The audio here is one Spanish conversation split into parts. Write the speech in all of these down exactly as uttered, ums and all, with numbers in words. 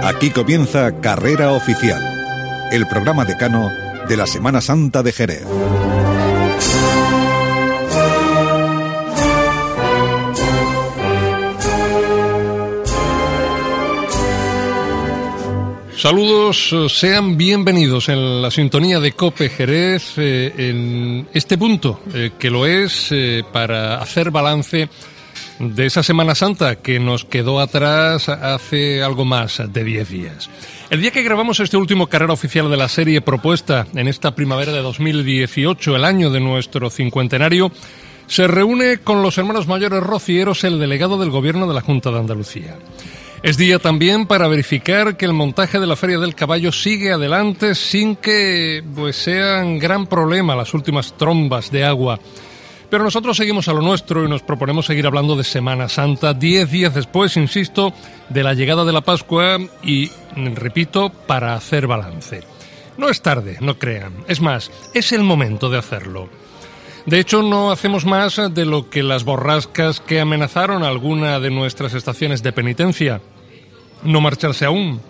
Aquí comienza Carrera Oficial, el programa decano de la Semana Santa de Jerez. Saludos, sean bienvenidos en la sintonía de COPE Jerez, eh, en este punto, eh, que lo es eh, para hacer balance de esa Semana Santa que nos quedó atrás hace algo más de diez días. El día que grabamos este último Carrera Oficial de la serie propuesta en esta primavera de dos mil dieciocho, el año de nuestro cincuentenario, se reúne con los hermanos mayores rocieros el delegado del Gobierno de la Junta de Andalucía. Es día también para verificar que el montaje de la Feria del Caballo sigue adelante sin que pues sean gran problema las últimas trombas de agua. Pero nosotros seguimos a lo nuestro y nos proponemos seguir hablando de Semana Santa, diez días después, insisto, de la llegada de la Pascua y, repito, para hacer balance. No es tarde, no crean. Es más, es el momento de hacerlo. De hecho, no hacemos más de lo que las borrascas que amenazaron alguna de nuestras estaciones de penitencia. No marcharse aún.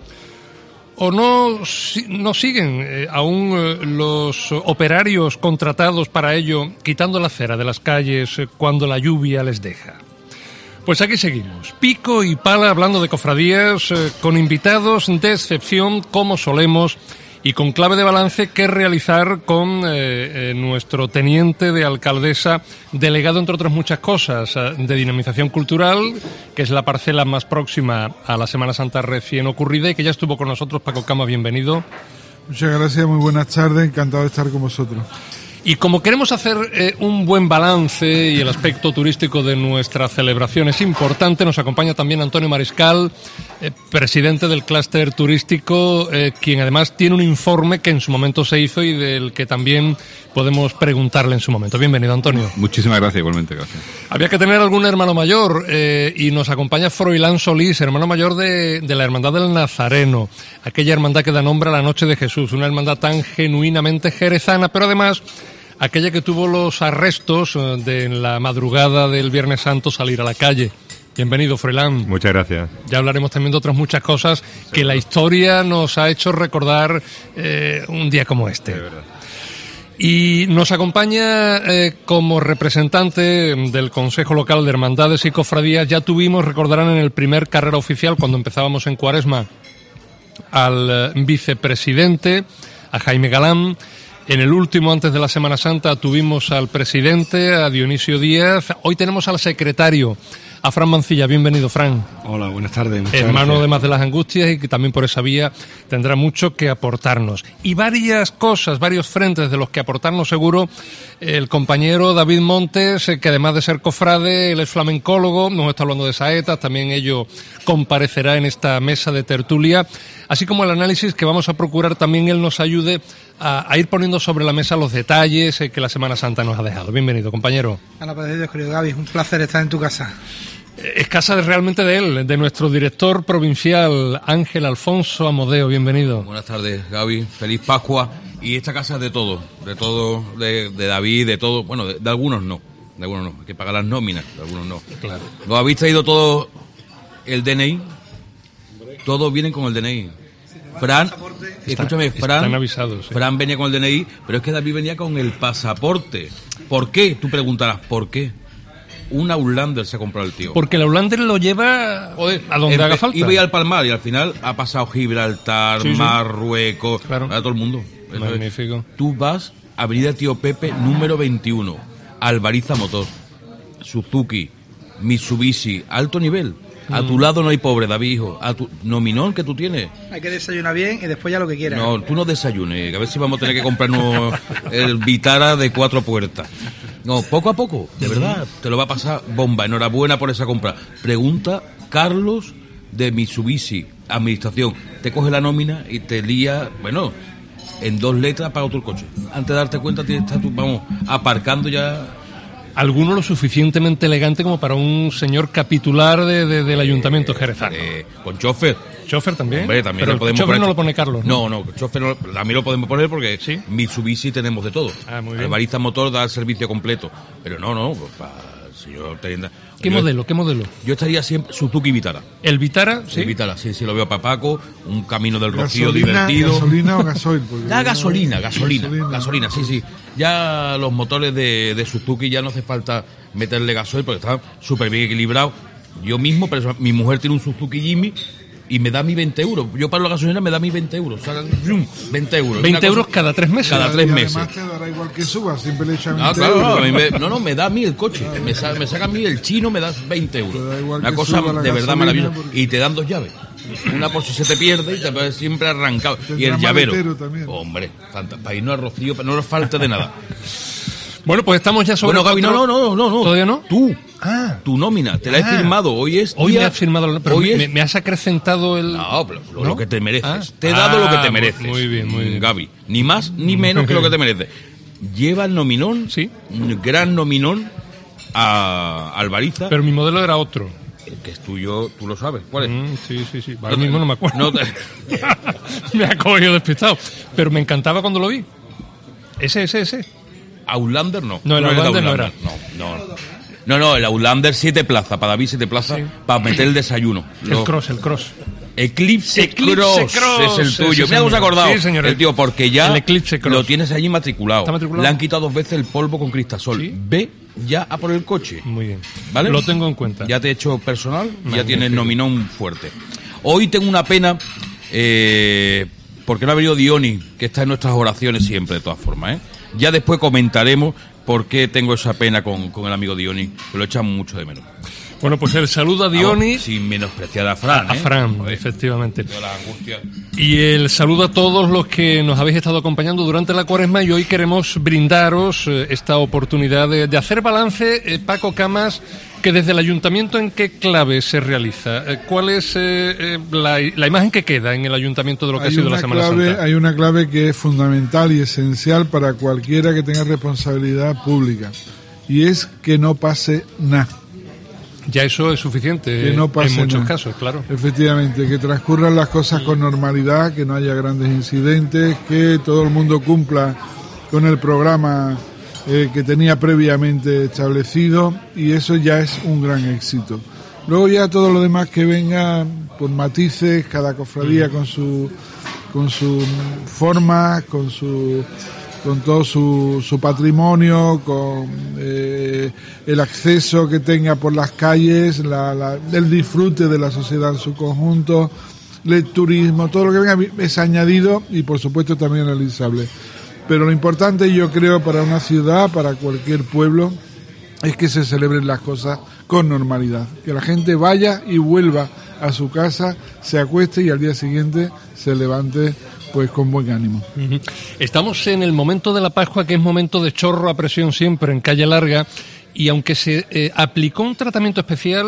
O no, no siguen eh, aún eh, los operarios contratados para ello, quitando la cera de las calles eh, cuando la lluvia les deja. Pues aquí seguimos, pico y pala hablando de cofradías, eh, con invitados de excepción, como solemos, y con clave de balance que realizar con eh, eh, nuestro teniente de alcaldesa, delegado, entre otras muchas cosas, eh, de dinamización cultural, que es la parcela más próxima a la Semana Santa recién ocurrida y que ya estuvo con nosotros. Paco Cama, bienvenido. Muchas gracias, muy buenas tardes, encantado de estar con vosotros. Y como queremos hacer eh, un buen balance y el aspecto turístico de nuestra celebración es importante, nos acompaña también Antonio Mariscal, eh, presidente del clúster turístico, eh, quien además tiene un informe que en su momento se hizo y del que también podemos preguntarle en su momento. Bienvenido, Antonio. Muchísimas gracias, igualmente, gracias. Había que tener algún hermano mayor eh, y nos acompaña Froilán Solís, hermano mayor de, de la Hermandad del Nazareno, aquella hermandad que da nombre a la Noche de Jesús, una hermandad tan genuinamente jerezana, pero además aquella que tuvo los arrestos de en la madrugada del Viernes Santo salir a la calle. Bienvenido, Froilán. Muchas gracias. Ya hablaremos también de otras muchas cosas que la historia nos ha hecho recordar eh, un día como este. De verdad. Y nos acompaña eh, como representante del Consejo Local de Hermandades y Cofradías. Ya tuvimos, recordarán, en el primer Carrera Oficial, cuando empezábamos en Cuaresma, al eh, vicepresidente, a Jaime Galán. En el último, antes de la Semana Santa, tuvimos al presidente, a Dionisio Díaz. Hoy tenemos al secretario, a Fran Mancilla. Bienvenido, Fran. Hola, buenas tardes. Hermano gracias. de Más de las Angustias y que también por esa vía tendrá mucho que aportarnos. Y varias cosas, varios frentes de los que aportarnos seguro el compañero David Montes, que además de ser cofrade, él es flamencólogo, nos está hablando de saetas, también ello comparecerá en esta mesa de tertulia, así como el análisis que vamos a procurar también él nos ayude a, a ir poniendo sobre la mesa los detalles eh, que la Semana Santa nos ha dejado. Bienvenido, compañero. A la paz de Dios, querido Gaby, un placer estar en tu casa. Es casa de, realmente de él, de nuestro director provincial, Ángel Alfonso Amodeo. Bienvenido. Buenas tardes, Gaby. Feliz Pascua. Y esta casa es de todo, de todo, de, de David, de todo. Bueno, de, de algunos no, de algunos no. Hay que pagar las nóminas, de algunos no. Claro. ¿Lo habéis traído todo el D N I? Todos vienen con el D N I. Fran, escúchame, Fran, están avisados, sí. Fran venía con el D N I, pero es que David venía con el pasaporte. ¿Por qué? Tú preguntarás, ¿por qué? Un Outlander se ha comprado el tío. Porque el Outlander lo lleva Joder, a donde en, haga falta. Iba a ir al Palmar y al final ha pasado Gibraltar, sí, sí. Marruecos, claro. a todo el mundo. Eso magnífico. Es. Tú vas a Avenida Tío Pepe, número veintiuno, Albariza Motor, Suzuki, Mitsubishi, alto nivel. A tu lado no hay pobre, David, hijo. A tu nominón que tú tienes. Hay que desayunar bien y después ya lo que quieras. No, tú no desayunes. A ver si vamos a tener que comprarnos el Vitara de cuatro puertas. No, poco a poco, de verdad. Te lo va a pasar bomba. Enhorabuena por esa compra. Pregunta Carlos de Mitsubishi, Administración. Te coge la nómina y te lía, bueno, en dos letras paga otro coche. Antes de darte cuenta, tienes que estar tú, vamos, aparcando ya. Alguno lo suficientemente elegante como para un señor capitular de, de, del ayuntamiento jerezano. Eh, con chofer. ¿Chofer también? Hombre, también pero lo podemos el chofer poner. no lo pone Carlos, ¿no? No, no, chofer no, también lo podemos poner porque ¿sí? Mitsubishi tenemos de todo. Ah, muy bien. Albariza Motor da el servicio completo. Pero no, no, pues, pa, señor Teniente. ¿Qué yo, modelo? ¿Qué modelo? Yo estaría siempre Suzuki Vitara. ¿El Vitara? Sí. El Vitara, sí, sí, lo veo para Paco, un camino del Rocío Gasolina, divertido. ¿Gasolina o gasoil? Porque Ya yo- gasolina, gasolina, gasolina, gasolina. sí, sí. Ya los motores de, de Suzuki ya no hace falta meterle gasoil porque están súper bien equilibrados. Yo mismo, pero mi mujer tiene un Suzuki Jimmy y me da mi veinte euros. Yo para la gasolina me da mi veinte euros. O sea, veinte euros. veinte Una euros cosa- cada tres meses. Cada Y tres además meses. te dará igual que suba, siempre le echan Ah, veinte claro, no, euros. a mí me, no, no, me da a mí el coche. Me, sa- me saca a mí el chino, me da veinte euros. Te da igual Una que cosa suba la de verdad gasolina, maravillosa. porque- Y te dan dos llaves. Una por si se te pierde y te puedes siempre arrancado. Y el Tendrá llavero. maletero también. Hombre, fanta- para irnos a Rocío, para no nos falte de nada. Bueno, pues estamos ya sobre Bueno, Gaby, no, cuatro- no, no, no, no. ¿Todavía no? Tú. Ah. Tu nómina, te la he Ah. firmado. Hoy es Hoy día- me has firmado, pero hoy me, es- me has acrecentado el... No, pero lo, ¿No? lo que te mereces. Ah. Te he dado lo que Ah, te mereces. muy bien, muy bien. Gaby, ni más ni menos que lo que te mereces. Lleva el nominón, Sí. un gran nominón a Alvariza, Pero mi modelo era otro. el que es tuyo, tú lo sabes. ¿Cuál es? Mm, sí, sí, sí. Ahora mismo no me acuerdo. No te- Me ha cogido despistado. Pero me encantaba cuando lo vi. Ese, ese, ese. Outlander no. No, el es Outlander no era. No, no. No, no, el Outlander siete plazas, para David siete plazas, Sí. para meter el desayuno. El Lo- cross, el cross. Eclipse, Eclipse Cross, Cross, es el tuyo. ese Me hemos señor. acordado. Sí, señor. El tío, porque ya El Eclipse Cross. lo tienes allí matriculado. ¿Está matriculado? Le han quitado dos veces el polvo con cristasol. ¿Sí? Ve ya a por el coche. Muy bien. ¿Vale? Lo tengo en cuenta. Ya te he hecho personal, ya Magnífico. tienes nominón fuerte. Hoy tengo una pena, eh, porque no ha venido Diony, que está en nuestras oraciones siempre, de todas formas. ¿eh? Ya después comentaremos por qué tengo esa pena con, con el amigo Diony, que lo echamos mucho de menos. Bueno, pues el saludo a Diony. Vamos, sin menospreciar a Fran. A ¿eh? Fran, Joder, efectivamente. toda la angustia. Y el saludo a todos los que nos habéis estado acompañando durante la cuaresma y hoy queremos brindaros eh, esta oportunidad de, de hacer balance, eh, Paco Camas, que desde el ayuntamiento en qué clave se realiza. Eh, ¿Cuál es eh, eh, la, la imagen que queda en el ayuntamiento de lo que ha Hay sido la una, Semana clave, Santa? hay una clave que es fundamental y esencial para cualquiera que tenga responsabilidad pública, y es que no pase nada. Ya eso es suficiente Que eh, no pase en muchos nada. casos, claro. Efectivamente, que transcurran las cosas con normalidad, que no haya grandes incidentes, que todo el mundo cumpla con el programa eh, que tenía previamente establecido, y eso ya es un gran éxito. Luego ya todo lo demás que venga por matices, cada cofradía con su con su forma, con su con todo su, su patrimonio, con eh, el acceso que tenga por las calles, la, la, el disfrute de la sociedad en su conjunto, el turismo, todo lo que venga es añadido y por supuesto también realizable. Pero lo importante, yo creo, para una ciudad, para cualquier pueblo, es que se celebren las cosas con normalidad, que la gente vaya y vuelva a su casa, se acueste y al día siguiente se levante pues con buen ánimo. Ujú. Estamos en el momento de la Pascua, que es momento de chorro a presión siempre en Calle Larga, y aunque se eh, aplicó un tratamiento especial,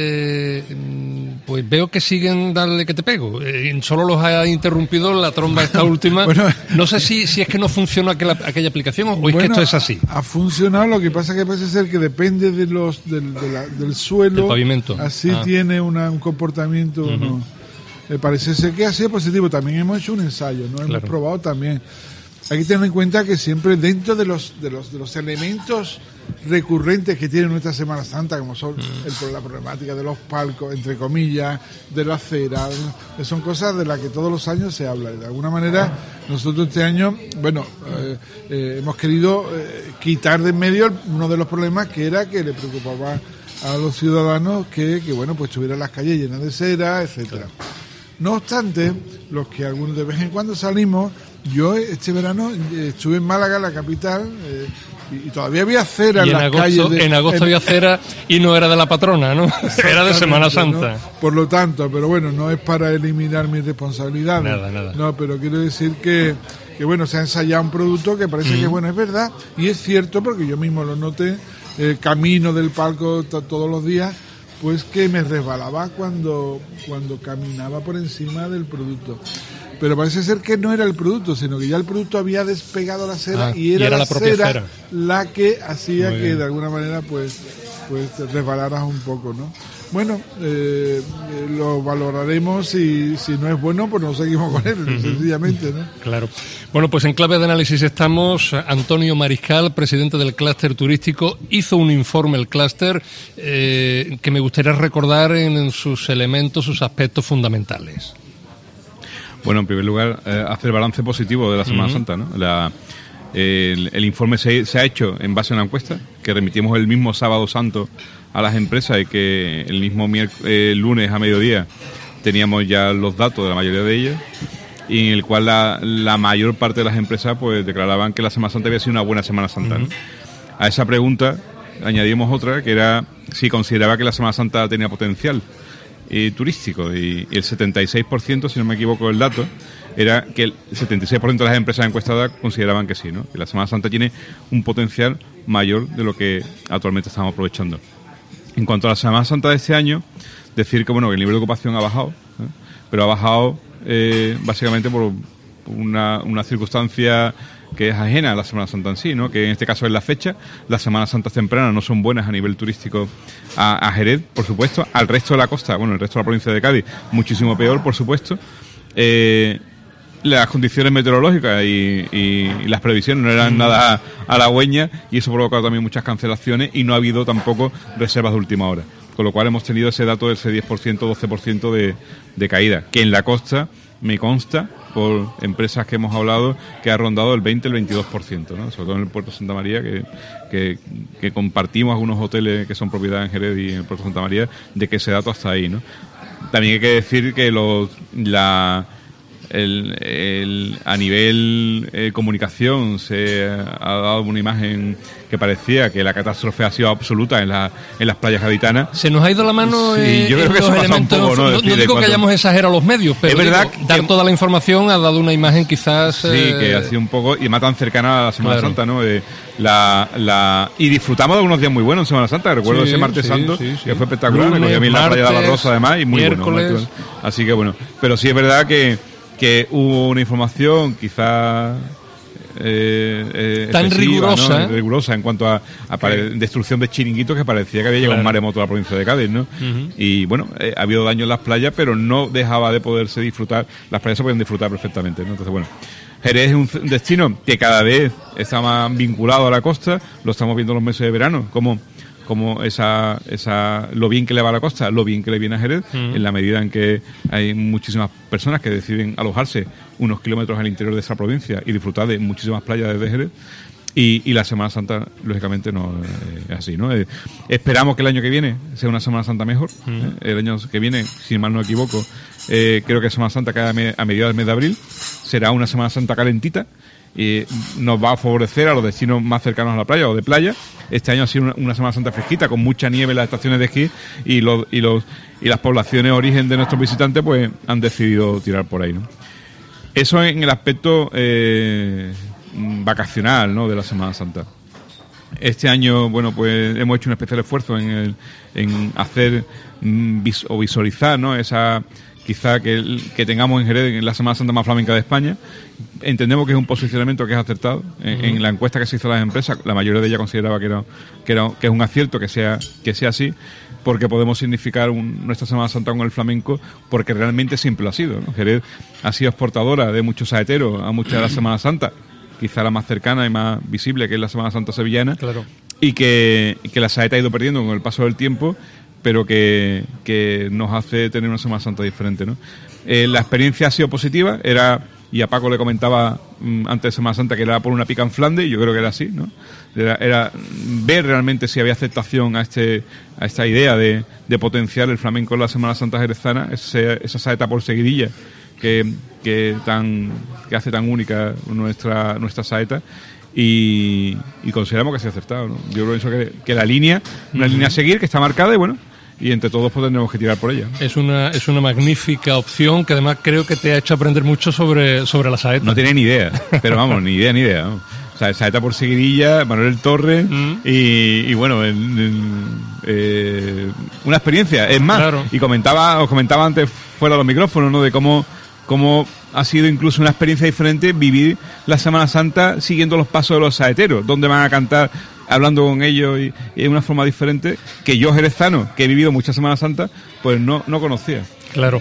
eh, pues veo que siguen darle que te pego. Eh, solo los ha interrumpido la tromba esta última. Bueno. No sé si, si es que no funcionó aquella, aquella aplicación o es que Bueno, esto es así. Ha funcionado, lo que pasa que parece ser que depende de los del, de la- del suelo, Del pavimento. así Ah. tiene una, un comportamiento. Ujú. No. Me parece ser que ha sido positivo. También hemos hecho un ensayo, no hemos Claro. probado también. Hay que tener en cuenta que siempre dentro de los de los de los elementos recurrentes que tiene nuestra Semana Santa, como son el- la problemática de los palcos, entre comillas, de la acera, ¿no? Son cosas de las que todos los años se habla. Y de alguna manera, nosotros este año, bueno, eh, eh, hemos querido eh, quitar de en medio uno de los problemas que era que le preocupaba a los ciudadanos que, que bueno, pues estuvieran las calles llenas de cera, etcétera. No obstante, los que algunos de vez en cuando salimos, yo este verano eh, estuve en Málaga, la capital, eh, y, y todavía había cera Y en en las agosto, calles. de- en agosto en- había cera y no era de la patrona, ¿no? Era de Semana Exactamente, Santa. ¿no? Por lo tanto, pero bueno, no es para eliminar mis responsabilidades. Nada, nada. No, pero quiero decir que, que bueno, se ha ensayado un producto que parece que, bueno, es verdad, y es cierto, porque yo mismo lo noté, eh, camino del palco t- todos los días, pues que me resbalaba cuando, cuando caminaba por encima del producto. Pero parece ser que no era el producto, sino que ya el producto había despegado la cera, Ah, y era, y era la, la propia cera, cera. la que hacía Muy que bien. de alguna manera pues pues te resbalaras un poco, ¿no? bueno, eh, lo valoraremos y si no es bueno, pues no seguimos con él, uh-huh. sencillamente, ¿no? Claro. Bueno, pues en clave de análisis estamos. Antonio Mariscal, presidente del clúster turístico, hizo un informe el clúster eh, que me gustaría recordar en sus elementos, sus aspectos fundamentales. Bueno, en primer lugar, eh, hacer balance positivo de la Semana uh-huh. Santa, ¿no? La, el, el informe se, se ha hecho en base a una encuesta que remitimos el mismo sábado santo a las empresas y que el mismo eh, lunes a mediodía teníamos ya los datos de la mayoría de ellas, y en el cual la, la mayor parte de las empresas pues declaraban que la Semana Santa había sido una buena Semana Santa, ¿no? Uh-huh. A esa pregunta añadimos otra, que era si consideraba que la Semana Santa tenía potencial eh, turístico, y, y el setenta y seis por ciento, si no me equivoco el dato, era que el setenta y seis por ciento de las empresas encuestadas consideraban que sí, ¿no? Que la Semana Santa tiene un potencial mayor de lo que actualmente estamos aprovechando. En cuanto a la Semana Santa de este año, decir que bueno que el nivel de ocupación ha bajado, ¿eh? pero ha bajado eh, básicamente por una, una circunstancia que es ajena a la Semana Santa en sí, ¿no? Que en este caso es la fecha. Las Semanas Santas tempranas no son buenas a nivel turístico a, a Jerez, por supuesto, al resto de la costa, bueno, el resto de la provincia de Cádiz, muchísimo peor, por supuesto. Eh, las condiciones meteorológicas y, y, y las previsiones no eran nada halagüeñas, y eso ha provocado también muchas cancelaciones, y no ha habido tampoco reservas de última hora, con lo cual hemos tenido ese dato de ese diez por ciento, doce por ciento de, de caída, que en la costa me consta por empresas que hemos hablado que ha rondado el veinte, el veintidós por ciento, ¿no? Sobre todo en el Puerto de Santa María, que, que, que compartimos algunos hoteles que son propiedad en Jerez y en el Puerto de Santa María, de que ese dato está ahí, ¿no? También hay que decir que los la El, el, a nivel eh, comunicación se ha dado una imagen que parecía que la catástrofe ha sido absoluta en, la, en las playas gaditanas. Se nos ha ido la mano. Sí, eh, yo creo que eso pasa un poco, ¿no? No, no digo que cuando... hayamos exagerado los medios, pero es verdad digo, dar que... toda la información ha dado una imagen quizás... Sí, eh... que ha sido un poco, y más tan cercana a la Semana claro. Santa, ¿no? Eh, la, la... Y disfrutamos de unos días muy buenos en Semana Santa, recuerdo sí, ese martes sí, santo, sí, sí. que fue espectacular, Lunes, me cogí a mí en la playa de la Rosa además, y muy miércoles. bueno. Muy, así que bueno, pero sí es verdad que que hubo una información quizás eh, eh, tan rigurosa, ¿no? rigurosa en cuanto a, a pare- destrucción de chiringuitos, que parecía que había llegado claro. un maremoto a la provincia de Cádiz, ¿no? Uh-huh. Y bueno, eh, ha habido daño en las playas, pero no dejaba de poderse disfrutar, las playas se podían disfrutar perfectamente, ¿no? Entonces bueno, Jerez es un destino que cada vez está más vinculado a la costa, lo estamos viendo en los meses de verano, como como esa esa lo bien que le va a la costa, lo bien que le viene a Jerez, mm. en la medida en que hay muchísimas personas que deciden alojarse unos kilómetros al interior de esa provincia y disfrutar de muchísimas playas desde Jerez. Y, y la Semana Santa, lógicamente, no es eh, así, ¿no? Eh, esperamos que el año que viene sea una Semana Santa mejor. Mm. Eh, el año que viene, si mal no me equivoco, eh, creo que Semana Santa cae a, me, a mediados del mes de abril. Será una Semana Santa calentita. Y nos va a favorecer a los destinos más cercanos a la playa o de playa. Este año ha sido una, una Semana Santa fresquita, con mucha nieve en las estaciones de esquí, y los y los y las poblaciones origen de nuestros visitantes pues han decidido tirar por ahí, ¿no? Eso en el aspecto eh, vacacional, ¿no?, de la Semana Santa. Este año, bueno, pues hemos hecho un especial esfuerzo en el, en hacer vis, o visualizar, ¿no?, esa quizá que, el, que tengamos en Jerez en la Semana Santa más flamenca de España. Entendemos que es un posicionamiento que es acertado. En, uh-huh. en la encuesta que se hizo a las empresas, la mayoría de ellas consideraba que era, que era que es un acierto que sea que sea así, porque podemos significar un, nuestra Semana Santa con el flamenco, porque realmente siempre lo ha sido, ¿no? Jerez ha sido exportadora de muchos saeteros a muchas de las Semanas Santa, quizá la más cercana y más visible, que es la Semana Santa sevillana, claro. y que, que la saeta ha ido perdiendo con el paso del tiempo, pero que, que nos hace tener una Semana Santa diferente, ¿no? Eh, la experiencia ha sido positiva, era, y a Paco le comentaba mm, antes de Semana Santa que era por una pica en Flandes, y yo creo que era así, ¿no? Era, era ver realmente si había aceptación a este a esta idea de, de potenciar el flamenco en la Semana Santa jerezana, ese, esa saeta por seguidilla que, que tan que hace tan única nuestra nuestra saeta. Y, y consideramos que se ha acertado, ¿no? Yo pienso que, que la línea, una uh-huh. línea a seguir que está marcada, y bueno, y entre todos pues tendremos que tirar por ella. Es una es una magnífica opción que además creo que te ha hecho aprender mucho sobre, sobre la saeta. No tiene ni idea, pero vamos, ni idea, ni idea. ¿no? O sea, saeta por seguidilla, Manuel Torres, uh-huh. y, y bueno, en, en, eh, una experiencia. Es más, claro. y comentaba, os comentaba antes fuera de los micrófonos, ¿no?, de cómo cómo ha sido incluso una experiencia diferente vivir la Semana Santa siguiendo los pasos de los saeteros, donde van a cantar hablando con ellos y, y de una forma diferente que yo, jerezano, que he vivido muchas Semanas Santas, pues no, no conocía. Claro.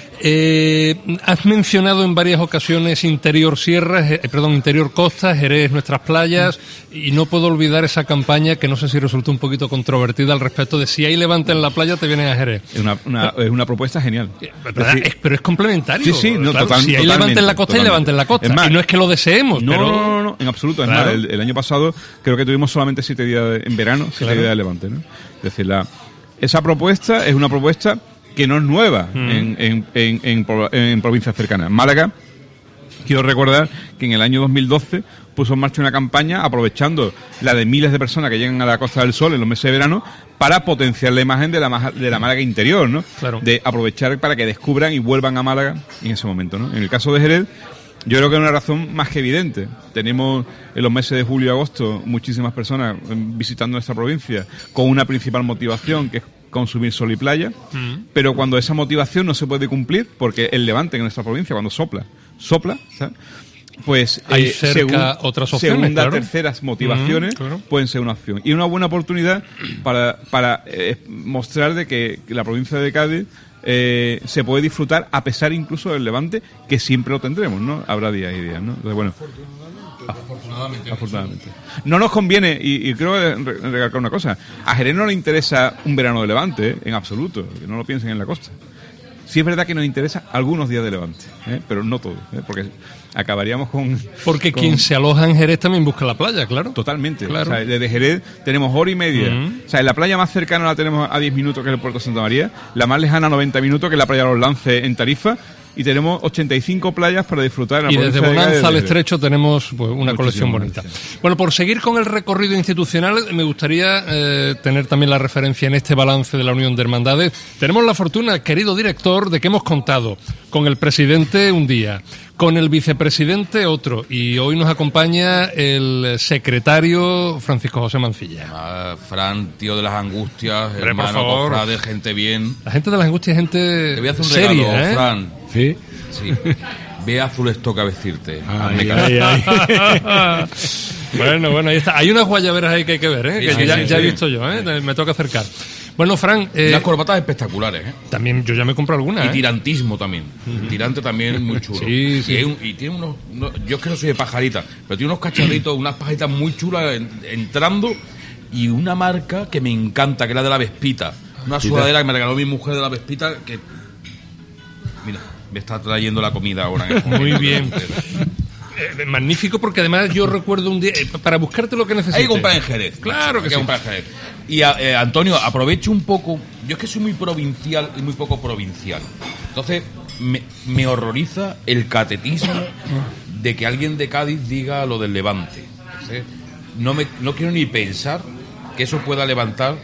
Eh, has mencionado en varias ocasiones interior sierras, eh, perdón, interior costas, Jerez, nuestras playas, y no puedo olvidar esa campaña que no sé si resultó un poquito controvertida al respecto de si hay levante en la playa te vienen a Jerez. Es una, una, es una propuesta genial. Es decir, es, pero es complementario. Sí, sí, no, claro, total, si hay levante en la costa, hay levante en la costa. Es más, y no es que lo deseemos, no, pero... no, no, no, en absoluto. Es claro. más, el, el año pasado creo que tuvimos solamente siete días de, en verano, siete claro. días de levante, ¿no? Es decir, la, esa propuesta es una propuesta que no es nueva mm. en, en, en, en, en provincias cercanas. Málaga, quiero recordar que en el año dos mil doce puso en marcha una campaña aprovechando la de miles de personas que llegan a la Costa del Sol en los meses de verano para potenciar la imagen de la, de la Málaga interior, ¿no? Claro. De aprovechar para que descubran y vuelvan a Málaga en ese momento, ¿no? En el caso de Jerez, yo creo que es una razón más que evidente. Tenemos en los meses de julio y agosto muchísimas personas visitando nuestra provincia con una principal motivación que es consumir sol y playa, mm. pero cuando esa motivación no se puede cumplir, porque el levante en nuestra provincia, cuando sopla, sopla, ¿sabes? Pues hay eh, cerca segun, otras opciones, segunda, claro. terceras motivaciones mm, claro. pueden ser una opción. Y una buena oportunidad para, para eh, mostrar de que la provincia de Cádiz eh, se puede disfrutar a pesar incluso del levante, que siempre lo tendremos, ¿no? Habrá días y días, ¿no? Entonces, bueno, afortunadamente. Afortunadamente. No nos conviene, y, y creo que recalcar una cosa, a Jerez no le interesa un verano de levante, ¿eh? En absoluto, que no lo piensen en la costa. Sí es verdad que nos interesa algunos días de levante, ¿eh? Pero no todos, ¿eh? Porque acabaríamos con... Porque con... quien se aloja en Jerez también busca la playa, claro. Totalmente. Claro. O sea, desde Jerez tenemos hora y media. Uh-huh. O sea, la playa más cercana la tenemos a diez minutos, que es el Puerto Santa María. La más lejana a noventa minutos, que es la playa de Los Lances en Tarifa. Y tenemos ochenta y cinco playas para disfrutar en la y desde de Bonanza al de Estrecho tenemos pues, una Muchísimo colección bonita. bonita. Bueno, por seguir con el recorrido institucional, me gustaría eh, tener también la referencia en este balance de la Unión de Hermandades. Tenemos la fortuna, querido director, de que hemos contado con el presidente un día, con el vicepresidente otro, y hoy nos acompaña el secretario Francisco José Mancilla. Ah, Fran, tío de las angustias, Hombre, hermano, por favor. cofrade, gente bien. La gente de las angustias es gente Te voy a hacer un seria, regalo, ¿eh? Fran. ¿Sí? Sí. Ve a Azules toca vestirte. Ay, ay, ay. Bueno, bueno, ahí está. Hay unas guayaberas ahí que hay que ver, ¿eh? Sí, que sí, ya, sí, ya sí. he visto yo, ¿eh? Me toca acercar. Bueno, Fran... Eh, Unas corbatas espectaculares, ¿eh? también yo ya me compro alguna, Y ¿eh? tirantismo también. El tirante también muy chulo. Sí, sí. Y, hay un- y tiene unos, unos- yo es que no soy de pajarita, pero tiene unos cacharritos, unas pajaritas muy chulas en- entrando, y una marca que me encanta, que es la de la Vespita. Una sudadera que me regaló mi mujer de la Vespita, que... Mira, me está trayendo la comida ahora. En este Muy momento. bien. Eh, magnífico, porque además yo recuerdo un día... eh, para buscarte lo que necesites. Hay que comprar en Jerez. Claro que Hay sí. comprar en Jerez. Y a- eh, Antonio, aprovecho un poco. Yo es que soy muy provincial y muy poco provincial. Entonces, me, me horroriza el catetismo de que alguien de Cádiz diga lo del Levante. ¿Sí? No, me, no quiero ni pensar que eso pueda levantar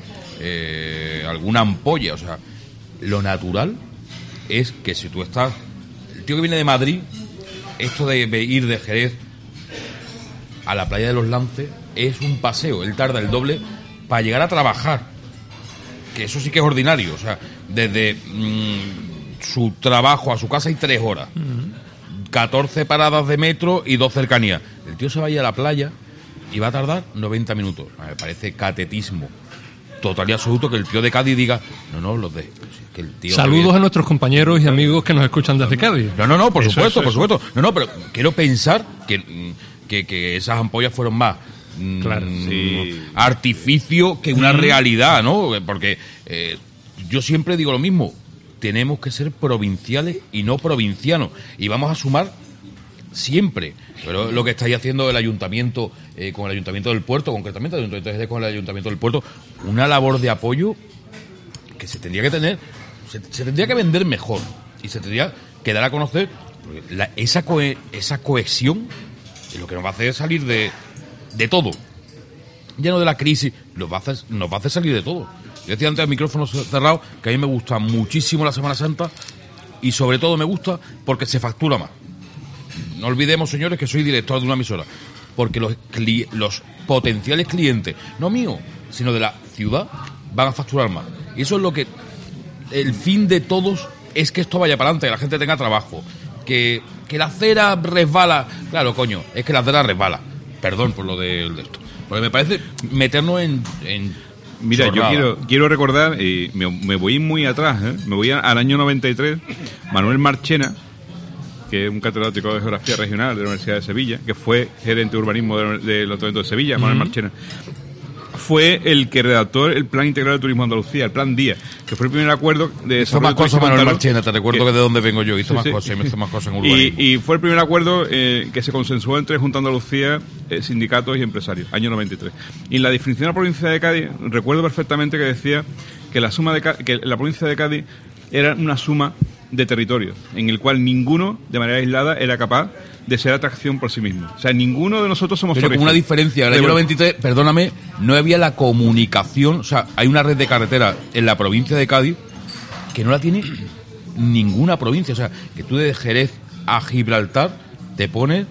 eh, alguna ampolla. O sea, lo natural es que si tú estás... El tío que viene de Madrid, esto de, de ir de Jerez a la playa de los Lances es un paseo. Él tarda el doble para llegar a trabajar, que eso sí que es ordinario. O sea, desde mmm, su trabajo a su casa hay tres horas, catorce paradas de metro y dos cercanías. El tío se va a ir a la playa y va a tardar noventa minutos. Me parece catetismo total y absoluto que el tío de Cádiz diga no, no, los de... Que el tío Saludos que- a nuestros compañeros y amigos que nos escuchan desde Cádiz. No, no, no, por Eso, supuesto, eso, por eso. supuesto. No, no, pero quiero pensar que, mm, que, que esas ampollas fueron más mm, Claro. Sí. artificio que una realidad, ¿no? Porque eh, yo siempre digo lo mismo, tenemos que ser provinciales y no provincianos, y vamos a sumar siempre. Pero lo que estáis haciendo el ayuntamiento, eh, con el ayuntamiento del puerto, concretamente el ayuntamiento de Jerez con el ayuntamiento del puerto, una labor de apoyo que se tendría que tener, se, se tendría que vender mejor y se tendría que dar a conocer, porque la- esa cohe- esa cohesión es lo que nos va a hacer salir de, de todo, ya no de la crisis, nos va a hacer, nos va a hacer salir de todo. Yo decía antes al micrófono cerrado que a mí me gusta muchísimo la Semana Santa, y sobre todo me gusta porque se factura más. No olvidemos, señores, que soy director de una emisora, porque los, cli- los potenciales clientes, no míos, sino de la ciudad, van a facturar más. Y eso es lo que... El fin de todos es que esto vaya para adelante, que la gente tenga trabajo, que, que la acera resbala. Claro, coño, es que la acera resbala. Perdón por lo de, de esto. Porque me parece meternos en... en Mira, chorrada. yo quiero quiero recordar, y me, me voy muy atrás, ¿eh? me voy a, al año noventa y tres, Manuel Marchena, que es un catedrático de Geografía Regional de la Universidad de Sevilla, que fue gerente de urbanismo del de, de Ayuntamiento de Sevilla, Manuel uh-huh. Marchena, fue el que redactó el Plan Integral de Turismo de Andalucía, el Plan D I A, que fue el primer acuerdo de hizo más cosas Manuel andaluz, Marchena, te recuerdo que, que de dónde vengo yo, hizo sí, más sí. cosas, hizo más cosas en urbanismo. Y, y fue el primer acuerdo eh, que se consensuó entre Junta de Andalucía, eh, sindicatos y empresarios, año noventa y tres. Y en la definición de la provincia de Cádiz, recuerdo perfectamente que decía que la suma de que la provincia de Cádiz era una suma de territorios, en el cual ninguno, de manera aislada, era capaz de ser atracción por sí mismo. O sea, ninguno de nosotros somos Pero con una diferencia, en el año noventa y tres, perdóname, no había la comunicación, o sea, hay una red de carreteras en la provincia de Cádiz que no la tiene ninguna provincia. O sea, que tú de Jerez a Gibraltar te pones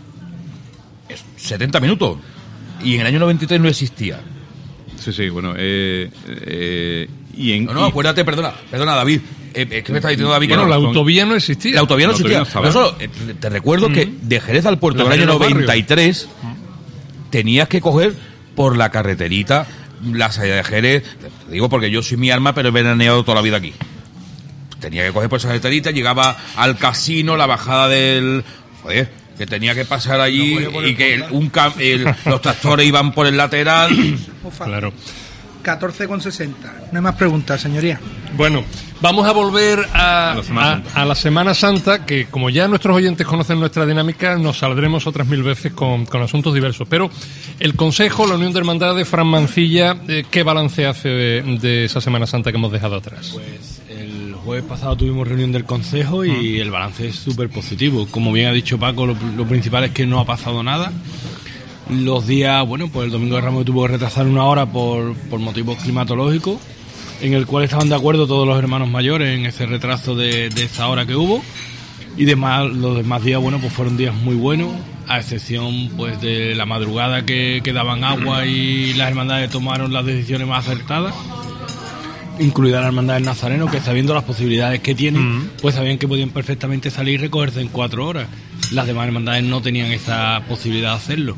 setenta minutos y en el año noventa y tres no existía. Sí, sí, bueno, eh, eh, y en... No, no, acuérdate, perdona, perdona, David, eh, es que me está diciendo David que bueno, no. la autovía no existía. La autovía no la existía. Autovía no no solo, eh, te recuerdo mm. que de Jerez al puerto la del año noventa y barrios. tres mm. tenías que coger por la carreterita la salida de Jerez. Te digo porque yo soy mi alma, pero he veraneado toda la vida aquí. Tenía que coger por esa carreterita, llegaba al casino, la bajada del... Joder, que tenía que pasar allí no y que el, un cam, el, los tractores iban por el lateral. Claro. catorce con sesenta. No hay más preguntas, señoría. Bueno, vamos a volver a, a, la Semana a, a la Semana Santa, que como ya nuestros oyentes conocen nuestra dinámica, nos saldremos otras mil veces con, con asuntos diversos. Pero el Consejo, la Unión de Hermandades, Fran Mancilla, eh, ¿qué balance hace de, de esa Semana Santa que hemos dejado atrás? Pues el jueves pasado tuvimos reunión del Consejo y el balance es súper positivo. Como bien ha dicho Paco, lo, lo principal es que no ha pasado nada. Los días, bueno, pues el Domingo de Ramos tuvo que retrasar una hora por, por motivos climatológicos, en el cual estaban de acuerdo todos los hermanos mayores en ese retraso de, de esa hora que hubo. Y demás, los demás días, bueno, pues fueron días muy buenos, a excepción pues de la madrugada que, que daban agua y las hermandades tomaron las decisiones más acertadas, incluida la hermandad del Nazareno, que sabiendo las posibilidades que tienen, mm. pues sabían que podían perfectamente salir y recogerse en cuatro horas. Las demás hermandades no tenían esa posibilidad de hacerlo.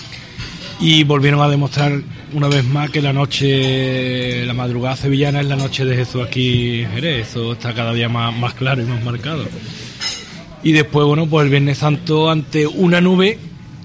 Y volvieron a demostrar una vez más que la noche, la madrugada sevillana es la noche de Jesús aquí en Jerez. Eso está cada día más, más claro y más marcado. Y después, bueno, pues el Viernes Santo ante una nube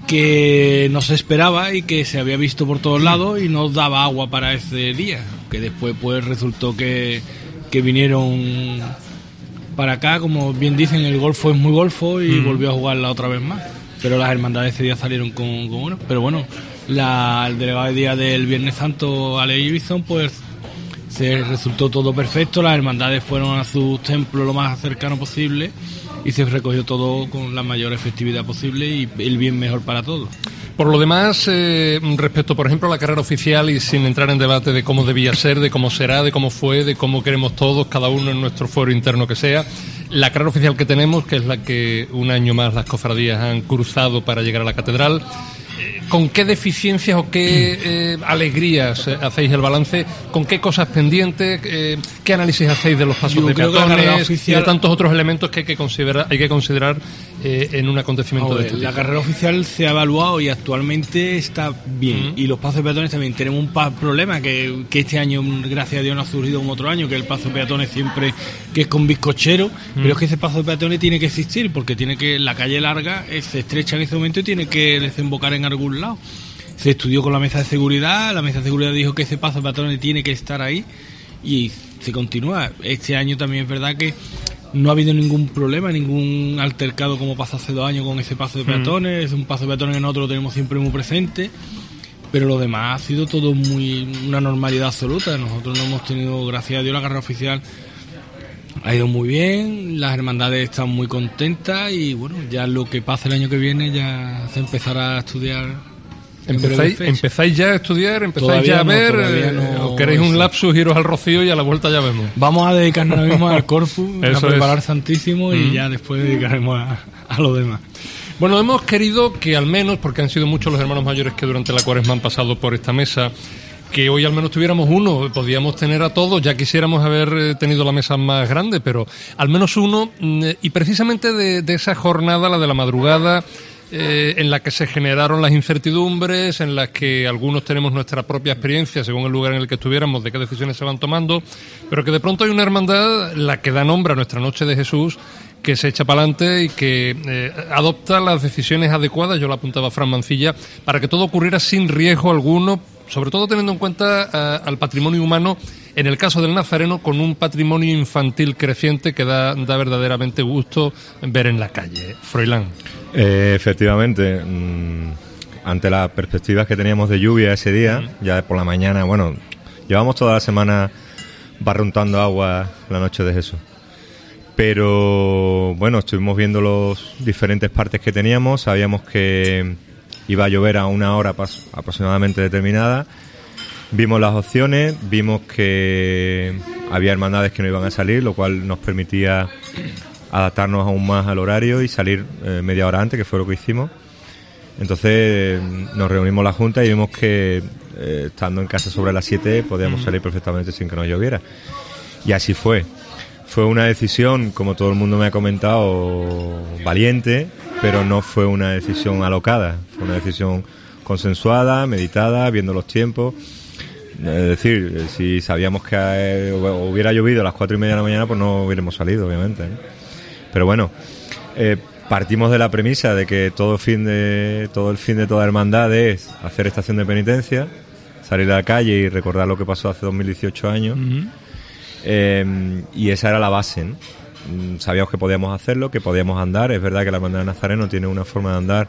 que no se esperaba y que se había visto por todos lados y no daba agua para ese día. Que después pues resultó que, que vinieron para acá, como bien dicen, el golfo es muy golfo y mm. volvió a jugarla otra vez más. Pero las hermandades ese día salieron con, con bueno. Pero bueno, la, el delegado de día del Viernes Santo, Ale Ibison, pues se resultó todo perfecto. Las hermandades fueron a sus templos lo más cercano posible y se recogió todo con la mayor efectividad posible y el bien mejor para todos. Por lo demás, eh, respecto, por ejemplo, a la carrera oficial y sin entrar en debate de cómo debía ser, de cómo será, de cómo fue, de cómo queremos todos, cada uno en nuestro fuero interno que sea, la carrera oficial que tenemos, que es la que un año más las cofradías han cruzado para llegar a la catedral, ¿con qué deficiencias o qué eh, alegrías hacéis el balance? ¿Con qué cosas pendientes? Eh, ¿Qué análisis hacéis de los pasos Yo de creo que la carrera peatones oficial... y de tantos otros elementos que hay que considerar, hay que considerar eh, en un acontecimiento Joder, de este tipo? La carrera oficial se ha evaluado y actualmente está bien. Uh-huh. Y los pasos de peatones también. Tenemos un pa- problema que, que este año, gracias a Dios, no ha surgido como otro año, que el paso de peatones siempre que es con bizcochero. Uh-huh. Pero es que ese paso de peatones tiene que existir porque tiene que la calle larga eh, se estrecha en ese momento y tiene que desembocar en algún lado. Se estudió con la mesa de seguridad, la mesa de seguridad dijo que ese paso de peatones tiene que estar ahí y se continúa. Este año también es verdad que no ha habido ningún problema, ningún altercado como pasó hace dos años con ese paso de peatones. Es un paso de peatones que nosotros lo tenemos siempre muy presente, pero lo demás ha sido todo muy una normalidad absoluta. Nosotros no hemos tenido, gracias a Dios, la carrera oficial ha ido muy bien, las hermandades están muy contentas y bueno, ya lo que pase el año que viene ya se empezará a estudiar. ¿Empezáis, ¿Empezáis ya a estudiar? ¿Empezáis Todavía ya a no, ver? eh, no, ¿O queréis un lapsus, iros al Rocío y a la vuelta ya vemos? Vamos a dedicarnos ahora mismo al Corpus, Eso a preparar es. Santísimo y mm. ya después dedicaremos a, a lo demás. Bueno, hemos querido que al menos, porque han sido muchos los hermanos mayores que durante la Cuaresma han pasado por esta mesa, que hoy al menos tuviéramos uno, podíamos tener a todos, ya quisiéramos haber tenido la mesa más grande, pero al menos uno, y precisamente de, de esa jornada, la de la madrugada, eh, en la que se generaron las incertidumbres, en las que algunos tenemos nuestra propia experiencia, según el lugar en el que estuviéramos, de qué decisiones se van tomando, pero que de pronto hay una hermandad, la que da nombre a nuestra Noche de Jesús, que se echa para adelante y que eh, adopta las decisiones adecuadas, yo lo apuntaba Fran Mancilla, para que todo ocurriera sin riesgo alguno, sobre todo teniendo en cuenta uh, al patrimonio humano, en el caso del Nazareno, con un patrimonio infantil creciente que da, da verdaderamente gusto ver en la calle. Froilán. Eh, efectivamente, mmm, ante las perspectivas que teníamos de lluvia ese día, uh-huh. ya por la mañana, bueno, llevamos toda la semana barruntando agua la Noche de Jesús. Pero bueno, estuvimos viendo las diferentes partes que teníamos, sabíamos que iba a llover a una hora pas- aproximadamente determinada, vimos las opciones, vimos que había hermandades que no iban a salir, lo cual nos permitía adaptarnos aún más al horario y salir eh, media hora antes, que fue lo que hicimos. Entonces eh, nos reunimos la Junta y vimos que eh, estando en casa sobre las siete podíamos salir perfectamente sin que nos lloviera. Y así fue. Fue una decisión, como todo el mundo me ha comentado, valiente, pero no fue una decisión alocada. Fue una decisión consensuada, meditada, viendo los tiempos. Es decir, si sabíamos que eh, hubiera llovido a las cuatro y media de la mañana, pues no hubiéramos salido, obviamente, ¿no? Pero bueno, eh, partimos de la premisa de que todo fin de todo el fin de toda hermandad es hacer estación de penitencia, salir a la calle y recordar lo que pasó hace dos mil dieciocho años. Uh-huh. Eh, y esa era la base, ¿no? Sabíamos que podíamos hacerlo, que podíamos andar. Es verdad que la hermandad de Nazareno tiene una forma de andar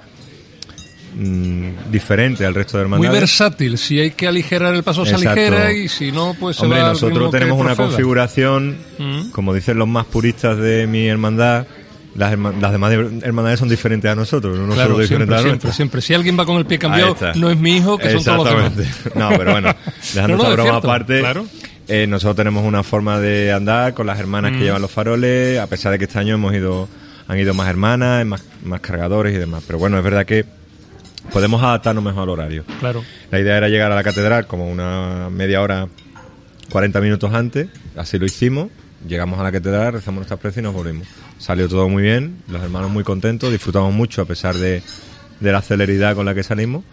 mmm, diferente al resto de hermandades. Muy versátil, si hay que aligerar el paso se Exacto. aligera y si no, pues se Hombre, va nosotros al tenemos una proceda. configuración, mm. como dicen los más puristas de mi hermandad, las, herma- las demás hermandades son diferentes a nosotros, no claro, nosotros siempre, diferentes a siempre, siempre. Si alguien va con el pie cambiado, no es mi hijo, que son todos los demás. No, pero bueno, dejando no, no, esta broma cierto, aparte, claro. eh, nosotros tenemos una forma de andar con las hermanas mm. que llevan los faroles, a pesar de que este año hemos ido, han ido más hermanas, más, más cargadores y demás. Pero bueno, es verdad que podemos adaptarnos mejor al horario. Claro. La idea era llegar a la catedral como una media hora, cuarenta minutos antes, así lo hicimos. Llegamos a la catedral, rezamos nuestras preces y nos volvimos. Salió todo muy bien, los hermanos muy contentos, disfrutamos mucho a pesar de, de la celeridad con la que salimos.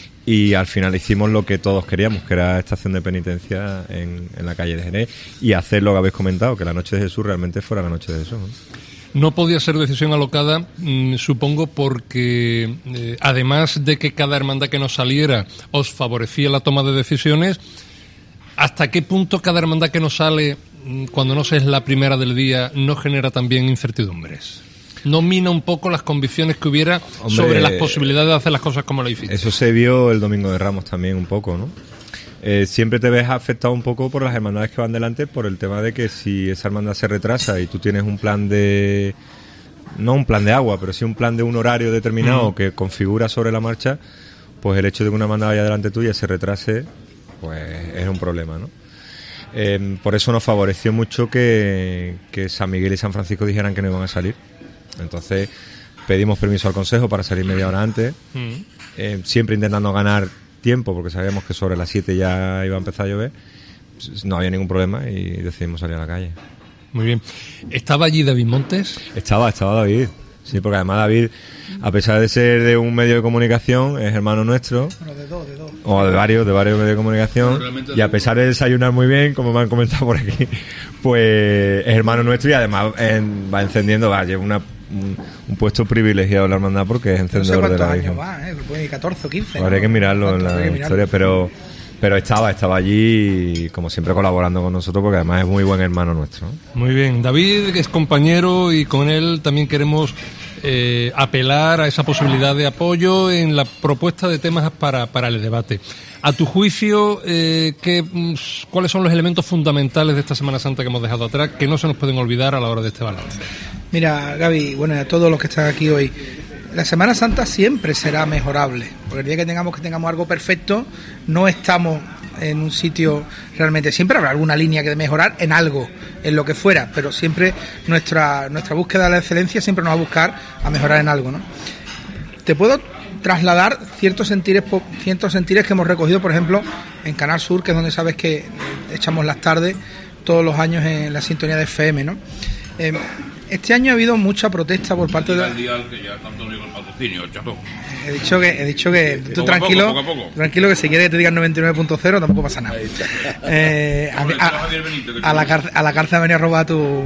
Y al final hicimos lo que todos queríamos, que era estación de penitencia en, en la calle de Jerez, y hacer lo que habéis comentado, que la Noche de Jesús realmente fuera la Noche de Jesús, ¿no? No podía ser decisión alocada, mmm, supongo, porque eh, además de que cada hermandad que nos saliera os favorecía la toma de decisiones, ¿hasta qué punto cada hermandad que nos sale, mmm, cuando no se es la primera del día, no genera también incertidumbres? ¿No mina un poco las convicciones que hubiera Hombre, sobre las posibilidades de hacer las cosas como lo hiciste? Eso se vio el Domingo de Ramos también un poco, ¿no? Eh, siempre te ves afectado un poco por las hermandades que van delante, por el tema de que si esa hermandad se retrasa y tú tienes un plan de... no un plan de agua, pero sí un plan de un horario determinado mm. que configura sobre la marcha, pues el hecho de que una hermandad vaya delante tuya se retrase, pues es un problema, ¿no? Eh, por eso nos favoreció mucho que, que San Miguel y San Francisco dijeran que no iban a salir. Entonces pedimos permiso al Consejo para salir media hora antes, mm. eh, siempre intentando ganar tiempo, porque sabíamos que sobre las siete ya iba a empezar a llover. No había ningún problema y decidimos salir a la calle. Muy bien. ¿Estaba allí David Montes? Estaba, estaba David. Sí, porque además David, a pesar de ser de un medio de comunicación, es hermano nuestro. Bueno, de dos, de dos. O de varios, de varios medios de comunicación. No, y a pesar de desayunar muy bien, como me han comentado por aquí, pues es hermano nuestro y además en, va encendiendo, va, lleva una, un, un puesto privilegiado en la hermandad porque es encendedor no sé de la años Virgen. Va, ¿eh? Puede catorce o quince. Habría ¿no? que mirarlo en la historia, pero... Pero estaba, estaba allí, como siempre, colaborando con nosotros, porque además es muy buen hermano nuestro, ¿no? Muy bien. David es compañero y con él también queremos eh, apelar a esa posibilidad de apoyo en la propuesta de temas para, para el debate. A tu juicio, eh, ¿qué, ¿cuáles son los elementos fundamentales de esta Semana Santa que hemos dejado atrás que no se nos pueden olvidar a la hora de este balance? Mira, Gaby, bueno, a todos los que están aquí hoy, la Semana Santa siempre será mejorable, porque el día que tengamos que tengamos algo perfecto, no estamos en un sitio realmente. Siempre habrá alguna línea que mejorar en algo, en lo que fuera, pero siempre nuestra nuestra búsqueda de la excelencia siempre nos va a buscar a mejorar en algo, ¿no? Te puedo trasladar ciertos sentires, ciertos sentires que hemos recogido, por ejemplo, en Canal Sur, que es donde sabes que echamos las tardes todos los años en la sintonía de F M, ¿no? Eh, este año ha habido mucha protesta por parte de... El día al que ya tanto digo el patrocinio, chato. He dicho que, he dicho que tú Poco a tranquilo, poco, poco a poco. tranquilo que si quieres que te digan noventa y nueve punto cero tampoco pasa nada. Eh, a, a- a la cárcel, a la cárcel ha venido a robar tu...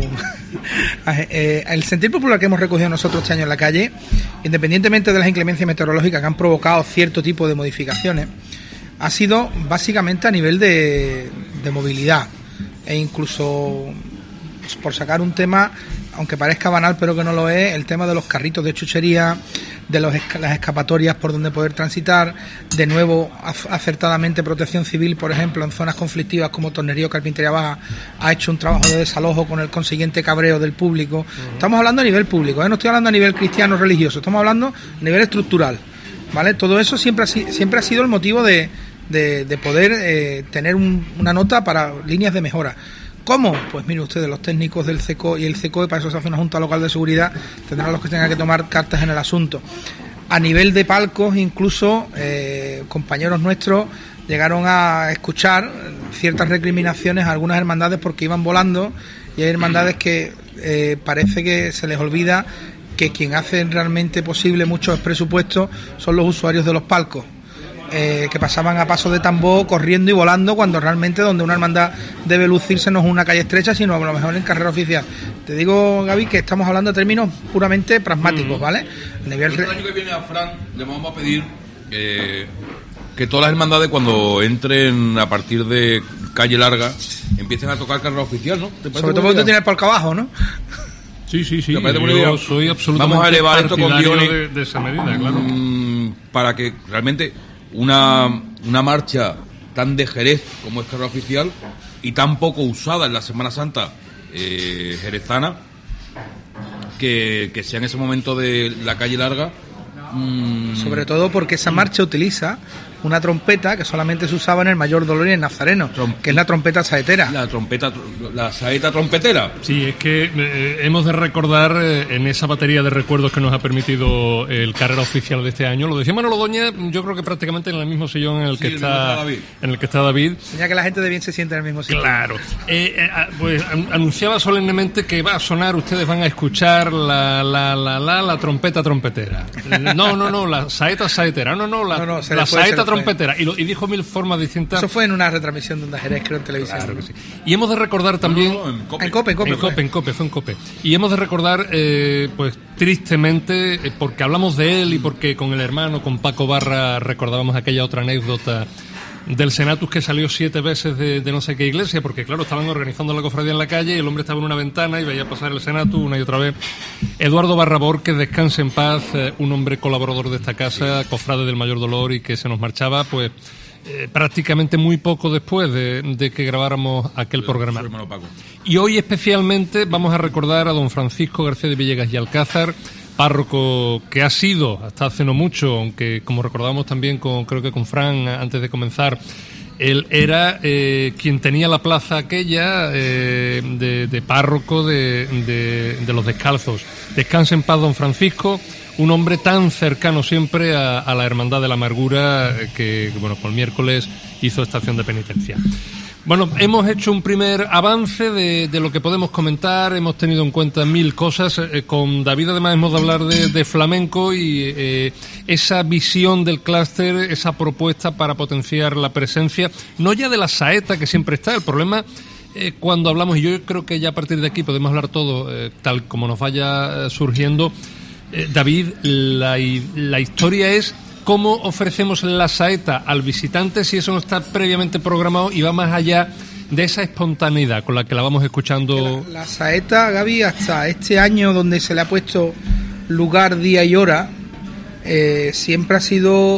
Eh, el sentir popular que hemos recogido nosotros este año en la calle, independientemente de las inclemencias meteorológicas que han provocado cierto tipo de modificaciones, ha sido básicamente a nivel de, de movilidad e incluso, por sacar un tema, aunque parezca banal pero que no lo es, el tema de los carritos de chuchería, de los, las escapatorias por donde poder transitar, de nuevo acertadamente Protección Civil, por ejemplo, en zonas conflictivas como Tornerío, Carpintería Baja, ha hecho un trabajo de desalojo con el consiguiente cabreo del público. Uh-huh. Estamos hablando a nivel público, ¿eh? No estoy hablando a nivel cristiano religioso, estamos hablando a nivel estructural, ¿vale? Todo eso siempre ha, siempre ha sido el motivo de, de, de poder eh, tener un, una nota para líneas de mejora. ¿Cómo? Pues miren ustedes, los técnicos del C E C O y el C E C O E, para eso se hace una Junta Local de Seguridad, tendrán los que tengan que tomar cartas en el asunto. A nivel de palcos, incluso eh, compañeros nuestros llegaron a escuchar ciertas recriminaciones a algunas hermandades porque iban volando, y hay hermandades que eh, parece que se les olvida que quien hace realmente posible muchos presupuestos son los usuarios de los palcos. Eh, que pasaban a paso de tambor corriendo y volando, cuando realmente donde una hermandad debe lucirse no es una calle estrecha, sino a lo mejor en carrera oficial. Te digo, Gaby, que estamos hablando de términos puramente pragmáticos, ¿vale? A nivel el año que viene a Fran le vamos a pedir eh, que todas las hermandades, cuando entren a partir de calle larga, empiecen a tocar carrera oficial, ¿no? Sobre todo porque tú tienes el palco abajo, ¿no? Sí, sí, sí. Yo soy absolutamente vamos a elevar esto con guiones de, de esa medida, claro. Mmm, para que realmente una, una marcha tan de Jerez como es carrera oficial y tan poco usada en la Semana Santa eh, jerezana, que, que sea en ese momento de la calle larga. Mmm, Sobre todo porque esa marcha utiliza una trompeta que solamente se usaba en el Mayor Dolor y en Nazareno, Trom- que es la trompeta saetera. La trompeta, la saeta trompetera. Sí, es que eh, hemos de recordar eh, en esa batería de recuerdos que nos ha permitido el carrera oficial de este año. Lo decía Manolo Doña, yo creo que prácticamente en el mismo sillón en el que sí, está David. en el que está David. Señala que la gente de bien se siente en el mismo sitio. Claro. Eh, eh, pues an- anunciaba solemnemente que va a sonar, ustedes van a escuchar la la la la, la trompeta trompetera. No, no, no, la saeta saetera. No, no, la, no, no, se la fue, saeta trompetera. Y, lo, y dijo mil formas distintas. Eso fue en una retransmisión de Onda Jerez, creo, en televisión. Claro que sí. Y hemos de recordar también... No, no, no, en Cope. En Cope, en Cope. En Cope, en Cope, fue en Cope. Y hemos de recordar, eh, pues tristemente, eh, porque hablamos de él y porque con el hermano, con Paco Barra, recordábamos aquella otra anécdota del Senatus que salió siete veces de, de no sé qué iglesia, porque claro, estaban organizando la cofradía en la calle y el hombre estaba en una ventana y veía pasar el Senatus una y otra vez. Eduardo Barrabor, que descanse en paz, eh, un hombre colaborador de esta casa, cofrade del Mayor Dolor, y que se nos marchaba, pues eh, prácticamente muy poco después de, de que grabáramos aquel programa. Y hoy especialmente vamos a recordar a don Francisco García de Villegas y Alcázar, párroco que ha sido hasta hace no mucho, aunque como recordamos también con, creo que con Fran antes de comenzar, él era eh, quien tenía la plaza aquella eh, de, de párroco de, de, de los Descalzos. Descanse en paz don Francisco, un hombre tan cercano siempre a, a la Hermandad de la Amargura, eh, que bueno, por el miércoles hizo estación de penitencia. Bueno, hemos hecho un primer avance de, de lo que podemos comentar, hemos tenido en cuenta mil cosas. Eh, con David además hemos de hablar de, de flamenco y eh, esa visión del clúster, esa propuesta para potenciar la presencia, no ya de la saeta que siempre está, el problema eh, cuando hablamos, y yo creo que ya a partir de aquí podemos hablar todo eh, tal como nos vaya eh, surgiendo, eh, David, la, la historia es cómo ofrecemos la saeta al visitante si eso no está previamente programado y va más allá de esa espontaneidad con la que la vamos escuchando. La, la saeta, Gaby, hasta este año donde se le ha puesto lugar, día y hora, eh, siempre ha sido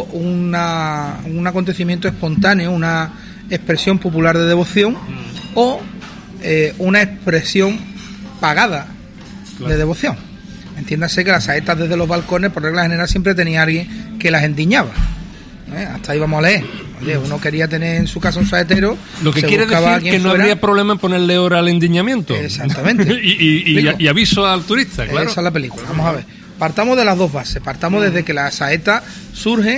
una, un acontecimiento espontáneo, una expresión popular de devoción mm. o eh, una expresión pagada claro. de devoción. Entiéndase que las saetas desde los balcones, por regla general, siempre tenía alguien que las endiñaba. ¿Eh? Hasta ahí vamos a leer. Oye, uno quería tener en su casa un saetero. Lo que quiere decir que no fuera... habría problema en ponerle hora al endiñamiento. Exactamente. y, y, y, y aviso al turista, claro. Esa es la película. Vamos a ver. Partamos de las dos bases. Partamos desde que la saeta surge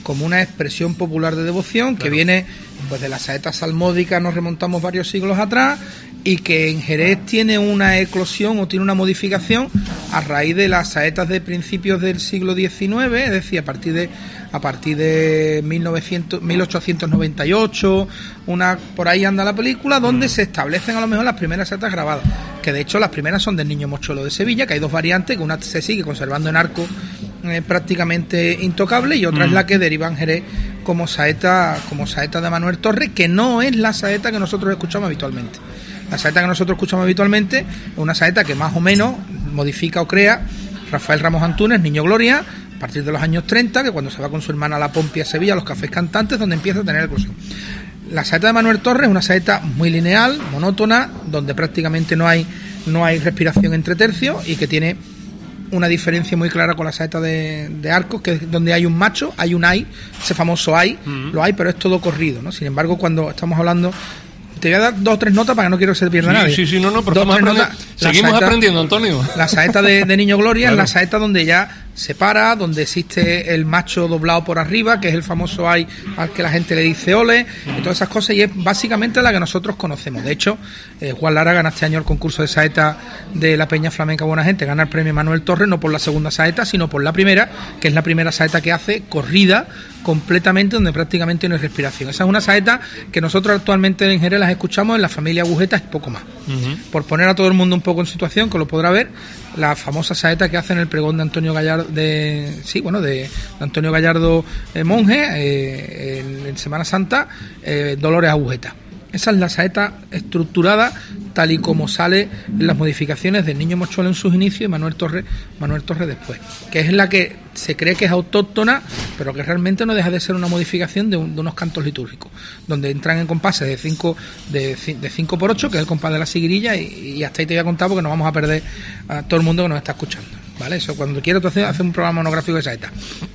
como una expresión popular de devoción, claro, que viene pues de las saetas salmódicas, nos remontamos varios siglos atrás, y que en Jerez tiene una eclosión o tiene una modificación a raíz de las saetas de principios del siglo diecinueve, es decir, a partir de a partir de mil novecientos, mil ochocientos noventa y ocho, una por ahí anda la película, donde mm. se establecen a lo mejor las primeras saetas grabadas, que de hecho las primeras son del Niño Mochuelo de Sevilla, que hay dos variantes, que una se sigue conservando en arco eh, prácticamente intocable, y otra mm. es la que deriva en Jerez como saeta, como saeta de Manuel Torres, que no es la saeta que nosotros escuchamos habitualmente. La saeta que nosotros escuchamos habitualmente es una saeta que más o menos modifica o crea Rafael Ramos Antúnez, Niño Gloria, a partir de los años treinta, que cuando se va con su hermana a La Pompia, a Sevilla, a los cafés cantantes, donde empieza a tener eclosión. La saeta de Manuel Torres es una saeta muy lineal, monótona, donde prácticamente no hay, no hay respiración entre tercios, y que tiene una diferencia muy clara con la saeta de, de arcos, que es donde hay un macho, hay un ay, ese famoso ay, uh-huh. lo hay, pero es todo corrido, ¿no? Sin embargo, cuando estamos hablando... Te voy a dar dos o tres notas para que no quiero que se pierda sí, nadie. Sí, sí, no, no, pero estamos aprendiendo. Seguimos saeta, aprendiendo, Antonio. La saeta de, de Niño Gloria, claro, es la saeta donde ya se para, donde existe el macho doblado por arriba, que es el famoso ay al que la gente le dice ole, y todas esas cosas, y es básicamente la que nosotros conocemos. De hecho, eh, Juan Lara gana este año el concurso de saeta de la Peña Flamenca Buena Gente, gana el premio Manuel Torres, no por la segunda saeta, sino por la primera, que es la primera saeta que hace corrida completamente, donde prácticamente no hay respiración. Esa es una saeta que nosotros actualmente en Jerez las escuchamos en la familia Agujetas y poco más. Uh-huh. Por poner a todo el mundo un poco en situación, que lo podrá ver, la famosa saeta que hace en el pregón de Antonio Gallardo, de sí, bueno, de, de Antonio Gallardo eh, monje, eh, en, en Semana Santa, eh, Dolores Agujetas. Esa es la saeta estructurada tal y como sale en las modificaciones del Niño Mochuelo en sus inicios y Manuel Torres, Manuel Torres después, que es la que se cree que es autóctona, pero que realmente no deja de ser una modificación de, un, de unos cantos litúrgicos, donde entran en compases de cinco de, de cinco por ocho, que es el compás de la siguirilla, y, y hasta ahí te voy a contar porque nos vamos a perder a todo el mundo que nos está escuchando, ¿vale? Eso cuando quieras tú hacer un programa monográfico de saeta.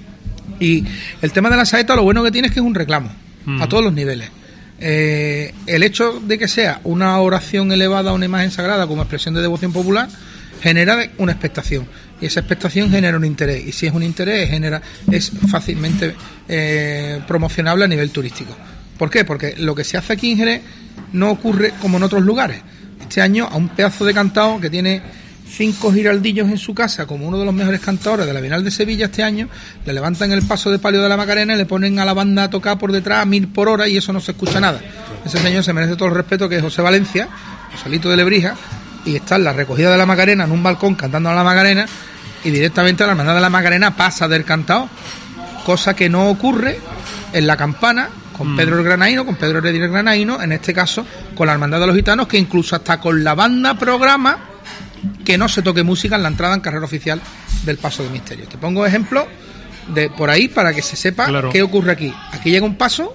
Y el tema de la saeta, lo bueno que tiene es que es un reclamo mm. a todos los niveles. Eh, el hecho de que sea una oración elevada a una imagen sagrada como expresión de devoción popular genera una expectación, y esa expectación genera un interés, y si es un interés genera es fácilmente eh, promocionable a nivel turístico. ¿Por qué? Porque lo que se hace aquí en Jerez no ocurre como en otros lugares. Este año a un pedazo de cantao que tiene cinco giraldillos en su casa, como uno de los mejores cantadores de la Bienal de Sevilla este año, le levantan el paso de palio de la Macarena y le ponen a la banda a tocar por detrás a mil por hora, y eso no se escucha nada. Ese señor se merece todo el respeto, que es José Valencia, Joselito de Lebrija, y está en la recogida de la Macarena en un balcón cantando a la Macarena, y directamente la hermandad de la Macarena pasa del cantao, cosa que no ocurre en la campana con Pedro el Granaíno, con Pedro Heredia el Granaíno, en este caso con la hermandad de los gitanos, que incluso hasta con la banda programa que no se toque música en la entrada en carrera oficial del Paso de Misterio. Te pongo ejemplos de por ahí para que se sepa claro. qué ocurre aquí. Aquí llega un paso,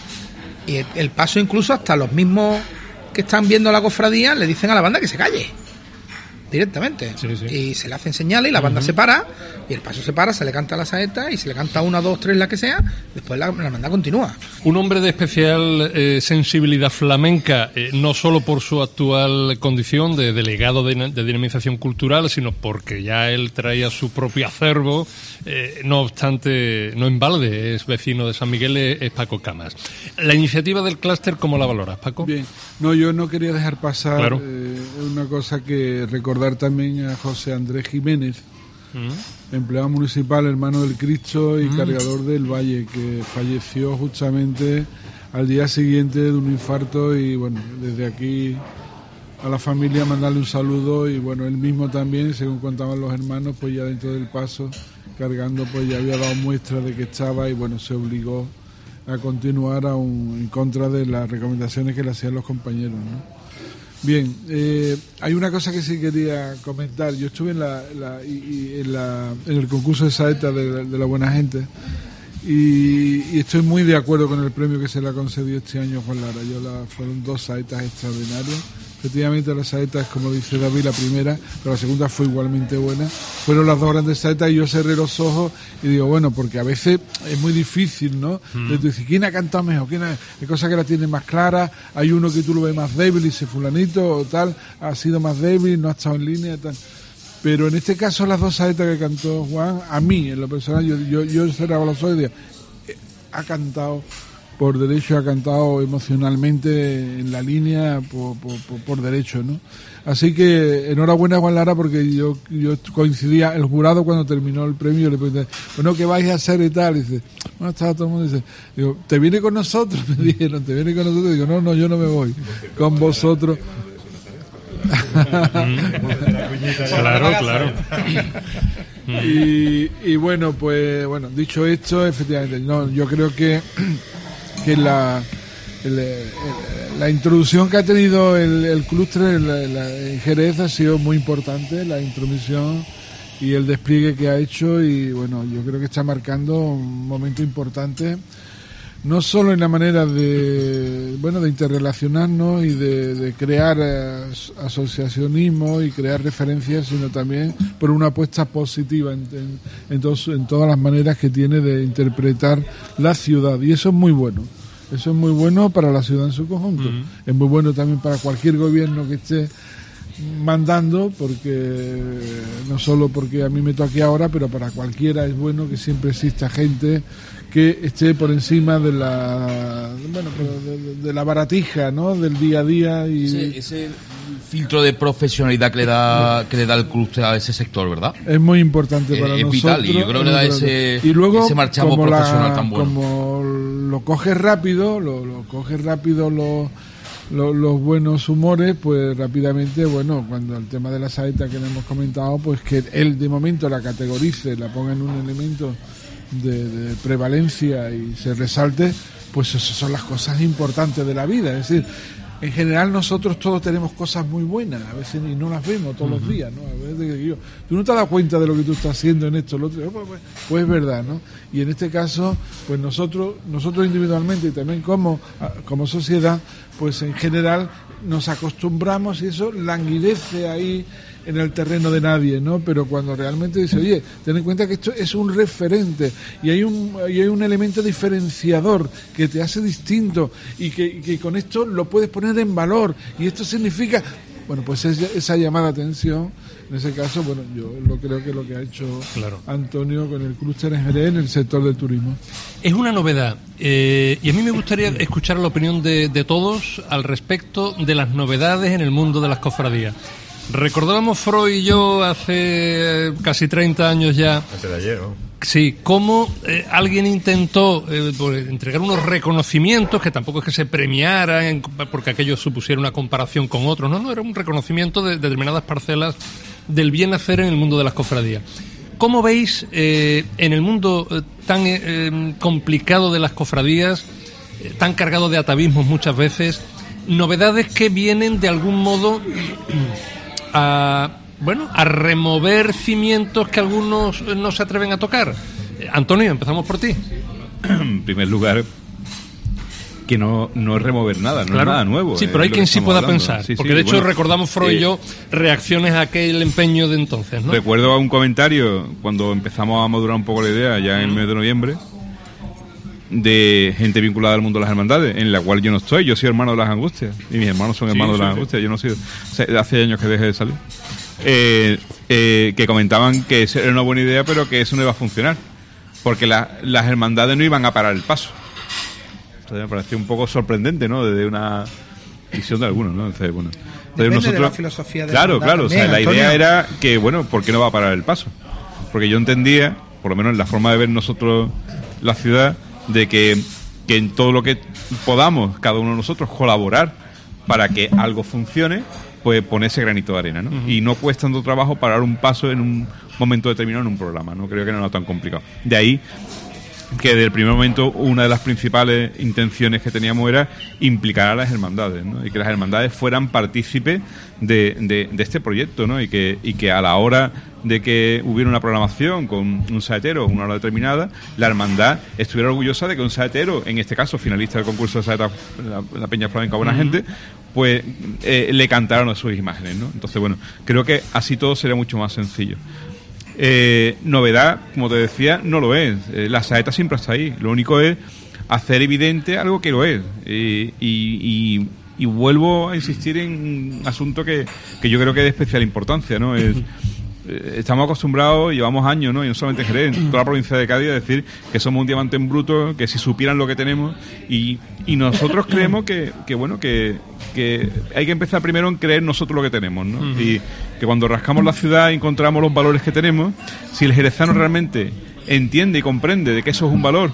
y el, el paso incluso hasta los mismos que están viendo la cofradía le dicen a la banda que se calle directamente, sí, sí. y se le hacen señales y la banda uh-huh. se para, y el paso se para, se le canta la saeta, y se le canta una, dos, tres, la que sea, después la, la banda continúa. Un hombre de especial eh, sensibilidad flamenca, eh, no solo por su actual condición de delegado de, de dinamización cultural, sino porque ya él traía su propio acervo, eh, no obstante, no en balde, es vecino de San Miguel, es, es Paco Camas. La iniciativa del clúster, ¿cómo la valoras, Paco? Bien, no, yo no quería dejar pasar claro. eh, una cosa que recordar también a José Andrés Jiménez, mm. empleado municipal, hermano del Cristo y mm. cargador del Valle, que falleció justamente al día siguiente de un infarto, y bueno, desde aquí a la familia mandarle un saludo, y bueno, él mismo también, según contaban los hermanos, pues ya dentro del paso, cargando, pues ya había dado muestra de que estaba, y bueno, se obligó a continuar aún en contra de las recomendaciones que le hacían los compañeros, ¿no? Bien, eh, hay una cosa que sí quería comentar. Yo estuve en la, la, y, y en, la en el concurso de saeta de, de la Buena Gente, y, y estoy muy de acuerdo con el premio que se le ha concedido este año a Juan Lara. Yo la, fueron dos saetas extraordinarias. Efectivamente, la saeta es, como dice David, la primera, pero la segunda fue igualmente buena. Fueron las dos grandes saetas, y yo cerré los ojos y digo, bueno, porque a veces es muy difícil, ¿no? Mm. De decir, ¿quién ha cantado mejor? ¿Quién ha...? Hay cosas que la tienen más claras, hay uno que tú lo ves más débil y dice, fulanito o tal, ha sido más débil, no ha estado en línea y tal. Pero en este caso, las dos saetas que cantó Juan, a mí, en lo personal, yo, yo, yo cerraba los ojos y digo, ha cantado por derecho, ha cantado emocionalmente en la línea por, por, por, por derecho, ¿no? Así que enhorabuena, Juan Lara, porque yo yo coincidía, el jurado cuando terminó el premio le pregunté, bueno, ¿qué vais a hacer y tal? Y dice, bueno, estaba todo el mundo, dice, digo, ¿te viene con nosotros? Me dijeron, ¿te viene con nosotros? Y digo, no, no, yo no me voy, con vosotros. Claro, claro. y, y bueno, pues, bueno, dicho esto, efectivamente, no, yo creo que que la el, el, la introducción que ha tenido el, el clúster en, la, la, en Jerez ha sido muy importante, la intromisión y el despliegue que ha hecho, y bueno, yo creo que está marcando un momento importante, no solo en la manera de bueno de interrelacionarnos y de, de crear as, asociacionismo y crear referencias, sino también por una apuesta positiva en, en, en, todos, en todas las maneras que tiene de interpretar la ciudad, y eso es muy bueno. Eso es muy bueno para la ciudad en su conjunto. Uh-huh. Es muy bueno también para cualquier gobierno que esté mandando, porque no solo porque a mí me toque ahora, pero para cualquiera es bueno que siempre exista gente que esté por encima de la bueno de, de la baratija, ¿no?, del día a día, y ese, ese filtro de profesionalidad que le da que le da el clúster a ese sector, ¿verdad? Es muy importante para es, nosotros. Es vital, y yo creo que le da ese, y luego, ese marchamo como profesional la, tan bueno. Como lo coges rápido, lo, lo coges rápido lo Los, los buenos humores, pues rápidamente, bueno, cuando el tema de la saeta que le hemos comentado, pues que él de momento la categorice, la ponga en un elemento de, de prevalencia y se resalte, pues esas son las cosas importantes de la vida. Es decir, en general nosotros todos tenemos cosas muy buenas, a veces y no las vemos todos uh-huh. los días, ¿no? A veces digo, tú no te das cuenta de lo que tú estás haciendo en esto, lo otro, pues, pues, pues es verdad, ¿no? Y en este caso, pues nosotros, nosotros individualmente y también como, como sociedad, pues en general nos acostumbramos y eso languidece ahí en el terreno de nadie, ¿no? Pero cuando realmente dice, oye, ten en cuenta que esto es un referente y hay un y hay un elemento diferenciador que te hace distinto y que, y que con esto lo puedes poner en valor, y esto significa, bueno, pues esa, esa llamada de atención, en ese caso, bueno, yo lo creo que lo que ha hecho claro. Antonio con el clúster en Jerez en el sector del turismo. Es una novedad, eh, y a mí me gustaría escuchar la opinión de, de todos al respecto de las novedades en el mundo de las cofradías. Recordábamos Freud y yo hace casi treinta años ya. Antes de ayer, ¿no? Sí, cómo eh, alguien intentó eh, pues, entregar unos reconocimientos, que tampoco es que se premiara en, porque aquello supusiera una comparación con otros, no, no, era un reconocimiento de, de determinadas parcelas del bien hacer en el mundo de las cofradías. ¿Cómo veis eh, en el mundo eh, tan eh, complicado de las cofradías, eh, tan cargado de atavismos muchas veces, novedades que vienen de algún modo a, bueno, a remover cimientos que algunos no se atreven a tocar? Antonio, empezamos por ti. En primer lugar, que no, no es remover nada, no claro. es nada nuevo. Sí, pero hay quien sí pueda hablando. pensar. Sí, porque sí, de hecho bueno, recordamos Freud eh, y yo reacciones a aquel empeño de entonces, ¿no? Recuerdo un comentario cuando empezamos a madurar un poco la idea, ya en el mes de noviembre, de gente vinculada al mundo de las hermandades, en la cual yo no estoy. Yo soy hermano de las Angustias y mis hermanos son hermanos sí, de las sí, Angustias. Sí. Yo no soy, o sea, hace años que dejé de salir. Eh, eh, que comentaban que era una buena idea, pero que eso no iba a funcionar, porque la, las hermandades no iban a parar el paso. Entonces me pareció un poco sorprendente, ¿no? Desde una visión de algunos, ¿no? Entonces, bueno, entonces nosotros, de la filosofía de claro, la claro, también, o sea, la Antonio. idea era que, bueno, ¿por qué no va a parar el paso? Porque yo entendía, por lo menos en la forma de ver nosotros la ciudad, de que, que en todo lo que podamos, cada uno de nosotros, colaborar para que algo funcione, pues poner ese granito de arena, ¿no? Uh-huh. Y no cuesta tanto trabajo parar un paso en un momento determinado en un programa, ¿no? Creo que no era tan complicado. De ahí que desde el primer momento una de las principales intenciones que teníamos era implicar a las hermandades, ¿no? Y que las hermandades fueran partícipes de, de, de este proyecto, ¿no? Y que, y que a la hora de que hubiera una programación con un saetero una hora determinada, la hermandad estuviera orgullosa de que un saetero, en este caso finalista del concurso de saeta, la, la Peña Flamenca Buena uh-huh. Gente, pues eh, le cantaron a sus imágenes, ¿no? Entonces, bueno, creo que así todo sería mucho más sencillo. Eh, novedad, como te decía, no lo es. Eh, la saeta siempre está ahí. Lo único es hacer evidente algo que lo es. Eh, y, y, y vuelvo a insistir en un asunto que, que yo creo que es de especial importancia, ¿no? Es eh, estamos acostumbrados, llevamos años, ¿no? Y no solamente en Jerez, en toda la provincia de Cádiz, a decir que somos un diamante en bruto, que si supieran lo que tenemos, y, y nosotros creemos que, que bueno, que, que hay que empezar primero en creer nosotros lo que tenemos, ¿no? Uh-huh. Y que cuando rascamos la ciudad y encontramos los valores que tenemos, si el jerezano realmente entiende y comprende de que eso es un valor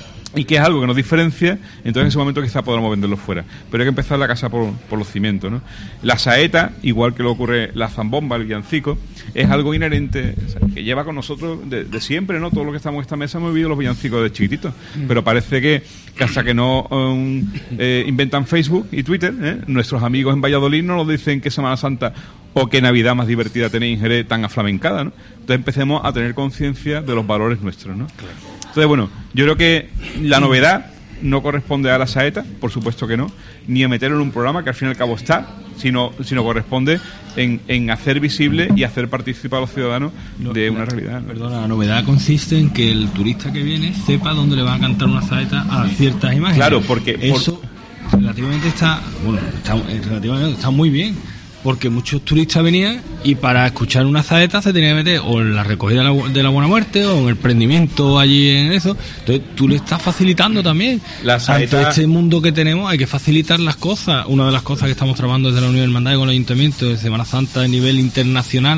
y que es algo que nos diferencia, entonces en ese momento quizá podamos venderlo fuera. Pero hay que empezar la casa por, por los cimientos, ¿no? La saeta, igual que lo ocurre la zambomba, el villancico, es algo inherente, o sea, que lleva con nosotros de, de siempre, ¿no? Todo lo que estamos en esta mesa hemos vivido los villancicos de chiquititos, pero parece que, que hasta que no um, eh, inventan Facebook y Twitter, ¿eh? Nuestros amigos en Valladolid no nos dicen que Semana Santa o qué Navidad más divertida tenéis en Jerez tan aflamencada, ¿no? Entonces empecemos a tener conciencia de los valores nuestros, ¿no? Claro. Entonces, bueno, yo creo que la novedad no corresponde a la saeta, por supuesto que no, ni a meterlo en un programa que al fin y al cabo está, sino, sino corresponde en, en hacer visible y hacer participar a los ciudadanos de una realidad, ¿no? Perdona, la novedad consiste en que el turista que viene sepa dónde le van a cantar una saeta a ciertas imágenes. Claro, porque eso por... relativamente está, bueno, está, relativamente está muy bien. Porque muchos turistas venían y para escuchar una saeta se tenían que meter o en la recogida de la, de la Buena Muerte o en el prendimiento allí en eso. Entonces tú le estás facilitando también. La saeta... Ante este mundo que tenemos hay que facilitar las cosas. Una de las cosas que estamos trabajando desde la Unión Hermandad y con el Ayuntamiento de Semana Santa a nivel internacional,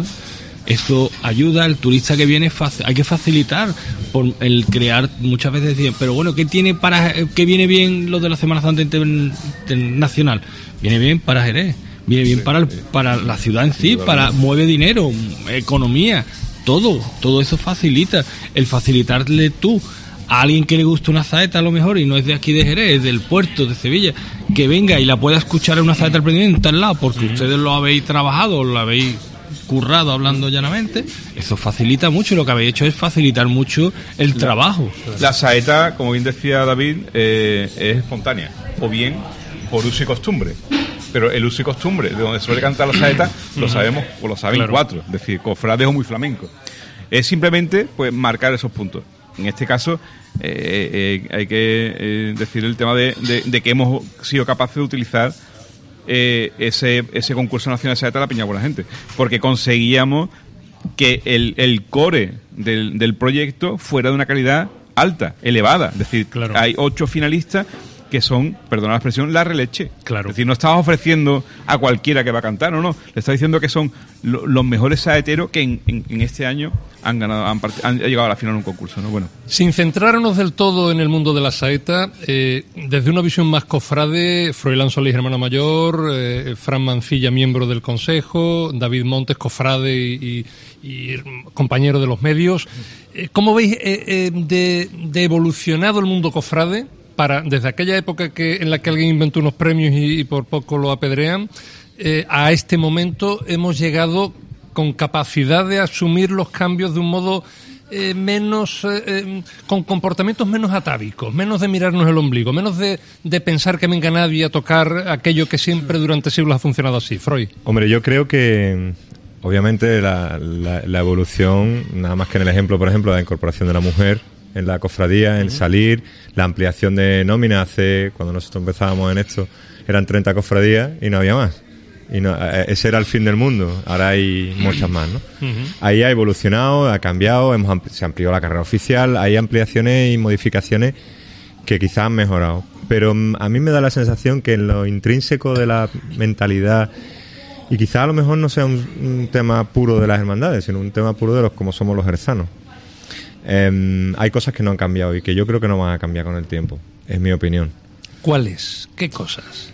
eso ayuda al turista que viene, hay que facilitar por el crear, muchas veces decían, pero bueno, ¿qué tiene para, qué viene bien lo de la Semana Santa internacional? Viene bien para Jerez. Viene bien para el, para la ciudad en sí, para mueve dinero, economía, todo, todo eso facilita. El facilitarle tú a alguien que le gusta una saeta a lo mejor y no es de aquí de Jerez, es del puerto de Sevilla, que venga y la pueda escuchar en una saeta al prendimiento al lado, porque uh-huh. ustedes lo habéis trabajado, lo habéis currado hablando llanamente, eso facilita mucho. Lo que habéis hecho es facilitar mucho el la, trabajo. La saeta, como bien decía David, eh, es espontánea, o bien por uso y costumbre. Pero el uso y costumbre de donde suele cantar la saeta lo sabemos, o lo saben claro. cuatro, es decir, cofrades o muy flamenco. Es simplemente pues marcar esos puntos. En este caso eh, eh, hay que eh, decir el tema de, de, de que hemos sido capaces de utilizar eh, ese, ese concurso nacional de saeta de la Piña Buena Gente, porque conseguíamos que el, el core del, del proyecto fuera de una calidad alta, elevada. Es decir, claro. hay ocho finalistas que son, perdona la expresión, la releche. Claro. Es decir, no estabas ofreciendo a cualquiera que va a cantar, no, no. Le estás diciendo que son lo, los mejores saeteros que en, en, en este año han ganado, han, han llegado a la final en un concurso, ¿no? Bueno. Sin centrarnos del todo en el mundo de la saeta, eh, desde una visión más cofrade, Froilán Solís, hermano mayor, eh, Fran Mancilla, miembro del Consejo, David Montes, cofrade y, y, y compañero de los medios. Eh, ¿Cómo veis eh, eh, de, de evolucionado el mundo cofrade? Para, desde aquella época que en la que alguien inventó unos premios y, y por poco lo apedrean, eh, a este momento hemos llegado con capacidad de asumir los cambios de un modo eh, menos, eh, eh, con comportamientos menos atávicos, menos de mirarnos el ombligo, menos de, de pensar que venga nadie a tocar aquello que siempre durante siglos ha funcionado así. Freud. Hombre, yo creo que obviamente la, la, la evolución, nada más que en el ejemplo, por ejemplo, de la incorporación de la mujer en la cofradía, en salir, la ampliación de nómina. Hace, cuando nosotros empezábamos en esto, eran treinta cofradías y no había más. Y no, ese era el fin del mundo. Ahora hay muchas más, ¿no? Uh-huh. Ahí ha evolucionado, ha cambiado, hemos ampli- se amplió la carrera oficial, hay ampliaciones y modificaciones que quizás han mejorado. Pero a mí me da la sensación que en lo intrínseco de la mentalidad, y quizás a lo mejor no sea un, un tema puro de las hermandades, sino un tema puro de los como somos los jerezanos. Eh, hay cosas que no han cambiado y que yo creo que no van a cambiar con el tiempo, es mi opinión. ¿Cuáles? ¿Qué cosas?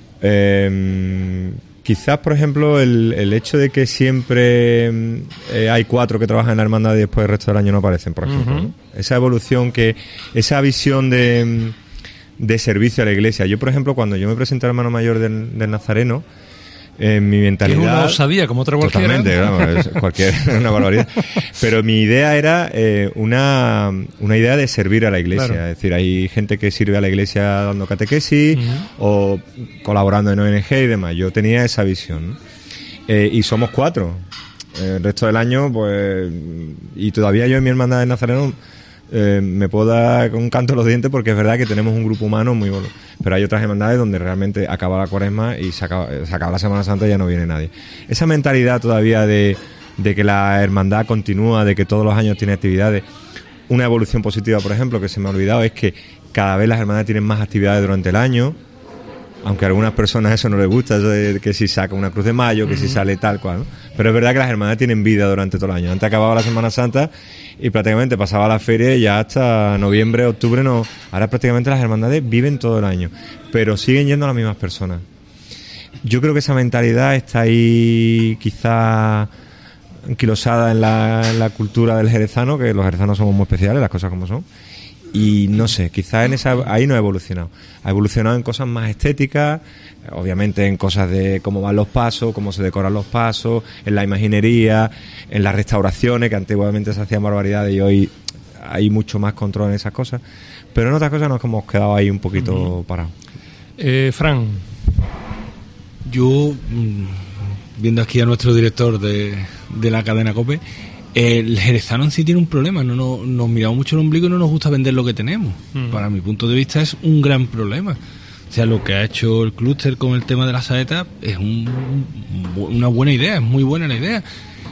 Eh, quizás, por ejemplo, el, el hecho de que siempre eh, hay cuatro que trabajan en la hermandad y después el resto del año no aparecen, por ejemplo. Uh-huh. ¿no? Esa evolución, que esa visión de, de servicio a la iglesia. Yo, por ejemplo, cuando yo me presenté al hermano mayor del, del Nazareno, en mi mentalidad... Que es una osadía, como otra cualquiera. Totalmente, claro, es cualquier, una barbaridad. Pero mi idea era eh, una, una idea de servir a la iglesia. Claro. Es decir, hay gente que sirve a la iglesia dando catequesis uh-huh. o colaborando en O N G y demás. Yo tenía esa visión, ¿no? Eh, y somos cuatro. El resto del año, pues... Y todavía yo en mi hermandad de Nazareno... Eh, me puedo dar con un canto en los dientes porque es verdad que tenemos un grupo humano muy bueno, pero hay otras hermandades donde realmente acaba la cuaresma y se acaba, se acaba la Semana Santa y ya no viene nadie. Esa mentalidad todavía de, de que la hermandad continúa, de que todos los años tiene actividades. Una evolución positiva, por ejemplo, que se me ha olvidado, es que cada vez las hermandades tienen más actividades durante el año, aunque a algunas personas eso no les gusta, eso de que si saca una cruz de mayo, que uh-huh. si sale tal cual, ¿no? Pero es verdad que las hermandades tienen vida durante todo el año. Antes acababa la Semana Santa y prácticamente pasaba la feria y ya hasta noviembre, octubre no. Ahora prácticamente las hermandades viven todo el año, pero siguen yendo las mismas personas. Yo creo que esa mentalidad está ahí quizá anquilosada en la, en la cultura del jerezano, que los jerezanos somos muy especiales, las cosas como son. Y no sé, quizás en esa ahí no ha evolucionado. Ha evolucionado en cosas más estéticas, obviamente en cosas de cómo van los pasos, cómo se decoran los pasos, en la imaginería, en las restauraciones, que antiguamente se hacían barbaridades y hoy hay mucho más control en esas cosas. Pero en otras cosas nos hemos quedado ahí un poquito uh-huh. parados. Eh, Fran. Yo, viendo aquí a nuestro director de, de la cadena COPE, el jerezano en sí tiene un problema, no, no nos miramos mucho el ombligo y no nos gusta vender lo que tenemos. Mm. Para mi punto de vista es un gran problema. O sea, lo que ha hecho el clúster con el tema de la saeta es un, una buena idea, es muy buena la idea.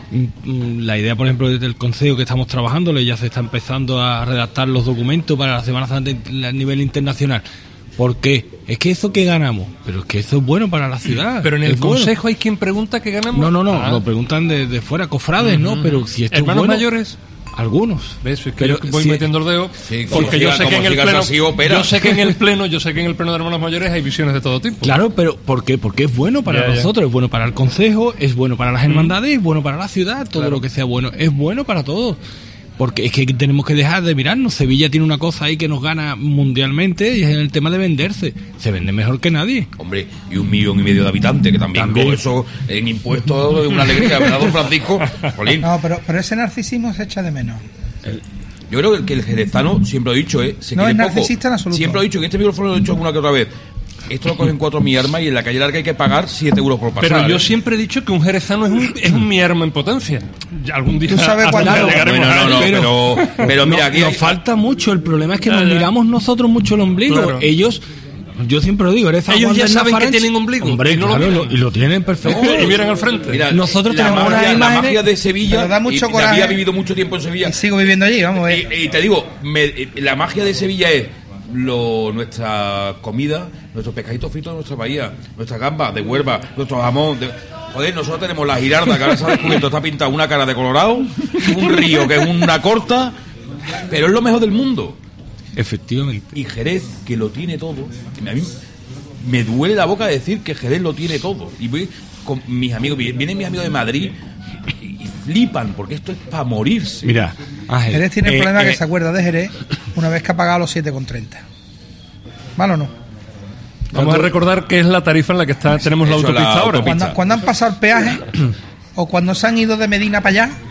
La idea, por ejemplo, del consejo que estamos trabajando, ya se está empezando a redactar los documentos para la Semana Santa a nivel internacional. ¿Por qué? Es que eso que ganamos, pero es que eso es bueno para la ciudad. Pero en el es consejo bueno. Hay quien pregunta qué ganamos. No, no, no, ah. lo preguntan de, de fuera, cofrades, uh-huh. ¿no? Pero si esto ¿Hermanos es bueno, mayores? Algunos. ¿Ves? Es que pero yo voy si metiendo el dedo sí, porque yo siga, sé que en el pleno así, yo sé que en el pleno yo sé que en el pleno de hermanos mayores hay visiones de todo tipo. Claro, pero ¿por qué? Porque es bueno para ya, nosotros, ya. es bueno para el consejo, es bueno para las hermandades, es bueno para la ciudad, todo claro. lo que sea bueno, es bueno para todos. Porque es que tenemos que dejar de mirarnos. Sevilla tiene una cosa ahí que nos gana mundialmente y es el tema de venderse. Se vende mejor que nadie. Hombre, y un millón y medio de habitantes, que también, también. con eso en impuestos es una alegría, ¿verdad, don Francisco? Jolín. No, pero, pero ese narcisismo se echa de menos. El, yo creo que el jerezano, siempre lo he dicho, ¿eh? Se no es quiere narcisista poco. en absoluto. Siempre lo he dicho, en este micrófono lo he dicho alguna que otra vez. Esto lo cogen cuatro mi arma y en la calle larga hay que pagar siete euros por pasar. Pero yo ¿eh? siempre he dicho que un jerezano es un, es un mi arma en potencia. Algún día tú sabes cuándo llegaremos. Bueno, no, no, pero, pero, pero mira, aquí nos hay... falta mucho. El problema es que nos miramos nosotros mucho el ombligo. Claro. Ellos, yo siempre lo digo, eres ellos ya saben que tienen ombligo. Hombre, y, no claro, lo, y lo tienen perfecto. No, y miran al frente. Mira, nosotros la tenemos magia, una la magia de Sevilla. Da mucho y, coraje. Había vivido mucho tiempo en Sevilla. Y sigo viviendo allí, vamos a ver. Y, y te digo, me, la magia de Sevilla es Lo, nuestra comida, nuestros pescaditos fritos de nuestra bahía, nuestras gambas de Huelva, nuestro jamón. De... Joder, nosotros tenemos la Girarda, que ahora se ha descubierto, está pintada una cara de colorado, un río que es una corta, pero es lo mejor del mundo. Efectivamente. Y Jerez, que lo tiene todo. A mí me duele la boca decir que Jerez lo tiene todo. Y voy con mis amigos, vienen mis amigos de Madrid y flipan, porque esto es para morirse. Mira, Ángel, Jerez tiene el eh, problema eh, que se acuerda de Jerez una vez que ha pagado los siete con treinta. ¿Mal o no? Vamos a recordar que es la tarifa en la que está tenemos la autopista, la autopista ahora. Cuando, cuando han pasado el peaje o cuando se han ido de Medina para allá,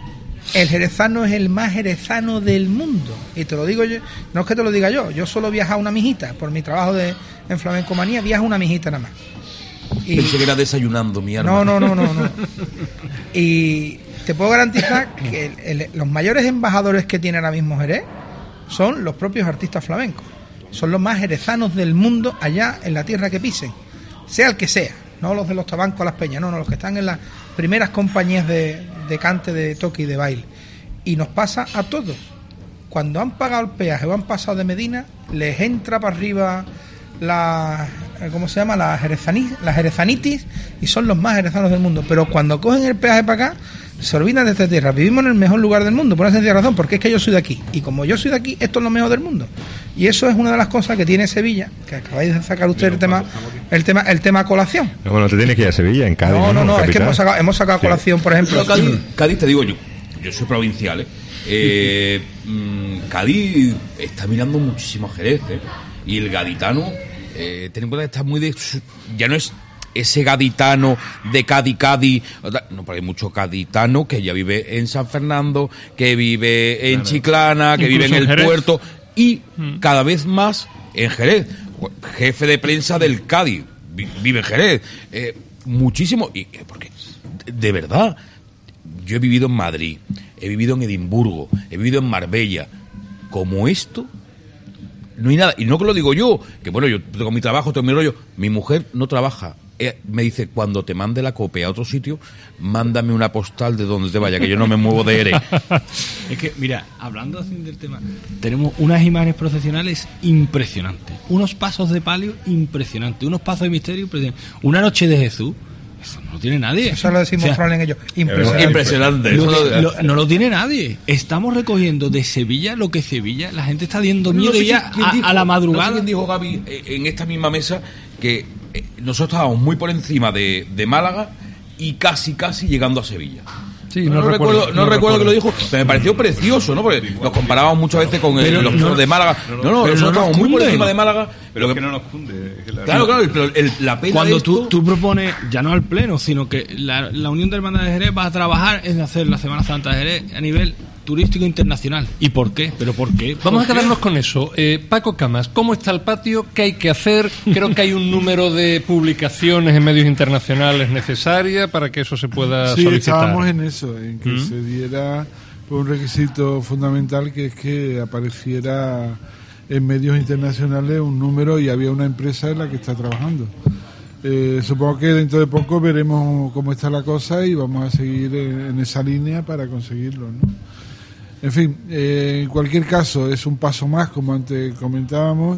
el jerezano es el más jerezano del mundo. Y te lo digo yo, no es que te lo diga yo, yo solo viajo a una mijita, por mi trabajo de, en flamencomanía, viajo una mijita nada más. Y, pensé que era desayunando, mi arma. No, no, no, no, no. Y te puedo garantizar que el, el, los mayores embajadores que tiene ahora mismo Jerez son los propios artistas flamencos. Son los más jerezanos del mundo allá en la tierra que pisen, sea el que sea, no los de los tabancos, las peñas, no, no, los que están en las primeras compañías de, de cante, de toque y de baile. Y nos pasa a todos. Cuando han pagado el peaje o han pasado de Medina, les entra para arriba la, ¿cómo se llama? La jerezanitis, la jerezanitis, y son los más jerezanos del mundo. Pero cuando cogen el peaje para acá, se olvidan de esta tierra. Vivimos en el mejor lugar del mundo, por una sencilla razón, porque es que yo soy de aquí. Y como yo soy de aquí, esto es lo mejor del mundo. Y eso es una de las cosas que tiene Sevilla, que acabáis de sacar usted el tema, el tema, el tema colación. No, bueno, te tienes que ir a Sevilla, en Cádiz. No, no, no, no es que hemos sacado, hemos sacado sí. colación, por ejemplo. No, Cádiz, Cádiz, te digo yo, yo soy provincial, ¿eh? eh Cádiz está mirando muchísimo a Jerez, ¿eh? Y el gaditano, eh, ten en cuenta que está muy de... Ya no es ese gaditano de Cádiz, Cádiz, no, pero hay mucho gaditano que ya vive en San Fernando, que vive en claro. Chiclana, que incluso vive en el Jerez. puerto y mm. cada vez más en Jerez. Jefe de prensa del Cádiz, vive en Jerez. Eh, muchísimo, y porque de verdad, yo he vivido en Madrid, he vivido en Edimburgo, he vivido en Marbella. Como esto, no hay nada. Y no que lo digo yo, que bueno, yo tengo mi trabajo, tengo mi rollo. Mi mujer no trabaja eh, me dice, cuando te mande la COPE a otro sitio, mándame una postal de donde te vaya, que yo no me muevo de Jerez. Es que, mira, hablando así del tema, tenemos unas imágenes procesionales impresionantes, unos pasos de palio impresionantes, unos pasos de misterio impresionantes, una noche de Jesús. Eso no lo tiene nadie. Eso lo decimos, o sea, Fran, en ellos. Impresionante. Impresionante. Lo, Eso lo, no lo tiene nadie. Estamos recogiendo de Sevilla lo que Sevilla, la gente está dando miedo no sé ya a, dijo, a la madrugada. No sé quién dijo, Gaby, en esta misma mesa, que nosotros estábamos muy por encima de, de Málaga y casi, casi llegando a Sevilla. Sí, no, no, no recuerdo, recuerdo, no, no recuerdo que lo dijo, pero me pareció precioso, ¿no? Porque nos comparábamos muchas veces con el, los no, de Málaga. No, no, no nosotros no estábamos muy por encima de Málaga. Pero es que no nos cunde. Claro, claro, pero el, la pena Cuando de esto... tú, tú propones, ya no al pleno, sino que la, la Unión de Hermandades de Jerez va a trabajar en hacer la Semana Santa de Jerez a nivel turístico internacional. ¿Y por qué? ¿Pero por qué? ¿Por Vamos qué? a quedarnos con eso. Eh, Paco Camas, ¿cómo está el patio? ¿Qué hay que hacer? Creo que hay un número de publicaciones en medios internacionales necesaria para que eso se pueda sí, solicitar. Sí, estábamos en eso, en que ¿Mm? se diera un requisito fundamental, que es que apareciera en medios internacionales un número, y había una empresa en la que está trabajando. Eh, supongo que dentro de poco veremos cómo está la cosa y vamos a seguir en, en esa línea para conseguirlo, ¿no? En fin, eh, en cualquier caso es un paso más, como antes comentábamos.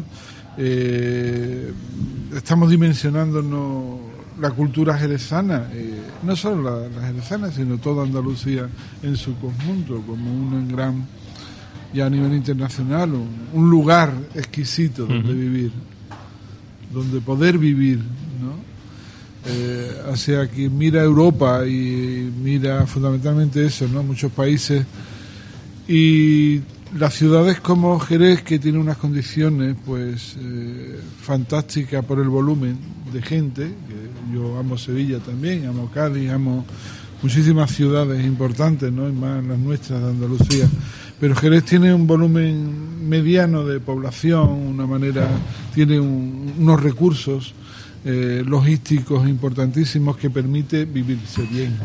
Eh, estamos dimensionándonos la cultura jerezana, eh, no solo la, la jerezana, sino toda Andalucía en su conjunto, como un gran, ya a nivel internacional, un, un lugar exquisito donde uh-huh. vivir, donde poder vivir, ¿no? Eh, hacia quien mira Europa y mira fundamentalmente eso, ¿no? Muchos países y las ciudades como Jerez, que tiene unas condiciones pues eh, fantásticas por el volumen de gente, que yo amo Sevilla también, amo Cádiz, amo muchísimas ciudades importantes, ¿no? Y más las nuestras de Andalucía, pero Jerez tiene un volumen mediano de población, una manera, tiene un, unos recursos eh, logísticos importantísimos que permite vivirse bien.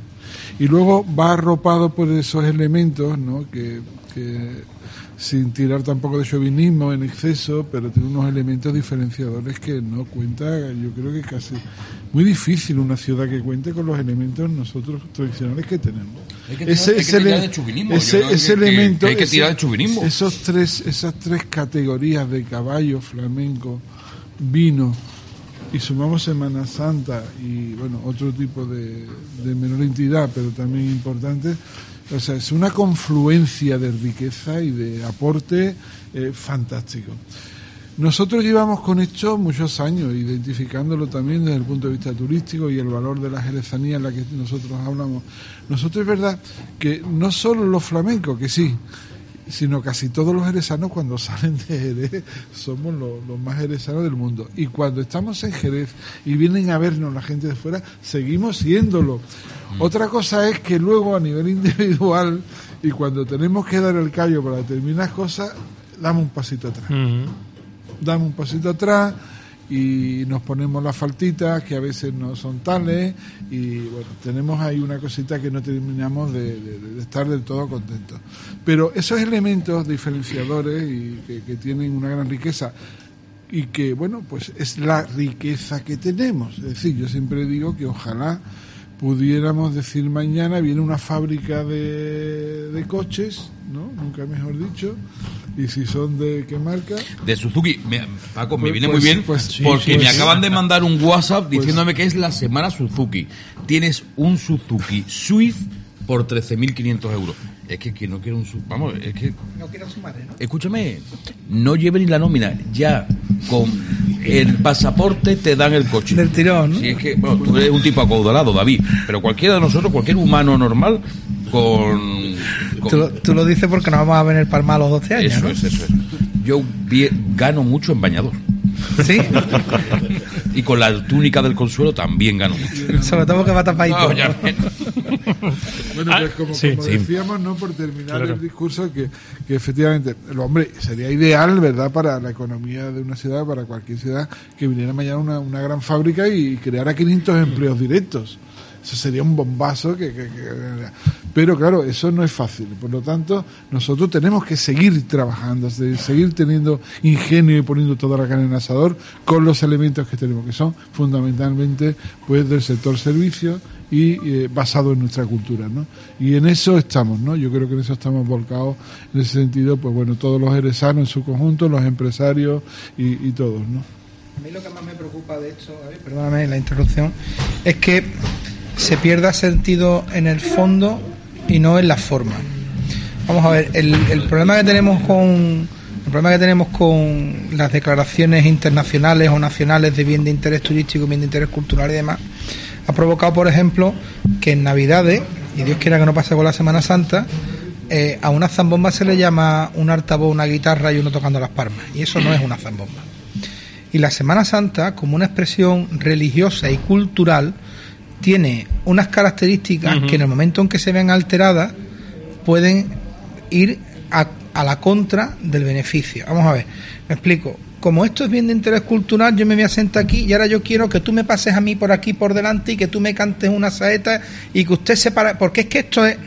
Y luego va arropado por esos elementos, ¿no? que, que sin tirar tampoco de chauvinismo en exceso, pero tiene unos elementos diferenciadores que no cuenta, yo creo que casi muy difícil una ciudad que cuente con los elementos nosotros tradicionales que tenemos. Hay que tirar, ese, hay que tirar de chauvinismo. Ese, ese que, elemento, que hay que ese, tirar de chauvinismo. Esos tres, esas tres categorías de caballo, flamenco, vino, y sumamos Semana Santa y bueno, otro tipo de, de menor entidad, pero también importante. O sea, es una confluencia de riqueza y de aporte eh, fantástico. Nosotros llevamos con esto muchos años, identificándolo también desde el punto de vista turístico y el valor de la jerezanía en la que nosotros hablamos. Nosotros es verdad que no solo los flamencos, que sí, sino casi todos los jerezanos cuando salen de Jerez somos los, los más jerezanos del mundo. Y cuando estamos en Jerez y vienen a vernos la gente de fuera, seguimos siéndolo. Mm. Otra cosa es que luego a nivel individual y cuando tenemos que dar el callo para determinadas cosas, damos un pasito atrás. Mm. Damos un pasito atrás y nos ponemos las faltitas que a veces no son tales y bueno, tenemos ahí una cosita que no terminamos de, de, de estar del todo contentos, pero esos elementos diferenciadores y que, que tienen una gran riqueza y que bueno, pues es la riqueza que tenemos. Es decir, yo siempre digo que ojalá pudiéramos decir mañana viene una fábrica de, de coches, ¿no? Nunca mejor dicho. Y si son de qué marca, de Suzuki. Me, Paco, me pues, viene pues, muy bien pues, porque pues, me acaban de mandar un WhatsApp pues, diciéndome que es la semana Suzuki. Tienes un Suzuki Swift por trece mil quinientos euros. Es que, que no quiero un... Vamos, es que... No quiero sumar, ¿no? Escúchame, no lleve ni la nómina. Ya con el pasaporte te dan el coche. Del tirón, ¿no? Si es que, bueno, tú eres un tipo acaudalado, David, pero cualquiera de nosotros, cualquier humano normal, con... con... Tú, lo, tú lo dices porque nos vamos a venir Palma a los doce años, Eso ¿no? es, eso es. Yo vi, gano mucho en bañador. ¿Sí? Y con la túnica del Consuelo también gano mucho. Sobre todo que va tapadito. No, ya me... Bueno, pues como, sí, como sí. decíamos, ¿no? Por terminar Claro. el discurso, que, que efectivamente, el hombre, sería ideal, ¿verdad?, para la economía de una ciudad, para cualquier ciudad, que viniera mañana una, una gran fábrica y creara quinientos empleos directos. Eso sería un bombazo que, que, que... Pero claro, eso no es fácil. Por lo tanto, nosotros tenemos que seguir trabajando, seguir teniendo ingenio y poniendo toda la carne en el asador con los elementos que tenemos, que son fundamentalmente pues del sector servicios y eh, basado en nuestra cultura, ¿no? Y en eso estamos, ¿no? Yo creo que en eso estamos volcados. En ese sentido, pues bueno, todos los jerezanos en su conjunto, los empresarios y, y todos, ¿no? A mí lo que más me preocupa de esto, a ver, perdóname la interrupción, es que se pierda sentido en el fondo y no en la forma. Vamos a ver, el, el problema que tenemos con el problema que tenemos con las declaraciones internacionales o nacionales de bien de interés turístico, bien de interés cultural y demás, ha provocado, por ejemplo, que en Navidades, y Dios quiera que no pase con la Semana Santa, eh, a una zambomba se le llama un altavoz, una guitarra y uno tocando las palmas, y eso no es una zambomba. Y la Semana Santa, como una expresión religiosa y cultural, tiene unas características uh-huh. que en el momento en que se vean alteradas pueden ir a, a la contra del beneficio. Vamos a ver, me explico. Como esto es bien de interés cultural, yo me voy a sentar aquí y ahora yo quiero que tú me pases a mí por aquí por delante y que tú me cantes una saeta y que usted se para... Porque es que esto es...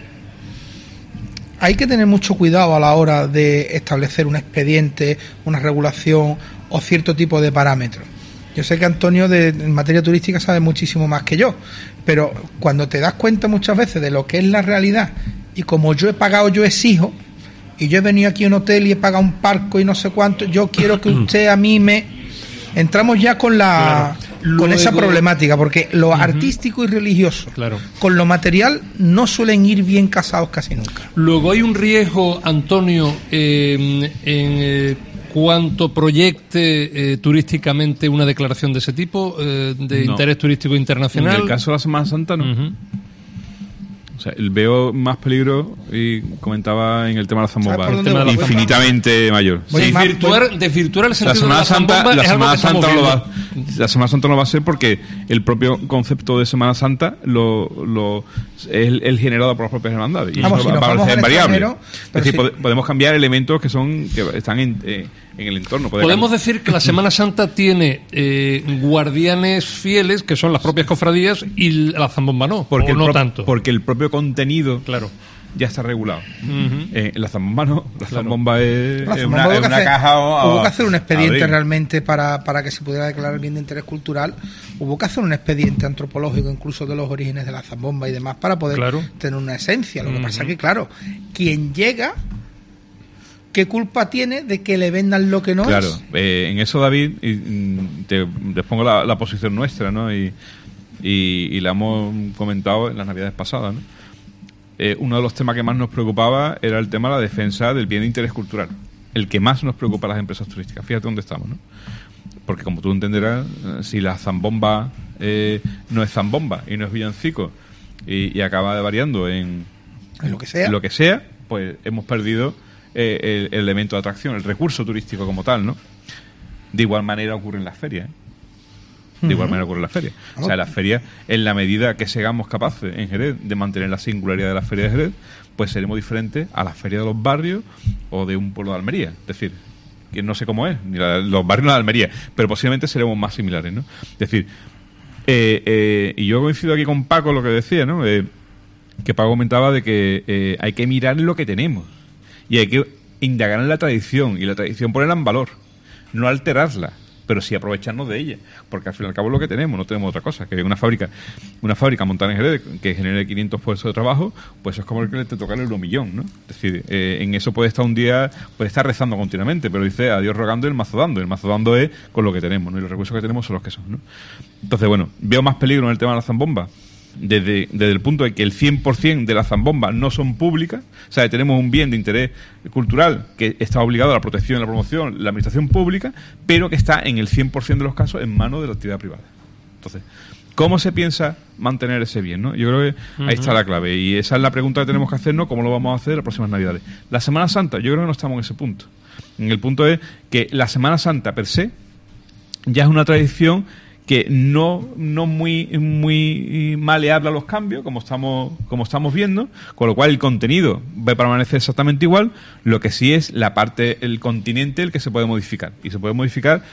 Hay que tener mucho cuidado a la hora de establecer un expediente, una regulación o cierto tipo de parámetros. Yo sé que Antonio de, en materia turística sabe muchísimo más que yo, pero cuando te das cuenta muchas veces de lo que es la realidad y como yo he pagado, yo exijo, y yo he venido aquí a un hotel y he pagado un parco y no sé cuánto, yo quiero que usted a mí me... Entramos ya con la claro. con Luego... esa problemática, porque lo uh-huh. artístico y religioso claro. con lo material no suelen ir bien casados casi nunca. Luego hay un riesgo, Antonio, eh, en... Eh, cuanto proyecte eh, turísticamente una declaración de ese tipo, eh, de no. interés turístico internacional. En el caso de la Semana Santa, no. Uh-huh. O sea, veo más peligro, y comentaba en el tema de la zambomba, infinitamente mayor. Sí. Desvirtuar, desvirtuar el sentido la Semana de la Santa, zambomba la es Semana algo que Santa estamos lo va, la Semana Santa no va a ser porque el propio concepto de Semana Santa lo, lo es el, el generado por las propias hermandades y vamos, eso si va, va a ser variable. Es decir, sí. podemos cambiar elementos que son que están en, eh, en el entorno. Podemos cambiar. decir que la Semana Santa tiene eh, guardianes fieles que son las propias cofradías y la zambomba no, porque o no pro, tanto. Porque el propio contenido claro. ya está regulado. Uh-huh. Eh, la zambomba no, la claro. zambomba es, la es zambomba una, es una hacer, caja o, hubo que hacer un expediente abrir. realmente para, para que se pudiera declarar bien de interés cultural, hubo que hacer un expediente antropológico incluso de los orígenes de la zambomba y demás para poder claro. tener una esencia. Lo que uh-huh. pasa es que claro, quien llega, ¿qué culpa tiene de que le vendan lo que no claro, es? Claro, eh, en eso, David, y, te, te pongo la, la posición nuestra, ¿no? Y, y, y la hemos comentado en las navidades pasadas, ¿no? Eh, uno de los temas que más nos preocupaba era el tema de la defensa del bien de interés cultural, el que más nos preocupa a las empresas turísticas. Fíjate dónde estamos, ¿no? Porque como tú entenderás, si la zambomba eh, no es zambomba y no es villancico y, y acaba variando en, en lo que sea, en lo que sea, pues hemos perdido eh, el, el elemento de atracción, el recurso turístico como tal, ¿no? De igual manera ocurre en las ferias, ¿eh? De igual manera ocurre en las ferias. O sea, las ferias, en la medida que seamos capaces en Jerez de mantener la singularidad de la feria de Jerez, pues seremos diferentes a la feria de los barrios o de un pueblo de Almería. Es decir, que no sé cómo es, ni la, los barrios de Almería, pero posiblemente seremos más similares, ¿no? Es decir, eh, eh, y yo coincido aquí con Paco lo que decía, ¿no? Eh, que Paco comentaba de que eh, hay que mirar lo que tenemos y hay que indagar en la tradición y la tradición ponerla en valor, no alterarla, pero sí aprovecharnos de ella, porque al fin y al cabo es lo que tenemos, no tenemos otra cosa, que una fábrica una fábrica montada en Jerez que genere quinientos puestos de trabajo, pues es como el que le te toca el euromillón, ¿no? Es decir, eh, en eso puede estar un día, puede estar rezando continuamente, pero dice a Dios rogando y el mazo dando, el mazo dando es con lo que tenemos, ¿no? Y los recursos que tenemos son los que son, ¿no? Entonces, bueno, veo más peligro en el tema de la zambomba, desde, desde el punto de que el cien por ciento de las zambombas no son públicas, o sea, tenemos un bien de interés cultural que está obligado a la protección y la promoción, la administración pública, pero que está en el cien por ciento de los casos en manos de la actividad privada. Entonces, ¿cómo se piensa mantener ese bien, ¿no? Yo creo que uh-huh. ahí está la clave, y esa es la pregunta que tenemos que hacernos, ¿cómo lo vamos a hacer las próximas Navidades? La Semana Santa, yo creo que no estamos en ese punto. En el punto es que la Semana Santa per se ya es una tradición que no no muy muy maleable a los cambios, como estamos como estamos viendo, con lo cual el contenido va a permanecer exactamente igual, lo que sí es la parte, el continente, el que se puede modificar, y se puede modificar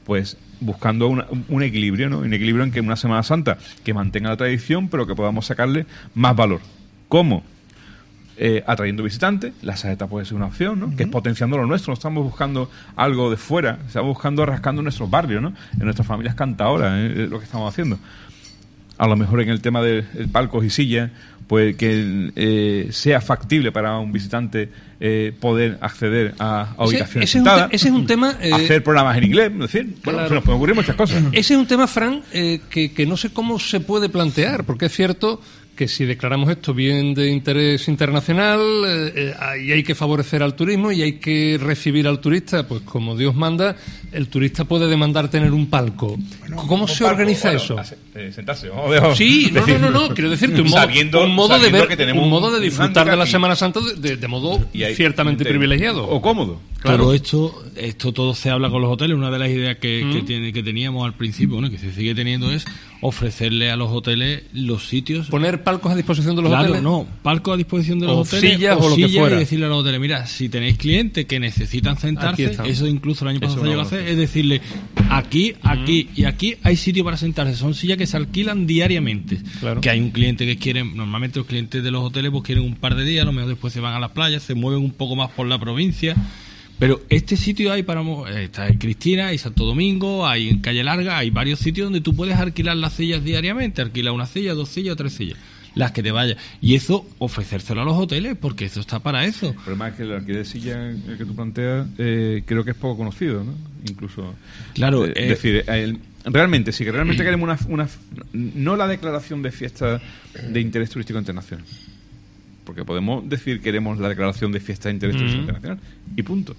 pues buscando una, un equilibrio, ¿no? Un equilibrio en que una Semana Santa que mantenga la tradición, pero que podamos sacarle más valor. ¿Cómo? Eh, atrayendo visitantes, la saeta puede ser una opción, ¿no? Uh-huh. Que es potenciando lo nuestro, no estamos buscando algo de fuera, estamos buscando rascando nuestros barrios, ¿no? En nuestras familias cantadoras, ¿eh? Es lo que estamos haciendo. A lo mejor en el tema de palcos y sillas, pues que eh, sea factible para un visitante eh, poder acceder a, a ubicaciones ese, ese sentadas. Es un, ese es un tema... Eh, hacer programas en inglés, es decir, bueno, claro. se nos pueden ocurrir muchas cosas. Ese es un tema, Fran, eh, que, que no sé cómo se puede plantear, porque es cierto que si declaramos esto bien de interés internacional, eh, eh, y hay que favorecer al turismo y hay que recibir al turista, pues como Dios manda, el turista puede demandar tener un palco. Bueno, ¿Cómo se palco, organiza bueno, eso? Hace, eh, sentarse, vamos a sí, no, no, no, no, quiero decirte, un modo, sabiendo, un modo de ver, un modo de disfrutar de la y, Semana Santa de, de, de modo hay, ciertamente de, privilegiado. O cómodo. Claro, todo esto, esto todo se habla con los hoteles. Una de las ideas que, mm. que, tiene, que teníamos al principio, ¿no? Que se sigue teniendo, es ofrecerle a los hoteles los sitios. Poner palcos a disposición de los claro, hoteles. No, palcos a disposición de los o hoteles. Sillas, o, o lo sillas que fuera. Y decirle a los hoteles, mira, si tenéis clientes que necesitan sentarse, eso incluso el año pasado se llegó a hacer, es decirle, aquí, aquí mm. y aquí hay sitio para sentarse. Son sillas que se alquilan diariamente. Claro. Que hay un cliente que quiere, normalmente los clientes de los hoteles pues quieren un par de días, a lo mejor después se van a las playas, se mueven un poco más por la provincia. Pero este sitio hay para... Está en Cristina, hay Santo Domingo, hay en Calle Larga, hay varios sitios donde tú puedes alquilar las sillas diariamente. Alquilar una silla, dos sillas o tres sillas. Las que te vayas. Y eso, ofrecérselo a los hoteles, porque eso está para eso. El problema es que el alquiler de silla que tú planteas eh, creo que es poco conocido, ¿no? Incluso... Claro. Es eh, eh, decir, el, realmente, si realmente queremos una, una... No la declaración de fiesta de interés turístico internacional. Porque podemos decir que queremos la declaración de fiesta de interés turístico mm. internacional. Y punto.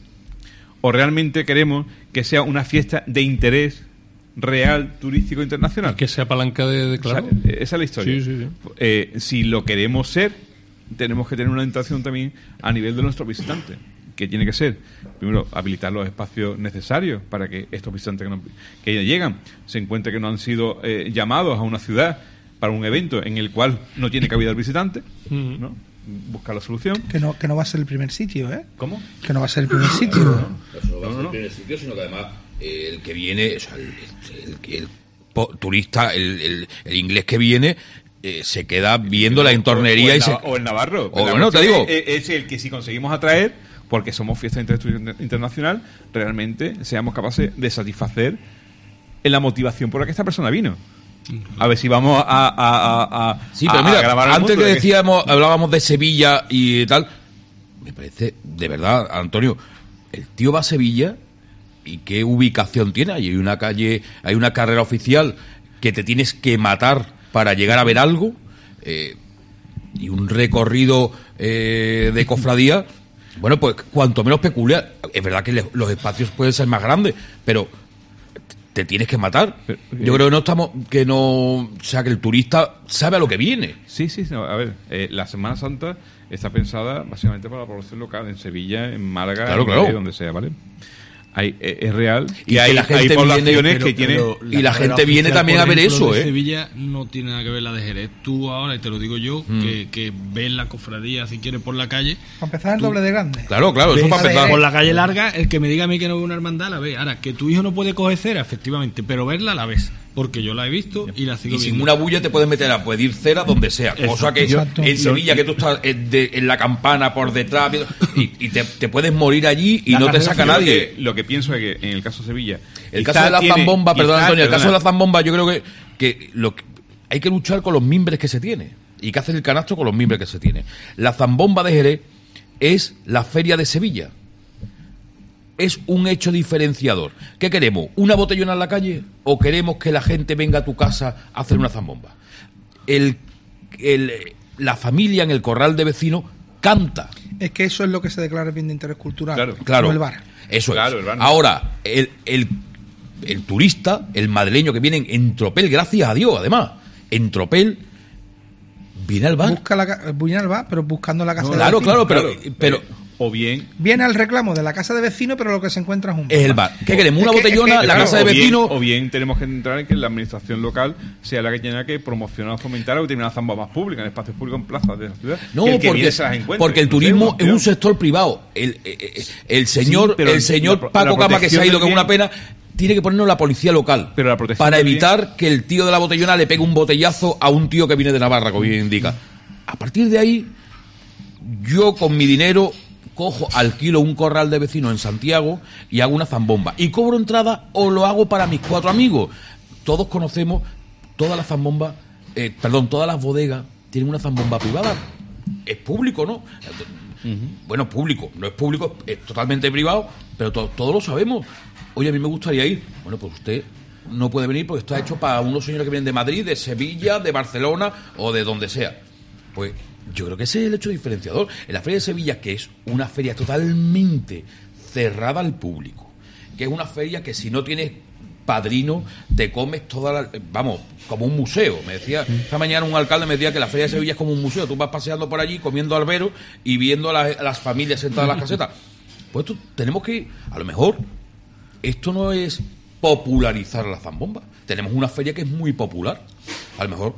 ¿O realmente queremos que sea una fiesta de interés real turístico internacional? Y que sea palanca de, de claro. O sea, esa es la historia. Sí, sí, sí. Eh, si lo queremos ser, tenemos que tener una orientación también a nivel de nuestros visitantes. Que tiene que ser, primero, habilitar los espacios necesarios para que estos visitantes que, no, que llegan se encuentren que no han sido eh, llamados a una ciudad para un evento en el cual no tiene cabida el visitante, mm. ¿no? Buscar la solución. Que no, que no va a ser el primer sitio, ¿eh? ¿Cómo? Que no va a ser el primer sitio. No, no, eso no va a ser el primer sitio, sino que además eh, el que viene, o sea, el, el, el, el turista, el, el, el inglés que viene, eh, se queda viendo la entornería o, o y se... O el navarro. O bueno, te digo... Es, es el que si conseguimos atraer, porque somos fiesta de interés internacional, realmente seamos capaces de satisfacer en la motivación por la que esta persona vino. A ver si vamos a, a, a, a sí, pero mira, a grabar antes que de decíamos, que... hablábamos de Sevilla y tal, me parece, de verdad, Antonio, el tío va a Sevilla y qué ubicación tiene. Hay una calle, hay una carrera oficial que te tienes que matar para llegar a ver algo, eh, y un recorrido eh, de cofradía, bueno, pues cuanto menos peculiar. Es verdad que le, los espacios pueden ser más grandes, pero te tienes que matar. Yo creo que no estamos, que no, o sea, que el turista sabe a lo que viene. Sí, sí, no, a ver, eh, la Semana Santa está pensada básicamente para la población local, en Sevilla, en Málaga, claro, en claro. Madrid, donde sea, ¿vale? Hay, eh, es real y, y hay, la gente hay poblaciones viene, pero, que tienen y la, la gente viene también a ver eso, de ¿eh? Sevilla no tiene nada que ver la de Jerez. Tú ahora, y te lo digo yo, mm. que, que ves la cofradía si quieres por la calle. Para empezar el tú, doble de grande. Claro, claro, eso para empezar. Por la calle larga, el que me diga a mí que no ve una hermandad la ve. Ahora, que tu hijo no puede coger cera, efectivamente, pero verla la ves. Porque yo la he visto y la sigo y viendo. sin una bulla te puedes meter a pedir cera donde sea. Exacto. Cosa que Exacto. en Sevilla, que tú estás en, de, en la campana por detrás y, y te, te puedes morir allí y la no te saca nadie. Que, lo que pienso es que en el caso de Sevilla, el caso de la tiene, zambomba, perdón quizá, Antonio, el caso de la zambomba, yo creo que, que, lo que hay que luchar con los mimbres que se tiene y que hacer el canasto con los mimbres que se tiene. La zambomba de Jerez es la feria de Sevilla. Es un hecho diferenciador. ¿Qué queremos? ¿Una botellona en la calle? ¿O queremos que la gente venga a tu casa a hacer una zambomba? El, el, la familia en el corral de vecinos canta. Es que eso es lo que se declara bien de interés cultural. Claro, claro. No el bar. Eso claro, es. El bar no. Ahora, el, el, el turista, el madrileño que viene en tropel, gracias a Dios, además, en tropel, viene al bar. Busca la, viene al bar, pero buscando la casa no, de claro, vecinos. Claro, claro, pero... pero o bien viene al reclamo de la casa de vecino, pero lo que se encuentra es un bar. Es el bar. ¿Qué queremos? Una es que, botellona, es que, la claro, casa de o vecino. Bien, o bien tenemos que entrar en que la administración local sea la que tenga que promocionar o fomentar o determinadas zambas públicas, en espacios públicos, en plazas de la ciudad. No, que el que porque, se las encuentre, porque el no turismo sé, es un sector privado. El, el, el señor, sí, el señor la, Paco la Cama, que se ha ido con una pena, tiene que ponernos la policía local, pero la protección para también... evitar que el tío de la botellona le pegue un botellazo a un tío que viene de Navarra, como bien indica. A partir de ahí, yo con mi dinero cojo, alquilo un corral de vecinos en Santiago y hago una zambomba. Y cobro entrada o lo hago para mis cuatro amigos. Todos conocemos, todas las zambombas, eh, perdón, todas las bodegas tienen una zambomba privada. Es público, ¿no? Uh-huh. Bueno, público, no es público, es totalmente privado, pero to- todos lo sabemos. Oye, a mí me gustaría ir. Bueno, pues usted no puede venir porque está hecho para unos señores que vienen de Madrid, de Sevilla, de Barcelona o de donde sea. Pues yo creo que ese es el hecho diferenciador. En la Feria de Sevilla, que es una feria totalmente cerrada al público, que es una feria que si no tienes padrino, te comes toda la... Vamos, como un museo. Me decía, esta mañana un alcalde me decía que la Feria de Sevilla es como un museo. Tú vas paseando por allí, comiendo albero y viendo a las, a las familias sentadas en las casetas. Pues esto, tenemos que... A lo mejor, esto no es popularizar la zambomba. Tenemos una feria que es muy popular. A lo mejor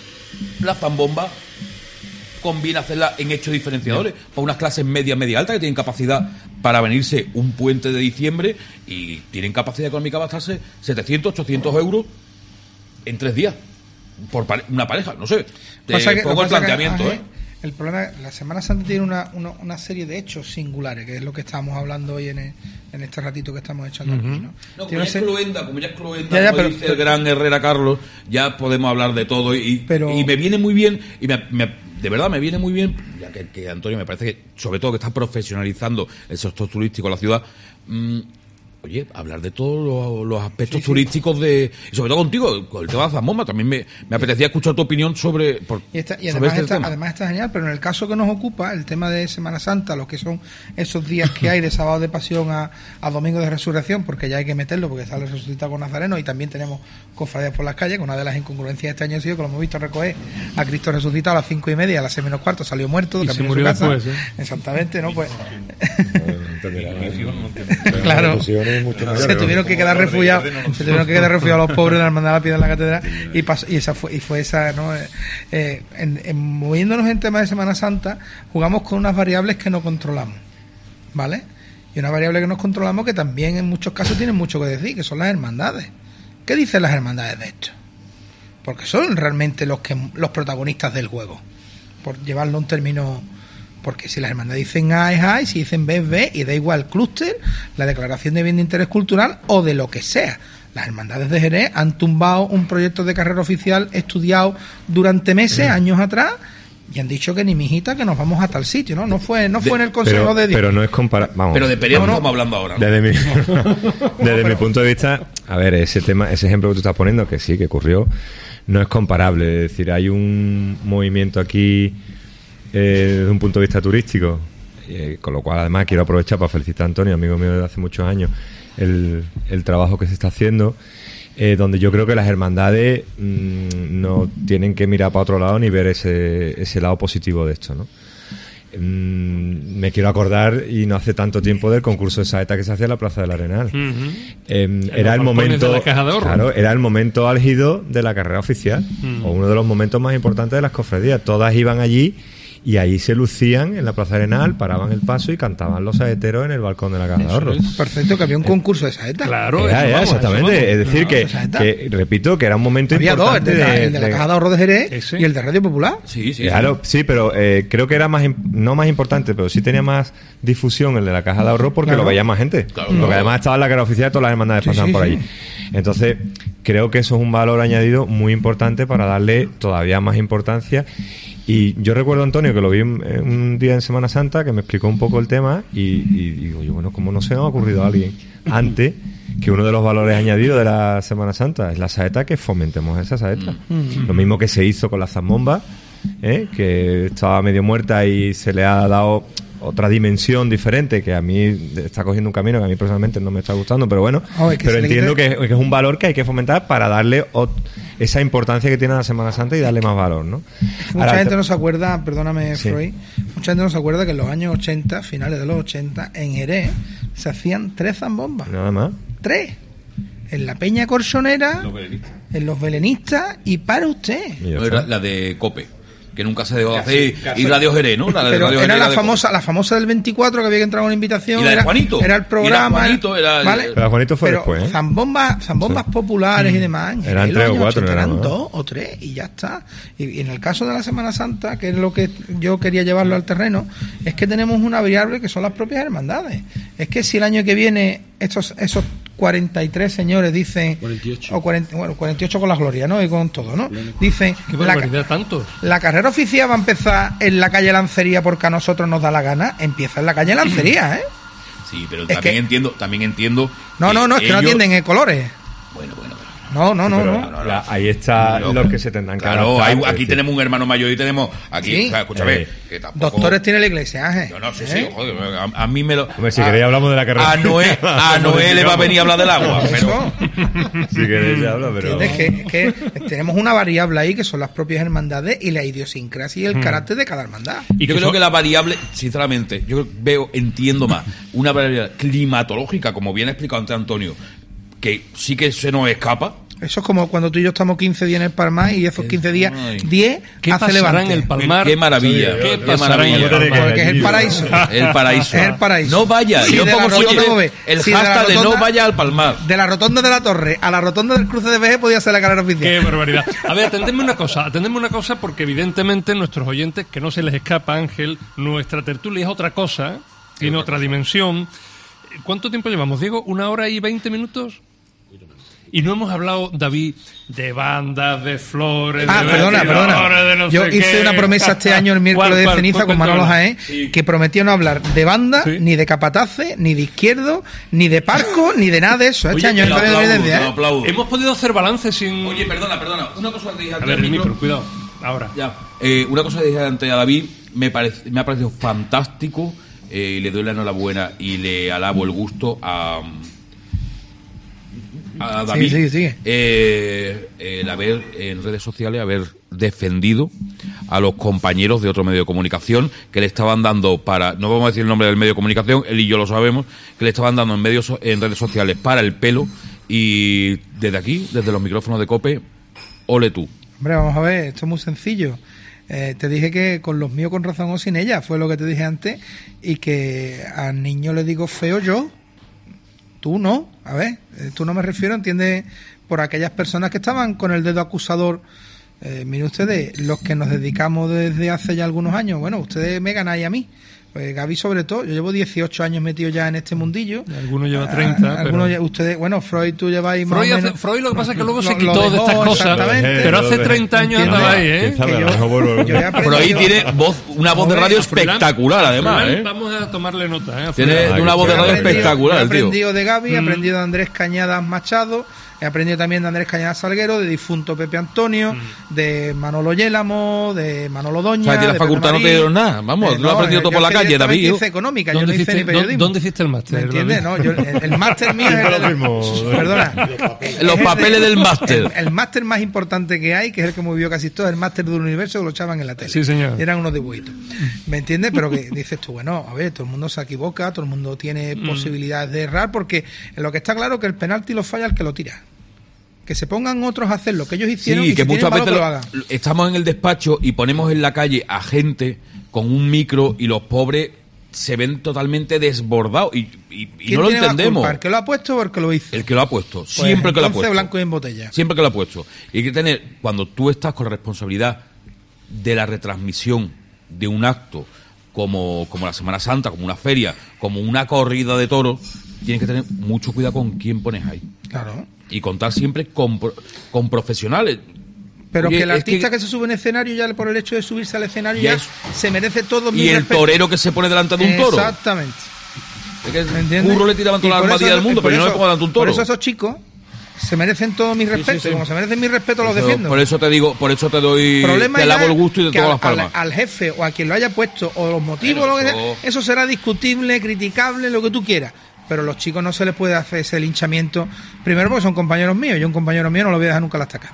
la zambomba conviene hacerla en hechos diferenciadores para unas clases media, media alta que tienen capacidad para venirse un puente de diciembre y tienen capacidad económica para gastarse setecientos, ochocientos euros en tres días por pare- una pareja, no sé. Te Pasa que- pongo el pasa que, planteamiento, Ángel, ¿eh? El problema, la Semana Santa tiene una, una, una serie de hechos singulares, que es lo que estamos hablando hoy en, el- en este ratito que estamos echando aquí, ¿no? No, como Tiene ya es una serie- cloenda, como ya es cloenda, Ya, ya, como pero- dice pero- el gran Herrera Carlos, ya podemos hablar de todo y, Pero- y me viene muy bien, y me, me- de verdad me viene muy bien, ya que, que Antonio me parece que, sobre todo que está profesionalizando el sector turístico de la ciudad, mmm, oye, hablar de todos los, los aspectos Sí, sí. turísticos de, y sobre todo contigo, con el tema de la zambomba, también me, me apetecía escuchar tu opinión sobre, por, Y, está, y sobre además, este está, tema. además está genial, pero en el caso que nos ocupa, el tema de Semana Santa, lo que son esos días que hay de sábado de pasión a, a domingo de resurrección, porque ya hay que meterlo, porque sale resucitado con Nazareno, y también tenemos cofradías por las calles, que una de las incongruencias de este año ha sido que lo hemos visto recoger a Cristo resucitado a las cinco y media, a las seis menos cuarto salió muerto, Y camino se a su murió casa. después, ¿eh? Exactamente, ¿no? Pues Claro. claro, se tuvieron que quedar refugiados, se tuvieron que quedar refugiados los pobres de la hermandad de la piedra en la catedral, y pasó, y esa fue, y fue esa, ¿no? Eh, eh, en, en, moviéndonos en tema de Semana Santa, jugamos con unas variables que no controlamos, ¿vale? Y una variable que no controlamos que también en muchos casos tienen mucho que decir, que son las hermandades. ¿Qué dicen las hermandades de esto? Porque son realmente los que los protagonistas del juego, por llevarlo a un término. Porque si las hermandades dicen A es A, y si dicen B es B, y da igual el clúster, la declaración de bien de interés cultural o de lo que sea. Las hermandades de Jerez han tumbado un proyecto de carrera oficial estudiado durante meses, años atrás, y han dicho que ni mijita, que nos vamos a tal sitio, ¿no? No fue, no fue en el Consejo pero, de Dios. pero no es comparable. Pero de Perea no vamos, estamos hablando ahora, ¿no? Desde mi, desde mi punto de vista, a ver, ese tema, ese ejemplo que tú estás poniendo, que sí, que ocurrió, no es comparable. Es decir, hay un movimiento aquí eh, desde un punto de vista turístico, eh, con lo cual además quiero aprovechar para felicitar a Antonio, amigo mío desde hace muchos años, el, el trabajo que se está haciendo, eh, donde yo creo que las hermandades mmm, no tienen que mirar para otro lado ni ver ese, ese lado positivo de esto, ¿no? Mm, me quiero acordar, y no hace tanto tiempo, del concurso de saeta que se hacía en la Plaza del Arenal. Uh-huh. eh, era el los balcones momento, de la Caja de Ahorro. claro, era el momento álgido de la carrera oficial, Uh-huh. o uno de los momentos más importantes de las cofradías. Todas iban allí y ahí se lucían en la Plaza Arenal, paraban el paso y cantaban los saeteros en el balcón de la Caja de Eso Ahorro. es. Perfecto, que había un concurso de saeta. Claro, Era, eso era, vamos, exactamente. eso Es decir, No, que, o sea, está. que, repito, que era un momento Había dos, el importante de, la, el de la de- Caja de Ahorro de Jerez Ese. y el de Radio Popular. Sí, sí. Claro, sí, pero eh, creo que era más, im- no más importante, pero sí tenía más difusión el de la Caja de Ahorro, porque Claro. lo veía más gente. Claro, porque claro. además estaba en la carrera oficial, todas las hermandades Sí, pasaban sí, por sí. allí. Entonces, creo que eso es un valor añadido muy importante para darle todavía más importancia. Y yo recuerdo, Antonio, que lo vi en- en un día en Semana Santa, que me explicó un poco el tema, y, y digo yo, bueno, ¿cómo no se nos ha ocurrido a alguien antes que uno de los valores añadidos de la Semana Santa es la saeta, que fomentemos esa saeta? Lo mismo que se hizo con la zambomba, ¿eh? Que estaba medio muerta y se le ha dado otra dimensión diferente, que a mí está cogiendo un camino que a mí personalmente no me está gustando, pero bueno, Oh, es que pero se le entiendo quite- que, que es un valor que hay que fomentar para darle ot- esa importancia que tiene la Semana Santa y darle más valor, ¿no? Mucha Ahora, gente te- no se acuerda, perdóname, Sí. Freud, mucha gente no se acuerda que en los años ochenta, finales de los ochenta, en Jerez se hacían tres zambombas. Nada más. Tres. En la Peña Corchonera, Los belenistas. en los belenistas, y para usted. Y ya No, está. era la de Cope. que nunca se dejó de Casi, hacer, casi. y Radio Jerez, ¿no? La de Pero Radio era Jerez la de- famosa, la famosa del veinticuatro que había que entrar con una invitación. Y la de era, Juanito. Era el programa. Y la Juanito era el- ¿vale? Pero Juanito fue Pero después, ¿eh? Zambombas, zambombas populares y demás. en Eran los tres o años cuatro, ochenta eran, eran ¿no? dos o tres y ya está. Y, y en el caso de la Semana Santa, que es lo que yo quería llevarlo al terreno, es que tenemos una variable que son las propias hermandades. Es que si el año que viene estos, esos cuarenta y tres señores dicen, cuarenta y ocho. o cuarenta, bueno, cuarenta y ocho con la gloria, ¿no? Y con todo, ¿no? Dicen, Qué la, barbaridad, tantos. la carrera oficial va a empezar en la calle Lancería porque a nosotros nos da la gana. Empieza en la calle Lancería, ¿eh? Sí, pero Es también que- entiendo, también entiendo. No, no, no, es que no ellos- atienden en colores. Bueno, bueno, bueno. No, no, no, Pero no. la- ahí está Loco. lo que se tendrán que Claro, adaptar, hay- es aquí decir, tenemos un hermano mayor y tenemos aquí, Sí. o sea, escúchame, Eh, que tampoco... Doctores tiene la iglesia, Ángel. Yo no sé, ¿Eh? sí, joder, a, a mí me lo... Hombre, si a- queréis hablamos de la carrera. A Noé, a Noé le va a venir a hablar del agua, pero... Eso. Si queréis ya hablo, pero... ¿Entiendes? Que, que tenemos una variable ahí que son las propias hermandades y la idiosincrasia y el carácter de cada hermandad. Y yo que creo son- que la variable, sinceramente, yo veo, entiendo más, una variable climatológica, como bien ha explicado antes Antonio, que sí que se nos escapa. Eso es como cuando tú y yo estamos quince días en el Palmar y esos quince días, Ay. diez ¿Qué hace pasará levante. en el Palmar? Qué maravilla, ¿Qué qué pasará en el maravilla. Palmar? Porque es el paraíso. El paraíso. Es el paraíso. No vaya, Si yo de la pongo rotonda, siempre ¿cómo ves? el Si de la hashtag de no rotonda- vaya al Palmar. De la rotonda de la Torre a la rotonda del cruce de Veje podía ser la carrera Qué oficial. barbaridad. A ver, atendedme una cosa, atendedme una cosa porque evidentemente nuestros oyentes, que no se les escapa, Ángel, nuestra tertulia es otra cosa, tiene otra dimensión. ¿Cuánto tiempo llevamos, Diego? ¿Una hora y veinte minutos? Y no hemos hablado, David, de bandas, de flores, Ah, de perdona, vestidores, perdona. de no Yo sé hice qué. una promesa este año el miércoles ¿Cuál, de cuál? ceniza ¿Cuál con Manolo cuéntamela? Jaén, que prometió no hablar de banda, Sí. ni de capataces, ni de izquierdo, ni de parco, ni de nada de eso. Este Oye, año te no lo tengo aplaudo, evidencia, te lo ¿eh? aplaudo. Hemos podido hacer balance sin... Oye, perdona, perdona. Una cosa que te dije A antes ver, al el micro. micro, cuidado. Ahora. Ya. Eh, una cosa que dije antes a David, me, parece, me ha parecido fantástico, eh, y le doy la enhorabuena y le alabo el gusto a, a David. Sigue, sigue, sigue. Eh, el haber, en redes sociales, haber defendido a los compañeros de otro medio de comunicación que le estaban dando para, no vamos a decir el nombre del medio de comunicación, él y yo lo sabemos, que le estaban dando en medios so- en redes sociales para el pelo, y desde aquí, desde los micrófonos de COPE, ole tú. Hombre, vamos a ver, esto es muy sencillo. Eh, te dije que con los míos con razón o sin ella, fue lo que te dije antes, y que al niño le digo feo yo, tú no. A ver, eh, tú no me refiero, entiendes, por aquellas personas que estaban con el dedo acusador. Eh, mire ustedes, los que nos dedicamos desde hace ya algunos años, bueno, ustedes me ganáis a mí. Pues Gaby sobre todo, yo llevo dieciocho años metido ya en este mundillo. Algunos lleva treinta, Ah, algunos pero- ya- ustedes, bueno, Freud tú lleváis más Freud, o hace- menos- Freud lo que pasa es que luego Lo- se lo quitó de dejó, estas cosas, exactamente. pero hace Lo treinta años ¿entiendes? andaba ahí, ¿eh? ¿Quién sabe? Que A yo- lo mejor vuelvo. yo he aprendido- Freud tiene voz, una voz de radio A Froilán- espectacular, además, Froilán, ¿eh? Vamos a tomarle nota, ¿eh? Tiene Froilán. una voz de He radio aprendido- espectacular, He el tío. aprendido de Gaby, he Mm. aprendido de Andrés Cañadas Machado, he aprendido también de Andrés Cañadas Salguero, de difunto Pepe Antonio, Mm. de Manolo Yélamo, de Manolo O Doña. sea, que la de facultad Pepe no te Marín. dieron nada. Vamos, Eh, lo has aprendido todo yo por la es que calle, directamente David. hice económica, yo ¿Dónde no hice hiciste- ni periodismo. ¿Dónde hiciste el máster, ¿Me entiendes? David? No, yo, el, el máster mío es Siempre el, lo mismo. Perdona. Los Es el papeles de- del máster. El, el máster más importante que hay, que es el que movió casi todo, es el máster del universo que lo echaban en la tele. Sí, señor. Y eran unos dibujitos. ¿Me entiendes? Pero que dices tú, bueno, a ver, todo el mundo se equivoca, todo el mundo tiene Mm. posibilidades de errar, porque lo que está claro es que el penalti lo falla el que lo tira. Que se pongan otros a hacer lo que ellos hicieron Sí, y que si muchas tienen veces valor, que lo- lo hagan. estamos en el despacho y ponemos en la calle a gente con un micro y los pobres se ven totalmente desbordados y, y- y ¿Quién no lo tiene más entendemos. culpa, ¿el que lo ha puesto o el que lo hizo? El que lo ha puesto, Pues siempre que lo ha entonces puesto. blanco y en botella. Siempre que lo ha puesto. Y hay que tener, cuando tú estás con la responsabilidad de la retransmisión de un acto como, como la Semana Santa, como una feria, como una corrida de toros, tienes que tener mucho cuidado con quién pones ahí. Claro. Y contar siempre con, pro- con profesionales. Pero Oye, que el es artista que- que... se sube en escenario ya por el hecho de subirse al escenario Ya ya, es- se merece todo mi Y el respeto. torero que se pone delante de un toro. Exactamente. Es que ¿Me entiendes? Curro le tiraban Y toda la por armadilla eso- del mundo, por pero yo no me eso- pongo delante de un toro. Por eso esos chicos se merecen todo mi respeto. sí. Y como se merecen mi respeto, los Por eso- defiendo. Por eso te digo, por eso te doy, El problema te ya lavo el es gusto y de que todas al, las palmas. al- al jefe o a quien lo haya puesto o los motivos, Bueno, lo que eso- sea, eso será discutible, criticable, lo que tú quieras. Pero a los chicos no se les puede hacer ese linchamiento. Primero porque son compañeros míos. Yo un compañero mío no lo voy a dejar nunca la estaca.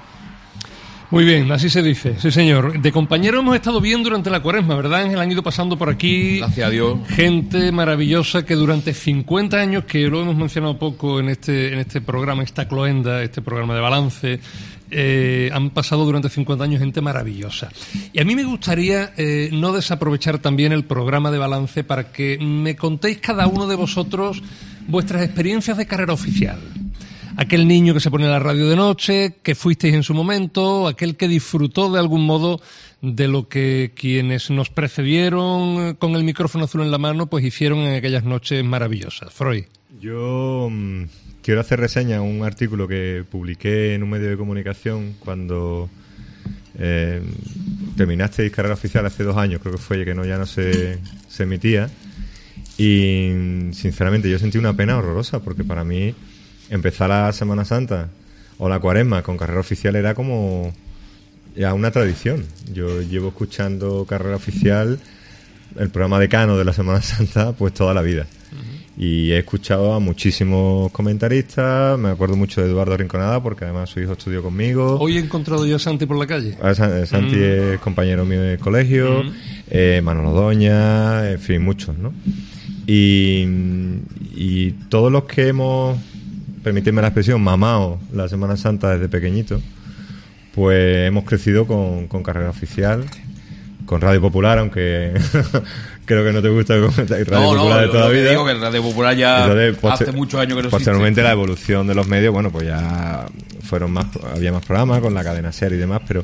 Muy bien, así se dice, sí señor. De compañeros hemos estado bien durante la cuaresma, ¿verdad, Ángel? Han ido pasando por aquí Gracias a Dios. gente maravillosa que durante cincuenta años, que lo hemos mencionado poco en este en este programa, esta cloenda, este programa de balance, eh, han pasado durante cincuenta años gente maravillosa. Y a mí me gustaría eh, no desaprovechar también el programa de balance para que me contéis cada uno de vosotros vuestras experiencias de carrera oficial. Aquel niño que se pone en la radio de noche, que fuisteis en su momento, aquel que disfrutó de algún modo de lo que quienes nos precedieron con el micrófono azul en la mano pues hicieron en aquellas noches maravillosas. Freud. Yo mmm, quiero hacer reseña a un artículo que publiqué en un medio de comunicación cuando eh, terminasteis carrera oficial hace dos años, creo que fue, que no ya no se, se emitía, y sinceramente yo sentí una pena horrorosa porque para mí empezar la Semana Santa o la Cuaresma con carrera oficial era como ya una tradición. Yo llevo escuchando carrera oficial, el programa decano de la Semana Santa, pues toda la vida. Uh-huh. Y he escuchado a muchísimos comentaristas, me acuerdo mucho de Eduardo Rinconada, porque además su hijo estudió conmigo. Hoy he encontrado yo a Santi por la calle. A Santi uh-huh. es compañero mío de colegio, uh-huh. eh, Manolo Doña, en fin, muchos, ¿no? Y, y todos los que hemos, permíteme la expresión, mamado la Semana Santa desde pequeñito, pues hemos crecido con, con carrera oficial, con Radio Popular, aunque creo que no te gusta Radio no, Popular no, de toda la vida. Digo que Radio Popular ya Entonces, poster- hace muchos años que no posteriormente existe. La evolución de los medios, bueno, pues ya fueron más, había más programas con la cadena SER y demás, pero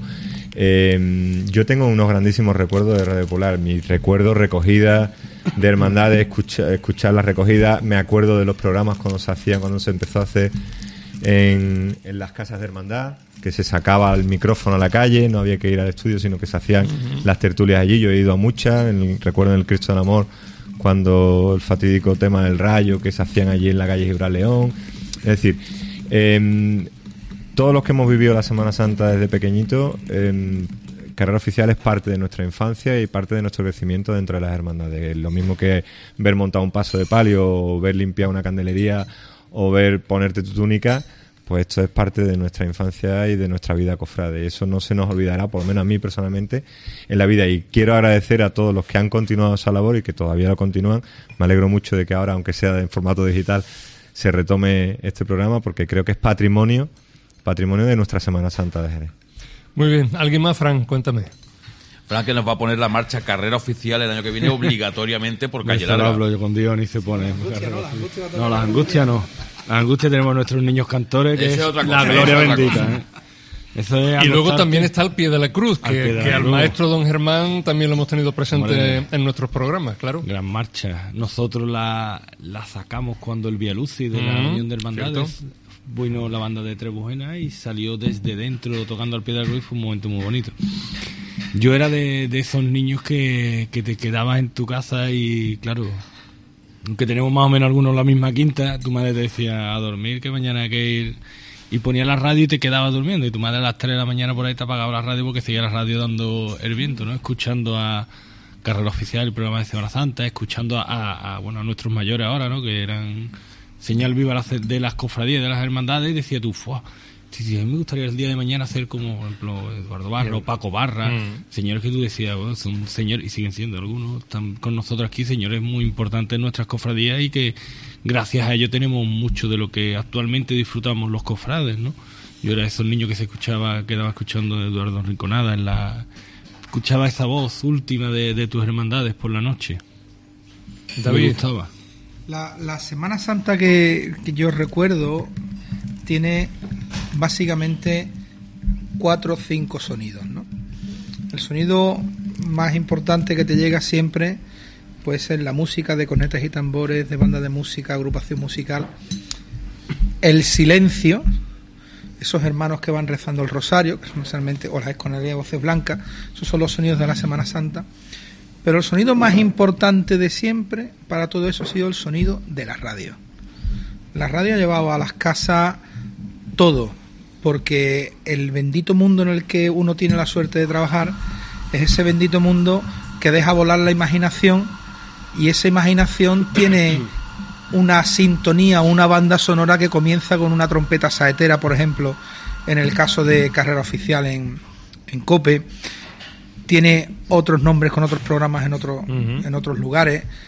eh, yo tengo unos grandísimos recuerdos de Radio Popular. Mis recuerdos, recogidas de hermandades, escucha, escuchar las recogidas, me acuerdo de los programas cuando se hacían, cuando se empezó a hacer en, en las casas de hermandad, que se sacaba el micrófono a la calle, no había que ir al estudio, sino que se hacían uh-huh. las tertulias allí. Yo he ido a muchas, en el, recuerdo en el Cristo del Amor, cuando el fatídico tema del rayo, que se hacían allí en la calle Gibraleón. Es decir, eh, todos los que hemos vivido la Semana Santa desde pequeñito, eh, carrera oficial es parte de nuestra infancia y parte de nuestro crecimiento dentro de las hermandades. Lo mismo que ver montar un paso de palio, o ver limpiar una candelería, o ver ponerte tu túnica, pues esto es parte de nuestra infancia y de nuestra vida cofrade. Eso no se nos olvidará, por lo menos a mí personalmente, en la vida. Y quiero agradecer a todos los que han continuado esa labor y que todavía lo continúan. Me alegro mucho de que ahora, aunque sea en formato digital, se retome este programa, porque creo que es patrimonio, patrimonio de nuestra Semana Santa de Jerez. Muy bien. ¿Alguien más, Fran? Cuéntame. Fran, que nos va a poner la marcha carrera oficial el año que viene obligatoriamente por calle larga. No hablo yo con Dios, ni se pone. No, las angustias no. Las angustias tenemos nuestros niños cantores, que es, es la gloria bendita. ¿eh? Eso es y luego también está el pie de la cruz, que, al, que al maestro don Germán también lo hemos tenido presente Hombre, en nuestros programas, claro. Gran marcha. Nosotros la, la sacamos cuando el Vía Lucis de la mm, Unión de Hermandades vino la banda de Trebujena y salió desde dentro tocando al pie de la cruz. Fue un momento muy bonito. Yo era de, de esos niños que, que te quedabas en tu casa y, claro, aunque tenemos más o menos algunos la misma quinta, tu madre te decía a dormir, que mañana hay que ir, y ponía la radio y te quedabas durmiendo, y tu madre a las tres de la mañana por ahí te apagaba la radio porque seguía la radio dando el viento, ¿no? Escuchando a Carrera Oficial, el programa de Semana Santa, escuchando a, a, a bueno a nuestros mayores ahora, ¿no? Que eran señal viva de las cofradías, de las hermandades, y decía tú, ¡fuah! Sí, sí, a mí me gustaría el día de mañana hacer como, por ejemplo, Eduardo Barro, Paco Barra, mm. señores que tú decías, bueno, son señores, y siguen siendo algunos, están con nosotros aquí, señores muy importantes en nuestras cofradías y que gracias a ellos tenemos mucho de lo que actualmente disfrutamos los cofrades, ¿no? Yo era esos niños que se escuchaba, quedaba escuchando a Eduardo Rinconada, en la, escuchaba esa voz última de, de tus hermandades por la noche. David. Me gustaba. La, la Semana Santa que, que yo recuerdo tiene básicamente cuatro o cinco sonidos, ¿no? El sonido más importante que te llega siempre puede ser la música de cornetas y tambores, de banda de música, agrupación musical, el silencio, esos hermanos que van rezando el rosario, que son especialmente, o las esconalías de voces blancas, esos son los sonidos de la Semana Santa. Pero el sonido más importante de siempre para todo eso ha sido el sonido de la radio. La radio ha llevado a las casas todo, porque el bendito mundo en el que uno tiene la suerte de trabajar es ese bendito mundo que deja volar la imaginación, y esa imaginación tiene una sintonía, una banda sonora que comienza con una trompeta saetera, por ejemplo, en el caso de Carrera Oficial en, en COPE. Tiene otros nombres con otros programas en, otro, uh-huh. en otros lugares.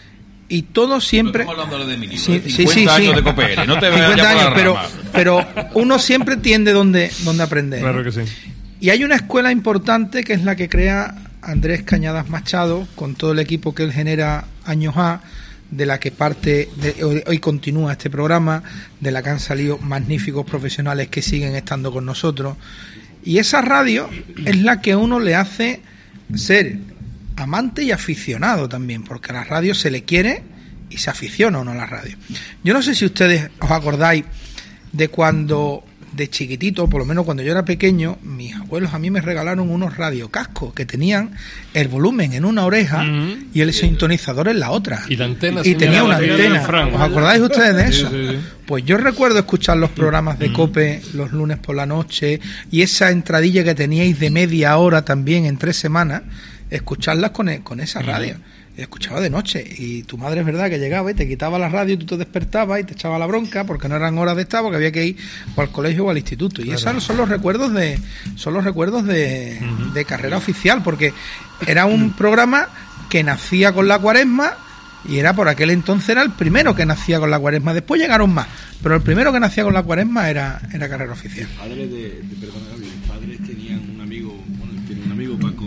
y todo siempre... Estamos hablando de mí, sí, cincuenta sí, sí, años sí. de Copere, no te cincuenta vayas por la años, pero, rama. pero uno siempre tiende donde, donde aprender. Claro ¿no? que sí. Y hay una escuela importante que es la que crea Andrés Cañadas Machado, con todo el equipo que él genera años A, de la que parte, de, hoy, hoy continúa este programa, de la que han salido magníficos profesionales que siguen estando con nosotros. Y esa radio es la que a uno le hace ser amante y aficionado también, porque a la radio se le quiere y se aficiona uno a la radio. Yo no sé si ustedes os acordáis de cuando, de chiquitito, por lo menos cuando yo era pequeño, mis abuelos a mí me regalaron unos radiocascos que tenían el volumen en una oreja Uh-huh. y el sintonizador en la otra. Y la antena. Y tenía una antena. Fran. ¿Os acordáis ustedes de Sí, eso? sí, sí. Pues yo recuerdo escuchar los programas de COPE los lunes por la noche y esa entradilla que teníais de media hora también en tres semanas, escucharlas con, e- con esa radio. Y escuchaba de noche y tu madre es verdad que llegaba y te quitaba la radio y tú te despertabas y te echaba la bronca porque no eran horas de estar, porque había que ir o al colegio o al instituto. Y esos son los recuerdos de son los recuerdos de, de carrera oficial, porque era un programa que nacía con la Cuaresma y era por aquel entonces era el primero que nacía con la Cuaresma. Después llegaron más, pero el primero que nacía con la Cuaresma era, era carrera oficial. Padres de, de perdona, Gaby, mis padres tenían un amigo, bueno, tiene un amigo, Paco,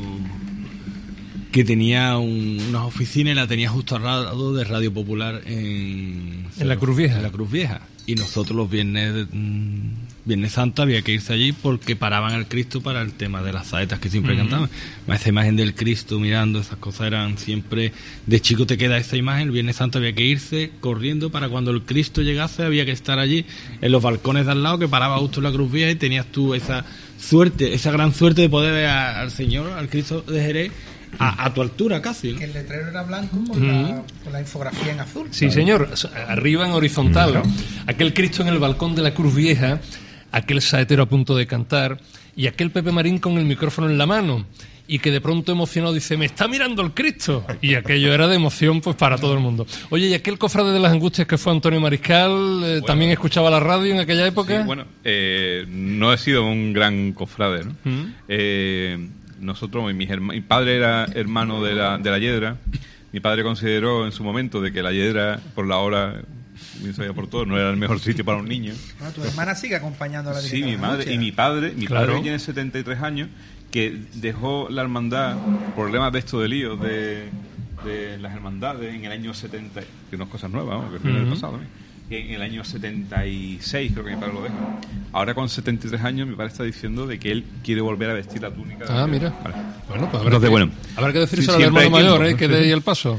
que tenía un, unas oficinas y la tenía justo al lado de Radio Popular en, En la Cruz Vieja. En la Cruz Vieja. Y nosotros los viernes, mmm, Viernes Santo había que irse allí porque paraban al Cristo para el tema de las saetas que siempre uh-huh. cantaban. Esa imagen del Cristo mirando, esas cosas eran siempre... De chico te queda esa imagen, el Viernes Santo había que irse corriendo para cuando el Cristo llegase, había que estar allí en los balcones de al lado, que paraba justo en la Cruz Vieja y tenías tú esa suerte, esa gran suerte de poder ver a, al Señor, al Cristo de Jerez, A, a tu altura casi, ¿no? Que el letrero era blanco con, uh-huh. la, con la infografía en azul. Sí, señor, arriba en horizontal, claro. Aquel Cristo en el balcón de la Cruz Vieja, aquel saetero a punto de cantar y aquel Pepe Marín con el micrófono en la mano y que de pronto emocionado dice, me está mirando el Cristo, y aquello era de emoción pues para todo el mundo. Oye, y aquel cofrade de las Angustias que fue Antonio Mariscal, eh, bueno, ¿también escuchaba la radio en aquella época? Sí, bueno, eh, no he sido un gran cofrade, ¿no? Uh-huh. eh, Nosotros, mi, herma, mi padre era hermano de la, de la Yedra. Mi padre consideró en su momento de que la Yedra, por la hora, bien sabía por todo, no era el mejor sitio para un niño. Bueno, tu hermana sigue acompañando a la Sí, mi madre y mi padre, mi claro. padre tiene setenta y tres años, que dejó la hermandad, problemas de esto de líos de, de las hermandades en el año setenta, que no es cosa nueva, ¿no? Que fue uh-huh. en el pasado también. En el año setenta y seis creo que mi padre lo deja. Ahora con setenta y tres años mi padre está diciendo de que él quiere volver a vestir la túnica. Ah, de... mira. Vale. Bueno, pues habrá, Entonces, que, bueno, habrá que decírselo sí, al hermano mayor, tiempo, ¿eh? Que dé ahí el paso.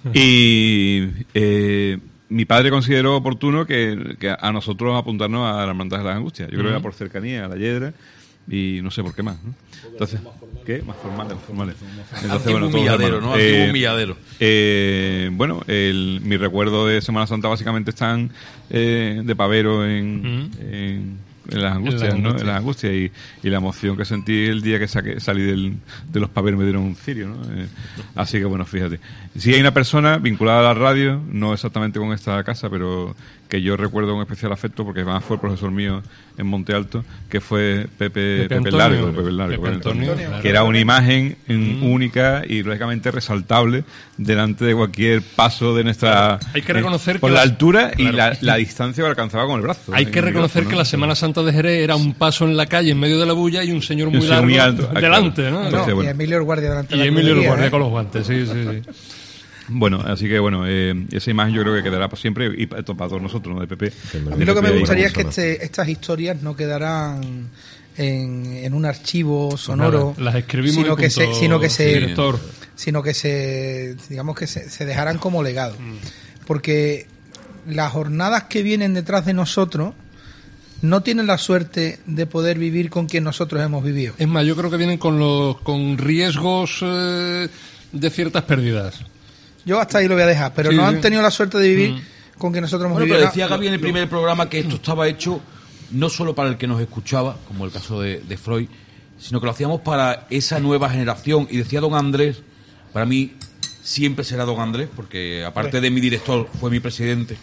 Y eh, mi padre consideró oportuno que, que a nosotros apuntarnos a la hermandad de las Angustias. Yo creo uh-huh. que era por cercanía a la Yedra y no sé por qué más, ¿no? Entonces, ¿qué? Más formales, formales. Entonces, bueno, humilladero, ¿no? Eh, humilladero. Eh, bueno, el, mi recuerdo de Semana Santa básicamente están eh, de pavero en, uh-huh. en, en las angustias, en las ¿no? Angustias. En las angustias y, y la emoción que sentí el día que saqué, salí del, de los paveros me dieron un cirio, ¿no? Eh, así que bueno, fíjate. Si hay una persona vinculada a la radio, no exactamente con esta casa, pero que yo recuerdo con especial afecto porque además fue el profesor mío en Monte Alto, que fue Pepe, Pepe, Pepe Antonio, Largo, Pepe Largo, Pepe Pepe Antonio, Antonio, claro. que era una imagen mm. única y lógicamente resaltable delante de cualquier paso de nuestra... Hay que reconocer eh, por que la la, altura claro. y la, la distancia que alcanzaba con el brazo. Hay que reconocer ¿no? que la Semana Santa de Jerez era un paso en la calle en medio de la bulla y un señor muy un largo muy alto, delante, claro. ¿no? Entonces, no bueno. Y Emilio el Guardia delante y de la Emilio el Guardia ¿eh? con los guantes, sí, sí, sí. Bueno, así que bueno, eh, esa imagen yo creo que quedará para siempre y para, para todos nosotros, ¿no? De Pepe. A mí lo que me gustaría es que este, estas historias no quedaran en, en un archivo sonoro, pues nada, las escribimos sino, que se, sino que se, sí, sino que se, digamos que se, se dejaran como legado, mm. porque las jornadas que vienen detrás de nosotros no tienen la suerte de poder vivir con quien nosotros hemos vivido. Es más, yo creo que vienen con los con riesgos eh, de ciertas pérdidas. Yo hasta ahí lo voy a dejar, pero sí, no sí. han tenido la suerte de vivir mm. con quien nosotros hemos bueno, vivido. Pero decía Gaby en el primer programa que esto estaba hecho no solo para el que nos escuchaba, como el caso de, de Freud, sino que lo hacíamos para esa nueva generación. Y decía don Andrés, para mí siempre será don Andrés, porque aparte de mi director, fue mi presidente,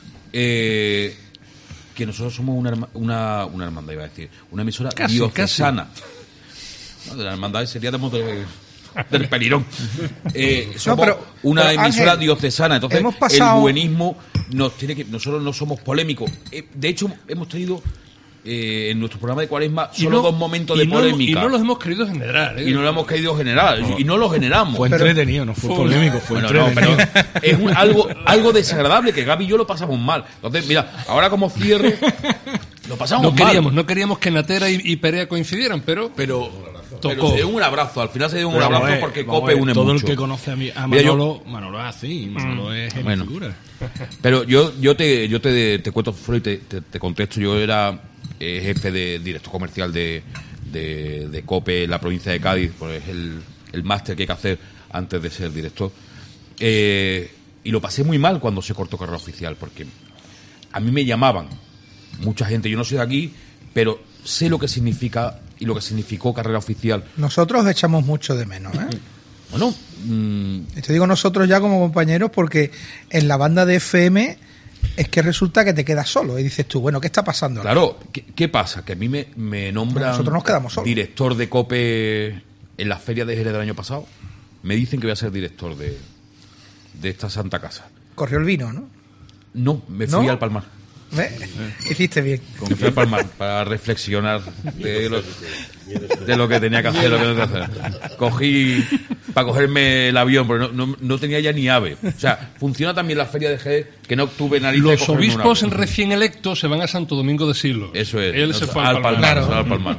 eh, que nosotros somos una, una, una hermandad, iba a decir, una emisora casi, diocesana. Casi. No, de la hermandad sería de... del pelirón. Eh, somos No, pero- una pero, emisora Ángel, diocesana, entonces hemos pasado- el buenismo nos tiene que, nosotros no somos polémicos. Eh, de hecho, hemos tenido eh, en nuestro programa de Cuaresma Y solo no- dos momentos y de no- polémica. Y no los hemos querido generar. ¿eh? Y no lo hemos querido generar, y no lo generamos. Fue entretenido, no fue Fue- polémico, fue Bueno, no, entretenido. pero es un- algo, algo desagradable que Gaby y yo lo pasamos mal. Entonces, mira, ahora como cierre, lo pasamos No mal. queríamos, no queríamos que Natera y, y Perea coincidieran, pero Pero, Tocó. pero se dio un abrazo, al final se dio un Pero abrazo vamos a ver, porque vamos a Cope ver, une todo mucho. el que conoce a, mi, a Mira, yo- Manolo, Manolo es así, Manolo es en Bueno. figura. Pero yo, yo te, yo te, te cuento, Freud, te, te, te contesto. Yo era eh, jefe de director comercial de, de, de COPE en la provincia de Cádiz, pues es el, el máster que hay que hacer antes de ser director. Eh, y lo pasé muy mal cuando se cortó carrera oficial, porque a mí me llamaban mucha gente. Yo no soy de aquí, pero sé lo que significa y lo que significó carrera oficial. Nosotros echamos mucho de menos, ¿eh? Bueno, mm, Y te digo nosotros ya como compañeros porque en la banda de F M es que resulta que te quedas solo y dices tú, bueno, ¿qué está pasando? claro, ¿qué, qué pasa? Que a mí me, me nombran Nosotros nos quedamos solos. director de COPE en la feria de Jerez del año pasado. Me dicen que voy a ser director de, de esta santa casa. Corrió el vino, ¿no? No, me fui ¿No? al Palmar. ¿Ves? Hiciste bien. Me fui al Palmar para reflexionar de lo, de lo que tenía que hacer, lo que no tenía que hacer. Cogí para cogerme el avión, porque no, no, no tenía ya ni ave. O sea, funciona también la feria de Jerez, que no tuve narices de los cogerme un obispos avión. recién electos se van a Santo Domingo de Silos. Eso es. Él se fue al al Palmar. Palmar. se fue al Palmar.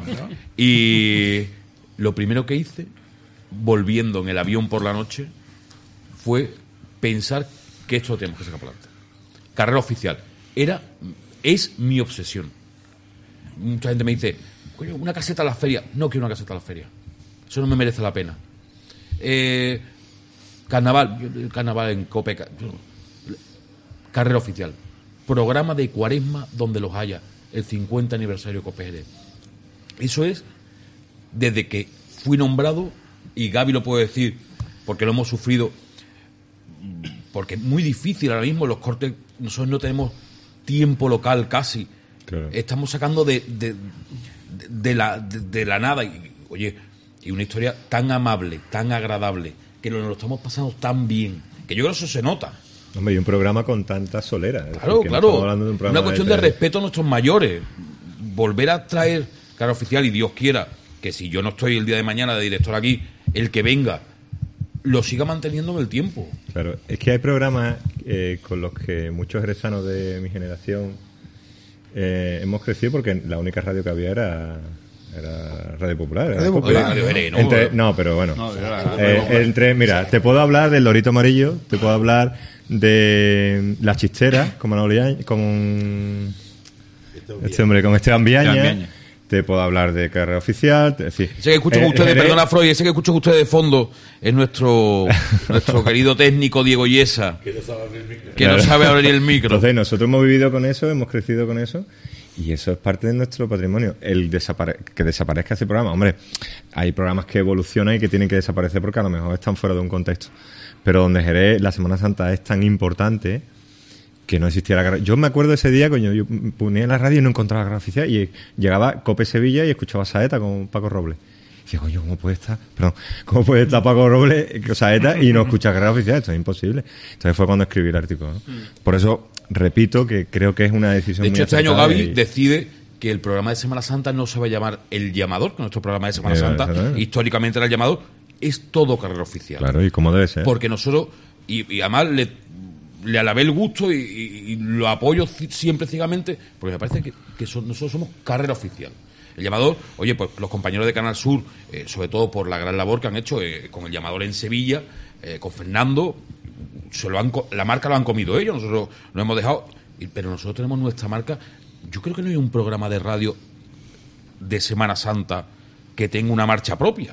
Y lo primero que hice, volviendo en el avión por la noche, fue pensar que esto lo tenemos que sacar para adelante. Carrera oficial. Era, es mi obsesión. Mucha gente me dice, coño, una caseta a la feria. No quiero una caseta a la feria. Eso no me merece la pena. Eh, carnaval. Yo- el carnaval en COPE. ca- yo- Carrera oficial. Programa de Cuaresma donde los haya. El cincuenta aniversario de COPE Jerez. Eso es desde que fui nombrado, y Gaby lo puede decir porque lo hemos sufrido, porque es muy difícil ahora mismo los cortes. Nosotros no tenemos tiempo local casi. Claro. Estamos sacando de, de, de- de la, de, de la nada. Y, oye, y una historia tan amable, tan agradable, que nos lo estamos pasando tan bien, que yo creo que eso se nota. Hombre, y un programa con tanta solera. es Claro, decir, que no claro. estamos hablando de un programa Una cuestión de, tele- respeto a nuestros mayores. Volver a traer cara oficial, y Dios quiera que si yo no estoy el día de mañana de director aquí, el que venga lo siga manteniendo en el tiempo. Claro, es que hay programas eh, con los que muchos jerezanos de mi generación eh, hemos crecido, porque la única radio que había era, era Radio Popular. era Radio COPE. Popular, Radio Jerez, ¿no? Entre- no, pero bueno. No, era- Eh, entre, mira, te puedo hablar del Lorito Amarillo, te puedo hablar de La Chistera, con Manolo Yañ- con este hombre, con Esteban Viaña. Esteban Viaña. Te puedo hablar de Carrera Oficial, es decir, Ese que escucho eh, con ustedes, Jerez- perdona Freud, ese que escucho con ustedes de fondo es nuestro nuestro querido técnico Diego Yesa, que no Claro. sabe abrir el micro. Entonces, nosotros hemos vivido con eso, hemos crecido con eso, y eso es parte de nuestro patrimonio. El desapare- que desaparezca ese programa. Hombre, hay programas que evolucionan y que tienen que desaparecer porque a lo mejor están fuera de un contexto. Pero donde Jerez, la Semana Santa es tan importante que no existiera carrera. Yo me acuerdo ese día, coño, yo ponía en la radio y no encontraba la carrera oficial, y llegaba COPE Sevilla y escuchaba Saeta con Paco Robles. Y decía, coño, ¿cómo puede estar? Perdón, ¿cómo puede estar Paco Robles, Saeta, y no escuchar carrera oficial? Esto es imposible. Entonces fue cuando escribí el artículo, ¿no? Por eso, repito, que creo que es una decisión De muy hecho, este año acertada Gaby y- decide que el programa de Semana Santa no se va a llamar El Llamador, que nuestro programa de Semana Eh, Santa exactamente. históricamente era El Llamador, es todo carrera oficial. Claro, y como debe ser. Porque nosotros, y, y además le, le alabé el gusto y, y- y lo apoyo ci- siempre ciegamente, porque me parece que, que son- nosotros somos carrera oficial. El Llamador, oye, pues los compañeros de Canal Sur, eh, sobre todo por la gran labor que han hecho eh, con El Llamador en Sevilla, eh, con Fernando, se lo han, co- la marca lo han comido ellos, nosotros lo hemos dejado, y- pero nosotros tenemos nuestra marca. Yo creo que no hay un programa de radio de Semana Santa que tenga una marcha propia.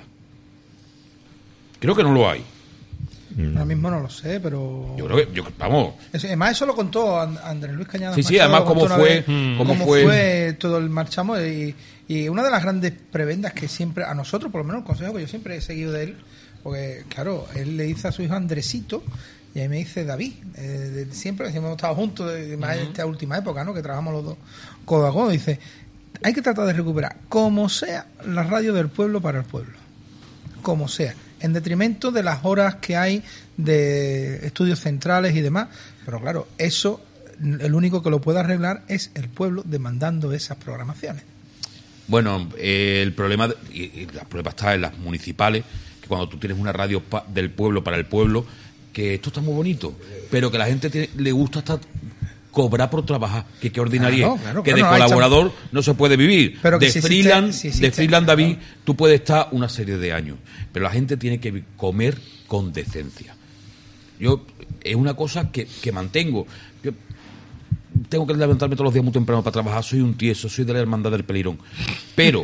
Creo que no lo hay. Ahora mismo no lo sé, pero... Yo creo que, yo, vamos, Eso- además, eso lo contó And- Andrés Luis Cañada. Sí, sí, Machado, además lo contó cómo una fue- vez, mm. cómo cómo fue, fue- todo el marchamo. Y, y una de las grandes prebendas que siempre, a nosotros, por lo menos el consejo que yo siempre he seguido de él, porque, claro, él le dice a su hijo Andresito, y a mí me dice David. Eh, de- siempre hemos estado juntos, de, de más en esta última época, ¿no? Que trabajamos los dos codo a codo. Dice, hay que tratar de recuperar, como sea, la radio del pueblo para el pueblo. Como sea. en detrimento de las horas que hay de estudios centrales y demás. Pero claro, eso, el único que lo puede arreglar es el pueblo demandando esas programaciones. Bueno, eh, el problema, y, y la prueba está en las municipales, que cuando tú tienes una radio pa, del pueblo para el pueblo, que esto está muy bonito, pero que a la gente tiene, le gusta hasta cobrar por trabajar, que qué ordinaria, claro, claro, que claro, de no, colaborador está... no se puede vivir. Pero de si freelance, existe, si de existe, freelance, claro. David, tú puedes estar una serie de años, pero la gente tiene que comer con decencia. Yo, es una cosa que, que mantengo. Yo tengo que levantarme todos los días muy temprano para trabajar, soy un tieso, soy de la hermandad del Pelirón. Pero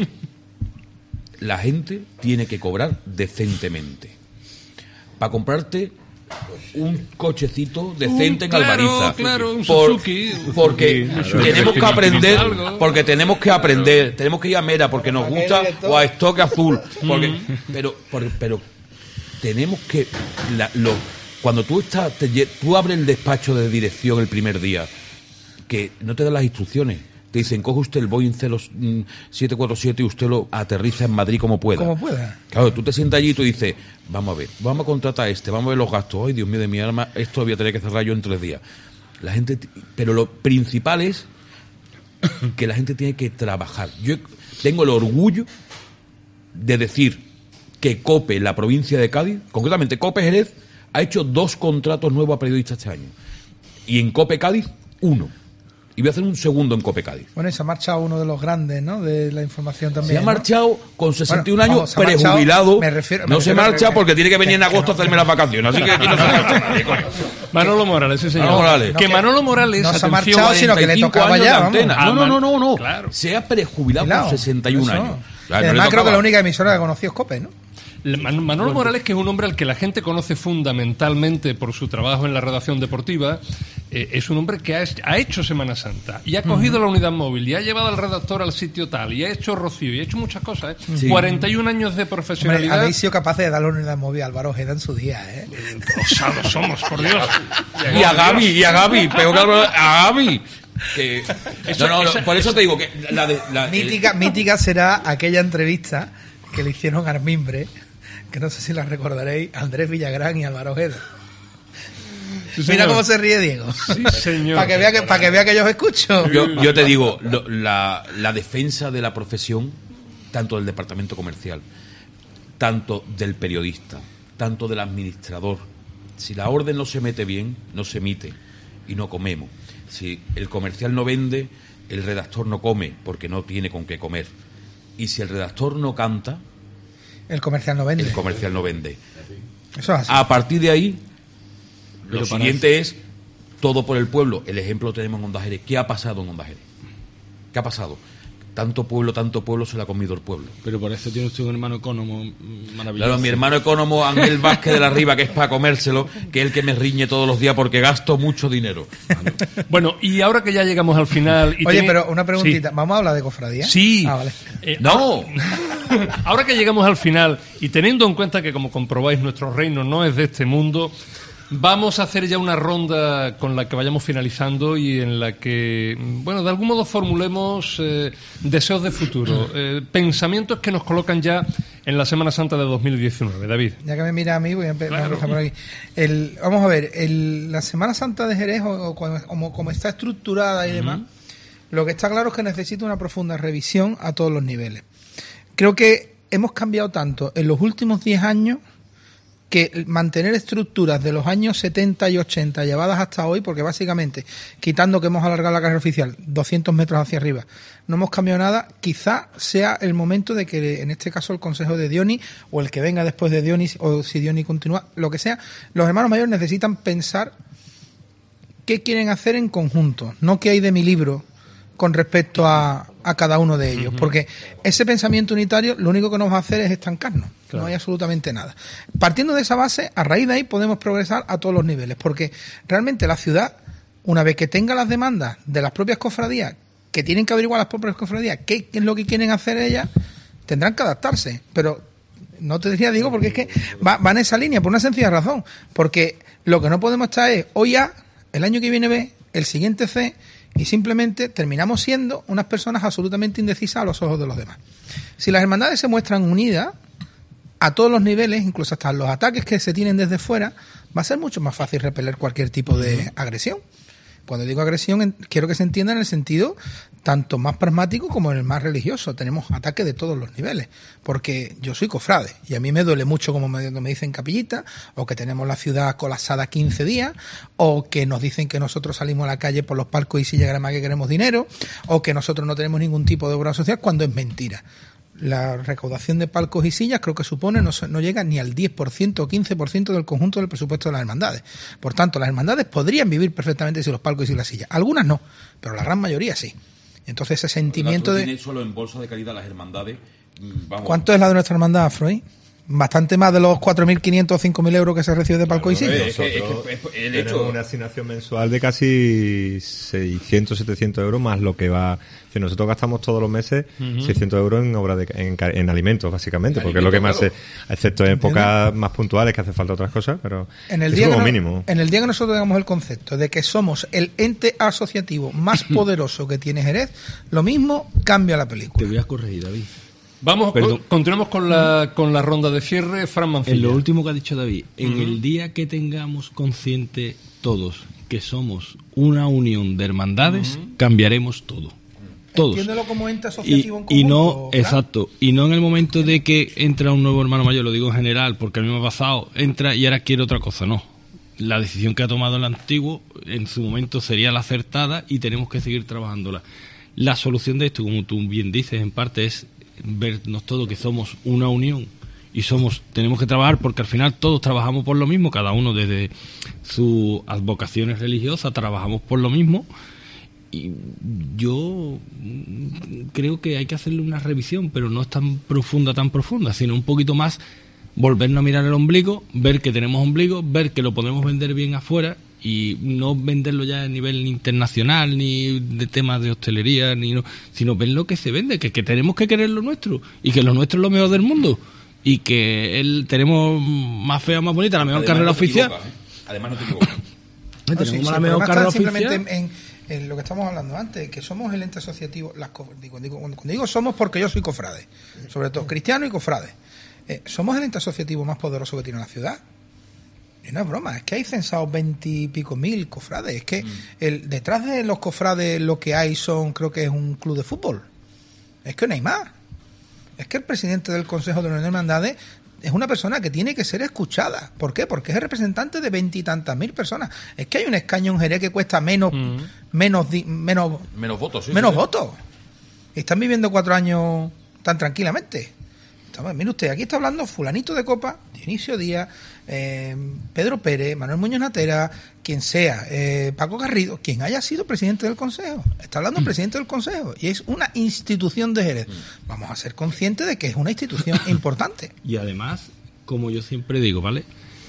la gente tiene que cobrar decentemente. Para comprarte un cochecito decente un, en claro, Albariza. Claro, un Por, Suzuki. porque Suzuki. tenemos que Suzuki. aprender, Algo. porque tenemos que aprender, tenemos que ir a Mera porque nos gusta, o a Estoque Azul. Porque, Mm. pero, por- pero tenemos que... La, lo, cuando tú estás, te lle- tú abres el despacho de dirección el primer día, que no te dan las instrucciones. Te dicen, coge usted el Boeing Celo siete cuatro siete y usted lo aterriza en Madrid como pueda. Como pueda. Claro, tú te sientas allí y tú dices, vamos a ver, vamos a contratar a este, vamos a ver los gastos. Ay, Dios mío de mi alma, esto lo voy a tener que cerrar yo en tres días. La gente, pero lo principal es que la gente tiene que trabajar. Yo tengo el orgullo de decir que COPE, la provincia de Cádiz, concretamente COPE Jerez, ha hecho dos contratos nuevos a periodistas este año. Y en COPE Cádiz, uno. Y voy a hacer un segundo en COPE Cádiz. Bueno, y se ha marchado uno de los grandes, ¿no? De la información también. Se ha ¿no? marchado con sesenta y un Bueno, años, ojo, se ha marchado, prejubilado. me refiero- me no se refiero- marcha que- porque tiene que venir en que- agosto que a hacerme no. las vacaciones. Así que aquí no se marcha nadie, coño. Manolo Morales, sí, señor. Manolo Morales. Que No, que Manolo Morales, no se ha atención, marchado, sino que le cuarenta y cinco tocaba años ya, de vamos. antena. Ah, No, no, no, no, no. claro. Se ha prejubilado Claro, con sesenta y un eso. años. Y Claro, no le además creo que tocaba. la única emisora que conoció es COPE, ¿no? Man- Manolo Morales, que es un hombre al que la gente conoce fundamentalmente por su trabajo en la redacción deportiva, eh, es un hombre que ha, ha hecho Semana Santa y ha cogido la unidad móvil y ha llevado al redactor al sitio tal y ha hecho Rocío y ha hecho muchas cosas. ¿eh? Sí. cuarenta y un años de Hombre, profesionalidad. habéis sido capaces de darle una unidad móvil a Álvaro Ojeda en su día, ¿eh? Osados somos, por Dios. Y a Gaby, y a Gaby, peor que a Gaby. Que, Eso- no, no, no, esa- por eso te digo que la de, la, el- Mítica, mítica será aquella entrevista que le hicieron a Armimbre, que no sé si la recordaréis, a Andrés Villagrán y Álvaro Ojeda. Sí, Mira señor. cómo se ríe Diego. Sí, señor. Para que vea que, para que vea que yo os escucho. Yo, yo te digo, lo- la, la defensa de la profesión, tanto del departamento comercial, tanto del periodista, tanto del administrador, si la orden no se mete bien, no se emite y no comemos. Si el comercial no vende, el redactor no come porque no tiene con qué comer. Y si el redactor no canta, El comercial no vende. el comercial no vende. Eso es así. A partir de ahí, lo Pero para siguiente es todo por el pueblo. El ejemplo lo tenemos en Onda Jerez. ¿Qué ha pasado en Onda Jerez? ¿Qué ha pasado? Tanto pueblo, tanto pueblo se le ha comido el pueblo. Pero por eso tiene usted un hermano ecónomo mm, maravilloso. Claro, mi hermano ecónomo Ángel Vázquez de la Riva, que es para comérselo, que es el que me riñe todos los días porque gasto mucho dinero. Bueno, y ahora que ya llegamos al final... y Oye, tiene- pero una preguntita. Sí. ¿Vamos a hablar de cofradía? Sí. Ah, vale. Eh, ¡No! Ahora que llegamos al final y teniendo en cuenta que, como comprobáis, nuestro reino no es de este mundo, vamos a hacer ya una ronda con la que vayamos finalizando y en la que, bueno, de algún modo formulemos eh, deseos de futuro, eh, pensamientos que nos colocan ya en la Semana Santa de dos mil diecinueve. David. Ya que me mira a mí, voy a empe- Claro. voy a empezar por aquí. El, vamos a ver, el, la Semana Santa de Jerez, o, o como, como- como está estructurada y demás, lo que está claro es que necesita una profunda revisión a todos los niveles. Creo que hemos cambiado tanto en los últimos diez años que mantener estructuras de los años setenta y ochenta llevadas hasta hoy, porque básicamente, quitando que hemos alargado la carrera oficial doscientos metros hacia arriba, no hemos cambiado nada, quizá sea el momento de que, en este caso, el Consejo de Dioni, o el que venga después de Dioni, o si Dioni continúa, lo que sea, los hermanos mayores necesitan pensar qué quieren hacer en conjunto, no qué hay de mi libro con respecto a, a cada uno de ellos, porque ese pensamiento unitario lo único que nos va a hacer es estancarnos, no hay absolutamente nada. Partiendo de esa base, a raíz de ahí podemos progresar a todos los niveles, porque realmente la ciudad, una vez que tenga las demandas de las propias cofradías, que tienen que averiguar las propias cofradías qué es lo que quieren hacer ellas, tendrán que adaptarse, pero no te diría, digo, porque es que va, va en esa línea, por una sencilla razón, porque lo que no podemos estar es hoy A, el año que viene B, el siguiente C, y simplemente terminamos siendo unas personas absolutamente indecisas a los ojos de los demás. Si las hermandades se muestran unidas, a todos los niveles, incluso hasta los ataques que se tienen desde fuera, va a ser mucho más fácil repeler cualquier tipo de agresión. Cuando digo agresión, en, quiero que se entienda en el sentido tanto más pragmático como en el más religioso. Tenemos ataques de todos los niveles, porque yo soy cofrade y a mí me duele mucho como me, me dicen capillita, o que tenemos la ciudad colapsada quince días, o que nos dicen que nosotros salimos a la calle por los palcos y sillas más que queremos dinero, o que nosotros no tenemos ningún tipo de obra social, cuando es mentira. La recaudación de palcos y sillas creo que supone no, no llega ni al diez por ciento o quince por ciento del conjunto del presupuesto de las hermandades. Por tanto, las hermandades podrían vivir perfectamente sin los palcos y sin las sillas. Algunas no, pero la gran mayoría sí. Entonces ese sentimiento de... Tiene solo en bolsa de caridad las hermandades. Vamos. ¿Cuánto es la de nuestra hermandad, Freud? Bastante más de los cuatro mil quinientos o cinco mil euros que se recibe de palco claro, y sillas. Es que, es que, es que el hecho... una asignación mensual de casi seiscientos, setecientos euros más lo que va... Si nosotros gastamos todos los meses uh-huh. seiscientos euros en obra de, en, en alimentos, básicamente, porque es lo que más claro. se, excepto en épocas más puntuales que hace falta otras cosas, pero en el es día como no, mínimo. En el día que nosotros tengamos el concepto de que somos el ente asociativo más poderoso que tiene Jerez, lo mismo cambia la película. Te voy a corregir, David. Vamos, Perdón. continuemos con la con la ronda de cierre, Fran Mancilla. En lo último que ha dicho David, en uh-huh. el día que tengamos consciente todos que somos una unión de hermandades, uh-huh. cambiaremos todo. Todos. Entiéndelo como ente asociativo y, en conjunto, y no, ¿verdad? exacto, y no en el momento de que entra un nuevo hermano mayor, lo digo en general, porque a mí me ha pasado, entra y ahora quiere otra cosa, no. La decisión que ha tomado el antiguo en su momento sería la acertada y tenemos que seguir trabajándola. La solución de esto, como tú bien dices, en parte es vernos todos que somos una unión y somos tenemos que trabajar porque al final todos trabajamos por lo mismo, cada uno desde sus advocaciones religiosas trabajamos por lo mismo. Y yo creo que hay que hacerle una revisión, pero no es tan profunda, tan profunda, sino un poquito más volvernos a mirar el ombligo, ver que tenemos ombligo, ver que lo podemos vender bien afuera y no venderlo ya a nivel internacional, ni de temas de hostelería, ni no, sino ver lo que se vende, que, que tenemos que querer lo nuestro y que lo nuestro es lo mejor del mundo y que él tenemos más fea, más bonita, la mejor Además carrera no te oficial. equivocas, ¿eh? Además no te equivocas. No, tenemos sí, la sí, mejor el carrera simplemente oficial. En, en lo que estamos hablando antes, que somos el ente asociativo, las co- digo, digo, cuando digo somos porque yo soy cofrade, sobre todo cristiano y cofrade, eh, somos el ente asociativo más poderoso que tiene la ciudad. Y no es broma, es que hay censados veintipico mil cofrades, es que mm. el, detrás de los cofrades lo que hay son, creo que es un club de fútbol, es que no hay más. Es que el presidente del Consejo de la Unión de Hermandades es una persona que tiene que ser escuchada. ¿Por qué? Porque es el representante de veintitantas mil personas. Es que hay un escaño en Jerez que cuesta menos, mm. menos, di, menos, menos votos. Sí, menos sí, votos. Y están viviendo cuatro años tan tranquilamente. Estamos, mire usted, aquí está hablando fulanito de Copa, Dionisio Díaz, eh, Pedro Pérez, Manuel Muñoz Natera, quien sea, eh, Paco Garrido, quien haya sido presidente del Consejo. Está hablando el presidente del Consejo y es una institución de Jerez. Vamos a ser conscientes de que es una institución importante. Y además, como yo siempre digo, ¿vale?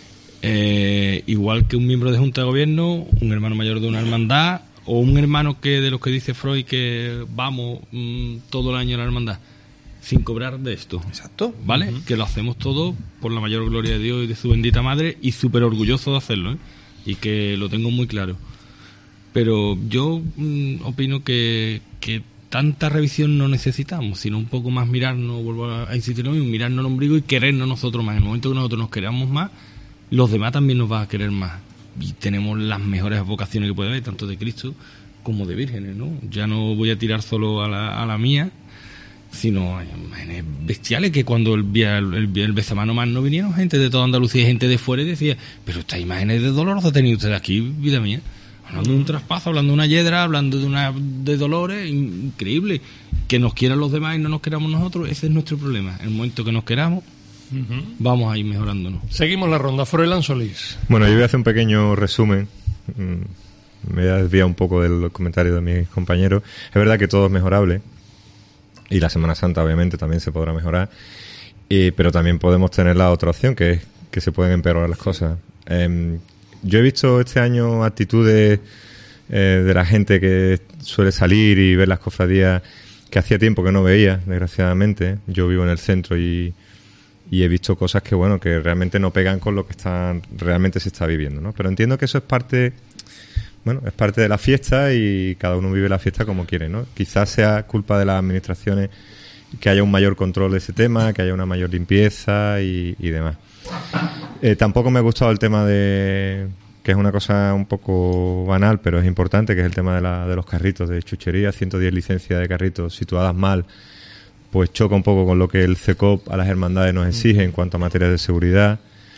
Eh, igual que un miembro de Junta de Gobierno, un hermano mayor de una hermandad o un hermano que de los que dice Freud que vamos mmm, todo el año a la hermandad sin cobrar de esto. Exacto. ¿Vale? Uh-huh. Que lo hacemos todo por la mayor gloria de Dios y de su bendita madre y súper orgulloso de hacerlo, ¿eh? Y que lo tengo muy claro. Pero yo mmm, opino que, que tanta revisión no necesitamos, sino un poco más mirarnos, vuelvo a insistir lo mismo, mirarnos el ombligo y querernos nosotros más. En el momento que nosotros nos queramos más, los demás también nos van a querer más. Y tenemos las mejores vocaciones que puede haber, tanto de Cristo como de vírgenes, ¿no? Ya no voy a tirar solo a la, a la mía, sino hay imágenes bestiales que cuando el, el, el, el Besamano más no vinieron gente de toda Andalucía y gente de fuera y decía, pero estas imágenes de dolor las ha tenido usted aquí, vida mía. Hablando de un traspaso, hablando de una hiedra, hablando de una de dolores, increíble. Que nos quieran los demás y no nos queramos nosotros, ese es nuestro problema. En el momento que nos queramos, uh-huh. vamos a ir mejorándonos. Seguimos la ronda. Froilán Solís. Bueno, yo voy a hacer un pequeño resumen. Me voy a desviar un poco de los comentarios de mis compañeros. Es verdad que todo es mejorable. Y la Semana Santa, obviamente, también se podrá mejorar. Eh, pero también podemos tener la otra opción, que es que se pueden empeorar las cosas. Eh, yo he visto este año actitudes eh, de la gente que suele salir y ver las cofradías que hacía tiempo que no veía, desgraciadamente. Yo vivo en el centro y, y he visto cosas que, bueno, que realmente no pegan con lo que están, realmente se está viviendo, ¿no? Pero entiendo que eso es parte... Bueno, es parte de la fiesta y cada uno vive la fiesta como quiere, ¿no? Quizás sea culpa de las administraciones que haya un mayor control de ese tema, que haya una mayor limpieza y, y demás. Eh, tampoco me ha gustado el tema de, que es una cosa un poco banal, pero es importante, que es el tema de, la, de los carritos de chuchería. ciento diez licencias de carritos situadas mal, pues choca un poco con lo que el C E C O P a las hermandades nos exige en cuanto a materias de seguridad.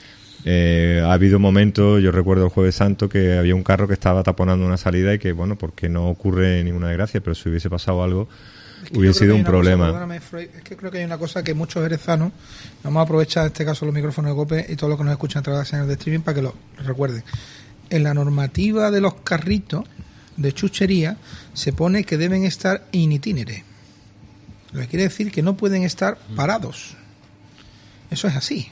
Eh, ha habido momentos, yo recuerdo el Jueves Santo, que había un carro que estaba taponando una salida y que, bueno, porque no ocurre ninguna desgracia, pero si hubiese pasado algo, es que hubiese sido un problema. Cosa, Freud, es que creo que hay una cosa que muchos jerezanos, vamos a aprovechar en este caso los micrófonos de COPE y todos los que nos escuchan a través de las señales de streaming para que lo recuerden. En la normativa de los carritos de chuchería se pone que deben estar in itinere, lo que quiere decir que no pueden estar parados. Eso es así.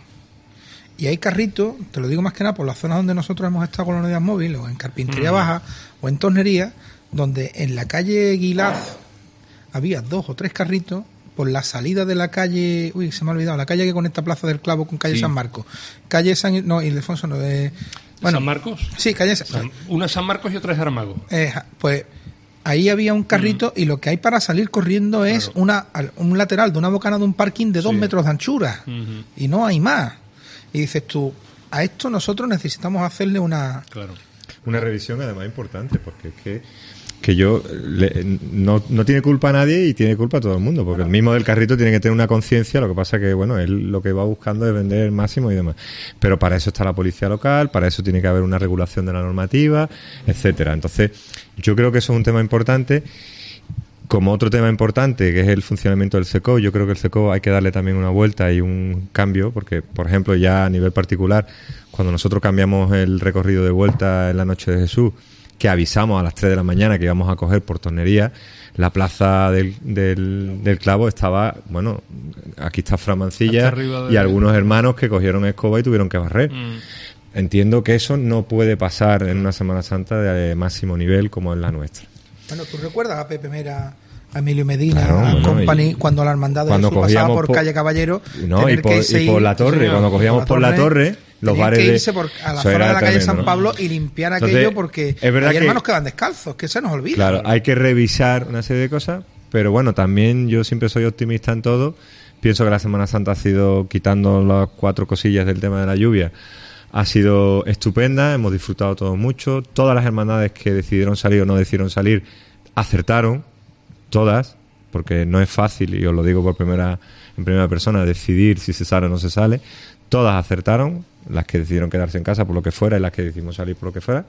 Y hay carritos, te lo digo más que nada por las zonas donde nosotros hemos estado con la unidad móvil, o en Carpintería mm. Baja, o en Tornería, donde en la calle Guilaz había dos o tres carritos por la salida de la calle, uy, se me ha olvidado, la calle que conecta Plaza del Clavo con calle sí. San Marcos. Calle San, no, Ildefonso no, de... Bueno, ¿San Marcos? Sí, calle San, San Una es San Marcos y otra es Armago. Eh, pues ahí había un carrito mm. y lo que hay para salir corriendo es claro. una un lateral de una bocana de un parking de dos sí. metros de anchura. Mm-hmm. Y no hay más. Y dices tú, a esto nosotros necesitamos hacerle una... Claro. Una revisión además importante, porque es que, que yo... Le, no, no tiene culpa a nadie y tiene culpa a todo el mundo, porque bueno, el mismo del carrito tiene que tener una conciencia, lo que pasa que, bueno, él lo que va buscando es vender el máximo y demás. Pero para eso está la policía local, para eso tiene que haber una regulación de la normativa, etcétera. Entonces, yo creo que eso es un tema importante. Como otro tema importante, que es el funcionamiento del C E C O, yo creo que el C E C O hay que darle también una vuelta y un cambio, porque, por ejemplo, ya a nivel particular, cuando nosotros cambiamos el recorrido de vuelta en la Noche de Jesús, que avisamos a las tres de la mañana que íbamos a coger por Tornería, la plaza del, del, del Clavo estaba, bueno, aquí está Fran Mancilla de... y algunos hermanos que cogieron escoba y tuvieron que barrer. Mm. Entiendo que eso no puede pasar en una Semana Santa de máximo nivel como es la nuestra. Bueno, ¿tú recuerdas a Pepe Mera, a Emilio Medina, claro, a bueno, Company, cuando la hermandad de Jesús pasaba por, por calle Caballero? No, y por, y por la torre, sí, cuando cogíamos por la torre, por la torre los bares que irse por, a la zona de la calle tremendo, San ¿no? Pablo y limpiar Entonces, aquello, porque es verdad hay que, hermanos que van descalzos, que se nos olvida. Claro, hay que revisar una serie de cosas, pero bueno, también yo siempre soy optimista en todo. Pienso que la Semana Santa ha sido, quitando las cuatro cosillas del tema de la lluvia, ha sido estupenda, hemos disfrutado todos mucho. Todas las hermandades que decidieron salir o no decidieron salir acertaron, todas, porque no es fácil, y os lo digo por primera en primera persona, decidir si se sale o no se sale. Todas acertaron, las que decidieron quedarse en casa por lo que fuera y las que decidimos salir por lo que fuera.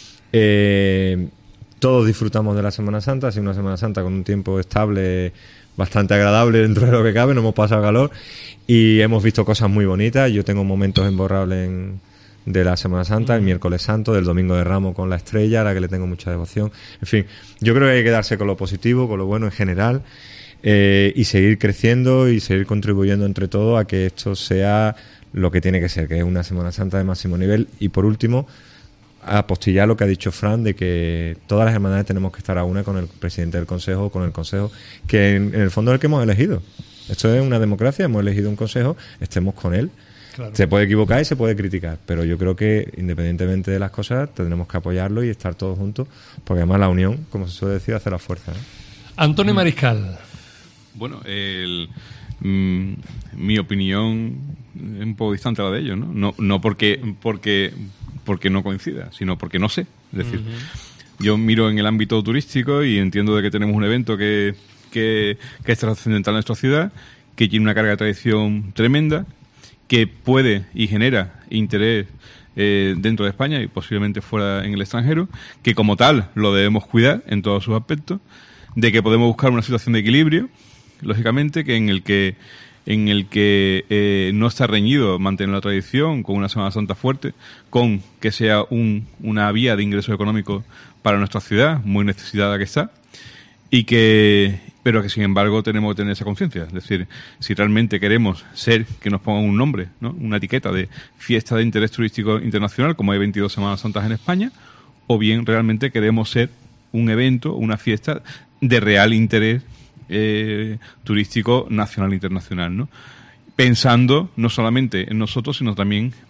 Eh, todos disfrutamos de la Semana Santa, ha sido una Semana Santa con un tiempo estable, bastante agradable dentro de lo que cabe, no hemos pasado calor y hemos visto cosas muy bonitas. Yo tengo momentos imborrables en de la Semana Santa, el miércoles santo, del domingo de Ramos con la estrella, a la que le tengo mucha devoción. En fin, yo creo que hay que quedarse con lo positivo, con lo bueno en general, eh, y seguir creciendo y seguir contribuyendo entre todos a que esto sea lo que tiene que ser, que es una Semana Santa de máximo nivel. Y por último, apostillar lo que ha dicho Fran, de que todas las hermandades tenemos que estar a una con el presidente del Consejo, con el Consejo, que en, en el fondo es el que hemos elegido. Esto es una democracia, hemos elegido un Consejo, estemos con él. Claro. Se puede equivocar y se puede criticar, pero yo creo que independientemente de las cosas tendremos que apoyarlo y estar todos juntos, porque además la unión, como se suele decir, hace la fuerza, ¿eh? Antonio Mariscal. Bueno, el, mm, mi opinión es un poco distante a la de ellos, ¿no? No, no porque, porque, porque no coincida, sino porque no sé. Es decir, uh-huh. yo miro en el ámbito turístico y entiendo de que tenemos un evento que, que, que es trascendental en nuestra ciudad, que tiene una carga de tradición tremenda, que puede y genera interés eh, dentro de España y posiblemente fuera en el extranjero, que como tal lo debemos cuidar en todos sus aspectos, de que podemos buscar una situación de equilibrio, lógicamente, que en el que en el que eh, no está reñido mantener la tradición con una Semana Santa fuerte, con que sea un, una vía de ingresos económicos para nuestra ciudad, muy necesitada que está, y que pero que sin embargo tenemos que tener esa conciencia. Es decir, si realmente queremos ser, que nos pongan un nombre, ¿no? Una etiqueta de fiesta de interés turístico internacional, como hay veintidós Semanas Santas en España, o bien realmente queremos ser un evento, una fiesta de real interés eh, turístico nacional e internacional, ¿no? Pensando no solamente en nosotros, sino también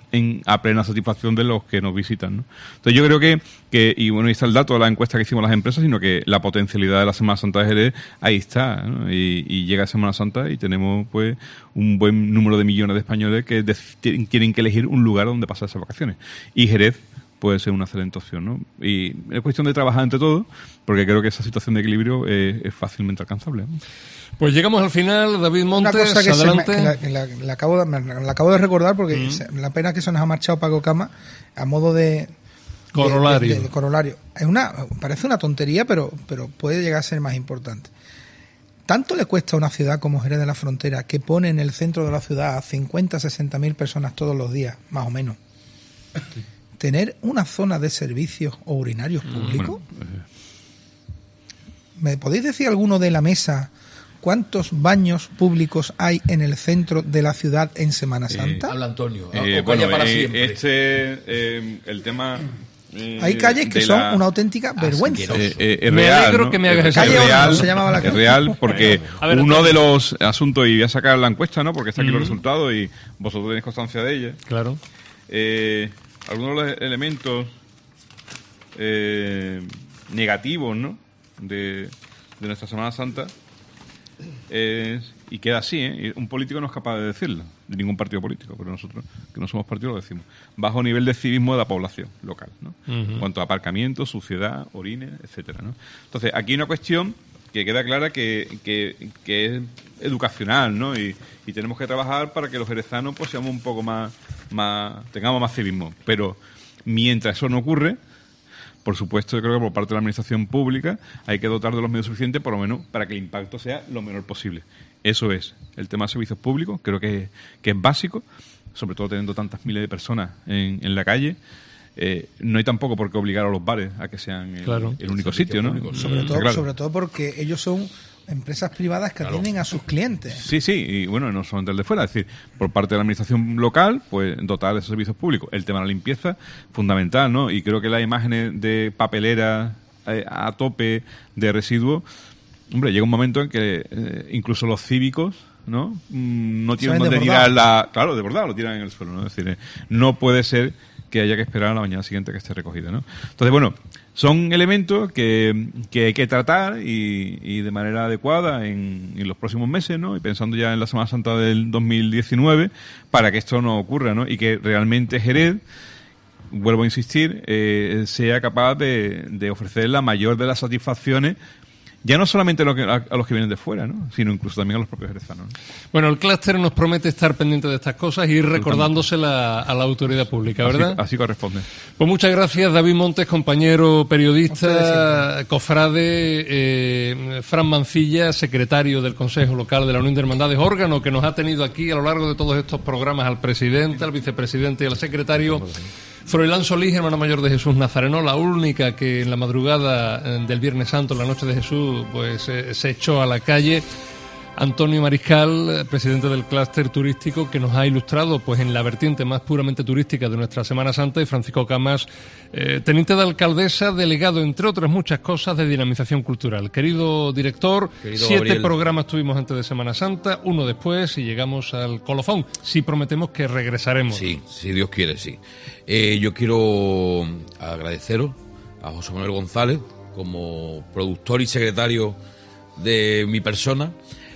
en, a plena satisfacción de los que nos visitan, ¿no? Entonces yo creo que, que, y bueno, ahí está el dato de la encuesta que hicimos las empresas, sino que la potencialidad de la Semana Santa de Jerez ahí está, ¿no? Y, y llega Semana Santa y tenemos pues un buen número de millones de españoles que de, tienen que elegir un lugar donde pasar esas vacaciones. Y Jerez puede ser una excelente opción, ¿no? Y es cuestión de trabajar entre todos, porque creo que esa situación de equilibrio es, es fácilmente alcanzable, ¿no? Pues llegamos al final, David Montes, una cosa que, adelante. Se me, que, la, que la, la, acabo de, me, la acabo de recordar porque mm. se, la pena que se nos ha marchado Paco Cama a modo de corolario. De, de, de corolario. Es una, parece una tontería, pero, pero puede llegar a ser más importante. ¿Tanto le cuesta a una ciudad como Jerez de la Frontera, que pone en el centro de la ciudad a cincuenta, sesenta mil personas todos los días, más o menos, tener una zona de servicios o urinarios públicos? Bueno, eh. ¿Me podéis decir alguno de la mesa cuántos baños públicos hay en el centro de la ciudad en Semana Santa? Eh, habla Antonio. Eh, bueno, para eh, este, eh, el tema... Eh, hay calles que son la... una auténtica vergüenza. Eh, eh, es me real, alegro ¿no? que me hagas es, eso. Es real, se llamaba la es real porque a ver, uno entonces... de los asuntos, y voy a sacar la encuesta, ¿no? Porque está aquí mm. los resultados y vosotros tenéis constancia de ella. Claro. Eh, algunos de los elementos eh, negativos, ¿no? De, de nuestra Semana Santa es, y queda así, ¿eh? Un político no es capaz de decirlo, de ningún partido político, pero nosotros, que no somos partido, lo decimos. Bajo nivel de civismo de la población local, ¿no? Uh-huh. En cuanto a aparcamiento, suciedad, orines, etcétera, ¿no? Entonces, aquí hay una cuestión que queda clara que, que, que es educacional, ¿no? Y, y tenemos que trabajar para que los jerezanos pues seamos un poco más, más, tengamos más civismo. Pero mientras eso no ocurre, por supuesto, yo creo que por parte de la administración pública hay que dotar de los medios suficientes, por lo menos, para que el impacto sea lo menor posible. Eso es el tema de servicios públicos, creo que, que es básico, sobre todo teniendo tantas miles de personas en, en la calle. Eh, no hay tampoco por qué obligar a los bares a que sean el, claro. el único sitio, ¿no? Sobre todo, claro. sobre todo porque ellos son empresas privadas que claro. atienden a sus clientes. Sí, sí, y bueno, no solamente el de fuera, es decir, por parte de la administración local, pues dotar de esos servicios públicos. El tema de la limpieza, fundamental, ¿no? Y creo que las imágenes de papelera eh, a tope de residuos, hombre, llega un momento en que eh, incluso los cívicos, ¿no? Mm, no tienen donde tirar la... Claro, de verdad, lo tiran en el suelo, ¿no? Es decir, eh, no puede ser que haya que esperar a la mañana siguiente que esté recogida, ¿no? Entonces, bueno, son elementos que, que hay que tratar y, y de manera adecuada en, en los próximos meses, ¿no? Y pensando ya en la Semana Santa del dos mil diecinueve, para que esto no ocurra, ¿no? Y que realmente Jerez, vuelvo a insistir, eh, sea capaz de, de ofrecer la mayor de las satisfacciones, ya no solamente a los, que, a, a los que vienen de fuera, ¿no? Sino incluso también a los propios jerezanos, ¿no? Bueno, el clúster nos promete estar pendiente de estas cosas y ir recordándosela a la autoridad pública, ¿verdad? Así, así corresponde. Pues muchas gracias, David Montes, compañero periodista, cofrade, eh, Fran Mancilla, secretario del Consejo Local de la Unión de Hermandades, órgano que nos ha tenido aquí a lo largo de todos estos programas, al presidente, al vicepresidente y al secretario. Froilán Solís, hermana mayor de Jesús Nazareno, la única que en la madrugada del Viernes Santo, en la noche de Jesús, pues eh, se echó a la calle. Antonio Mariscal, presidente del clúster turístico, que nos ha ilustrado pues en la vertiente más puramente turística de nuestra Semana Santa, y Francisco Camas, eh, teniente de alcaldesa, delegado, entre otras muchas cosas, de dinamización cultural. Querido director, Querido siete Gabriel. Programas tuvimos antes de Semana Santa, uno después, y llegamos al colofón. Sí prometemos que regresaremos. Sí, si Dios quiere, sí. Eh, yo quiero agradeceros a José Manuel González como productor y secretario de mi persona,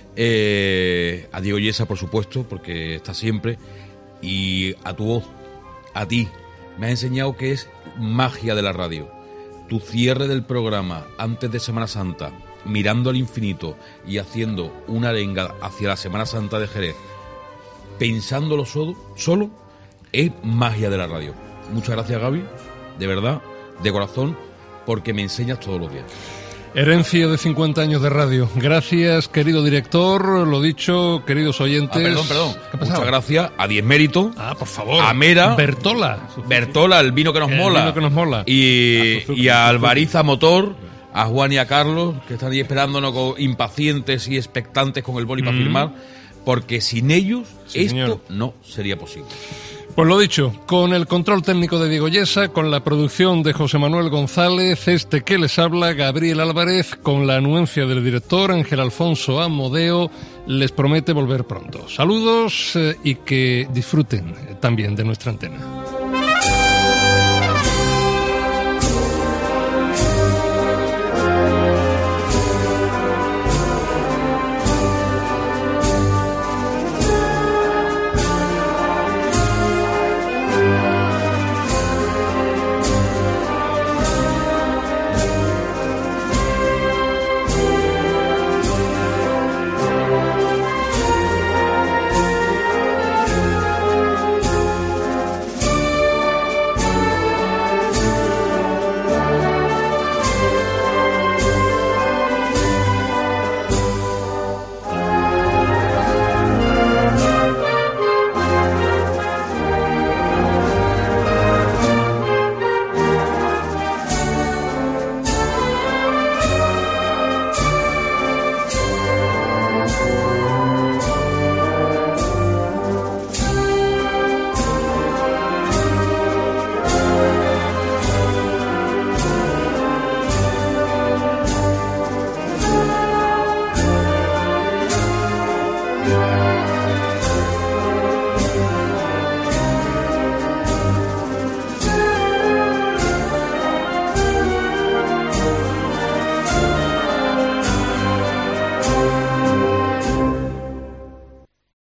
eh, a Diego Yesa, por supuesto, porque está siempre, y a tu voz, a ti. Me has enseñado que es magia de la radio. Tu cierre del programa antes de Semana Santa, mirando al infinito y haciendo una arenga hacia la Semana Santa de Jerez, pensándolo solo, solo es magia de la radio. Muchas gracias, Gaby, de verdad, de corazón, porque me enseñas todos los días. Herencia de cincuenta años de radio. Gracias, querido director, lo dicho, queridos oyentes. Ah, perdón, perdón. Muchas gracias a Diez Méritos. Ah, por favor. A Mera. Bertola. Bertola, el vino que nos el mola. vino que nos mola. Y, a y a Alvariza Motor, a Juan y a Carlos, que están ahí esperándonos con, impacientes y expectantes con el boli mm. para firmar, porque sin ellos sí, esto señor. no sería posible. Pues lo dicho, con el control técnico de Diego Yesa, con la producción de José Manuel González, este que les habla, Gabriel Álvarez, con la anuencia del director Ángel Alfonso Amodeo, les promete volver pronto. Saludos eh, y que disfruten también de nuestra antena.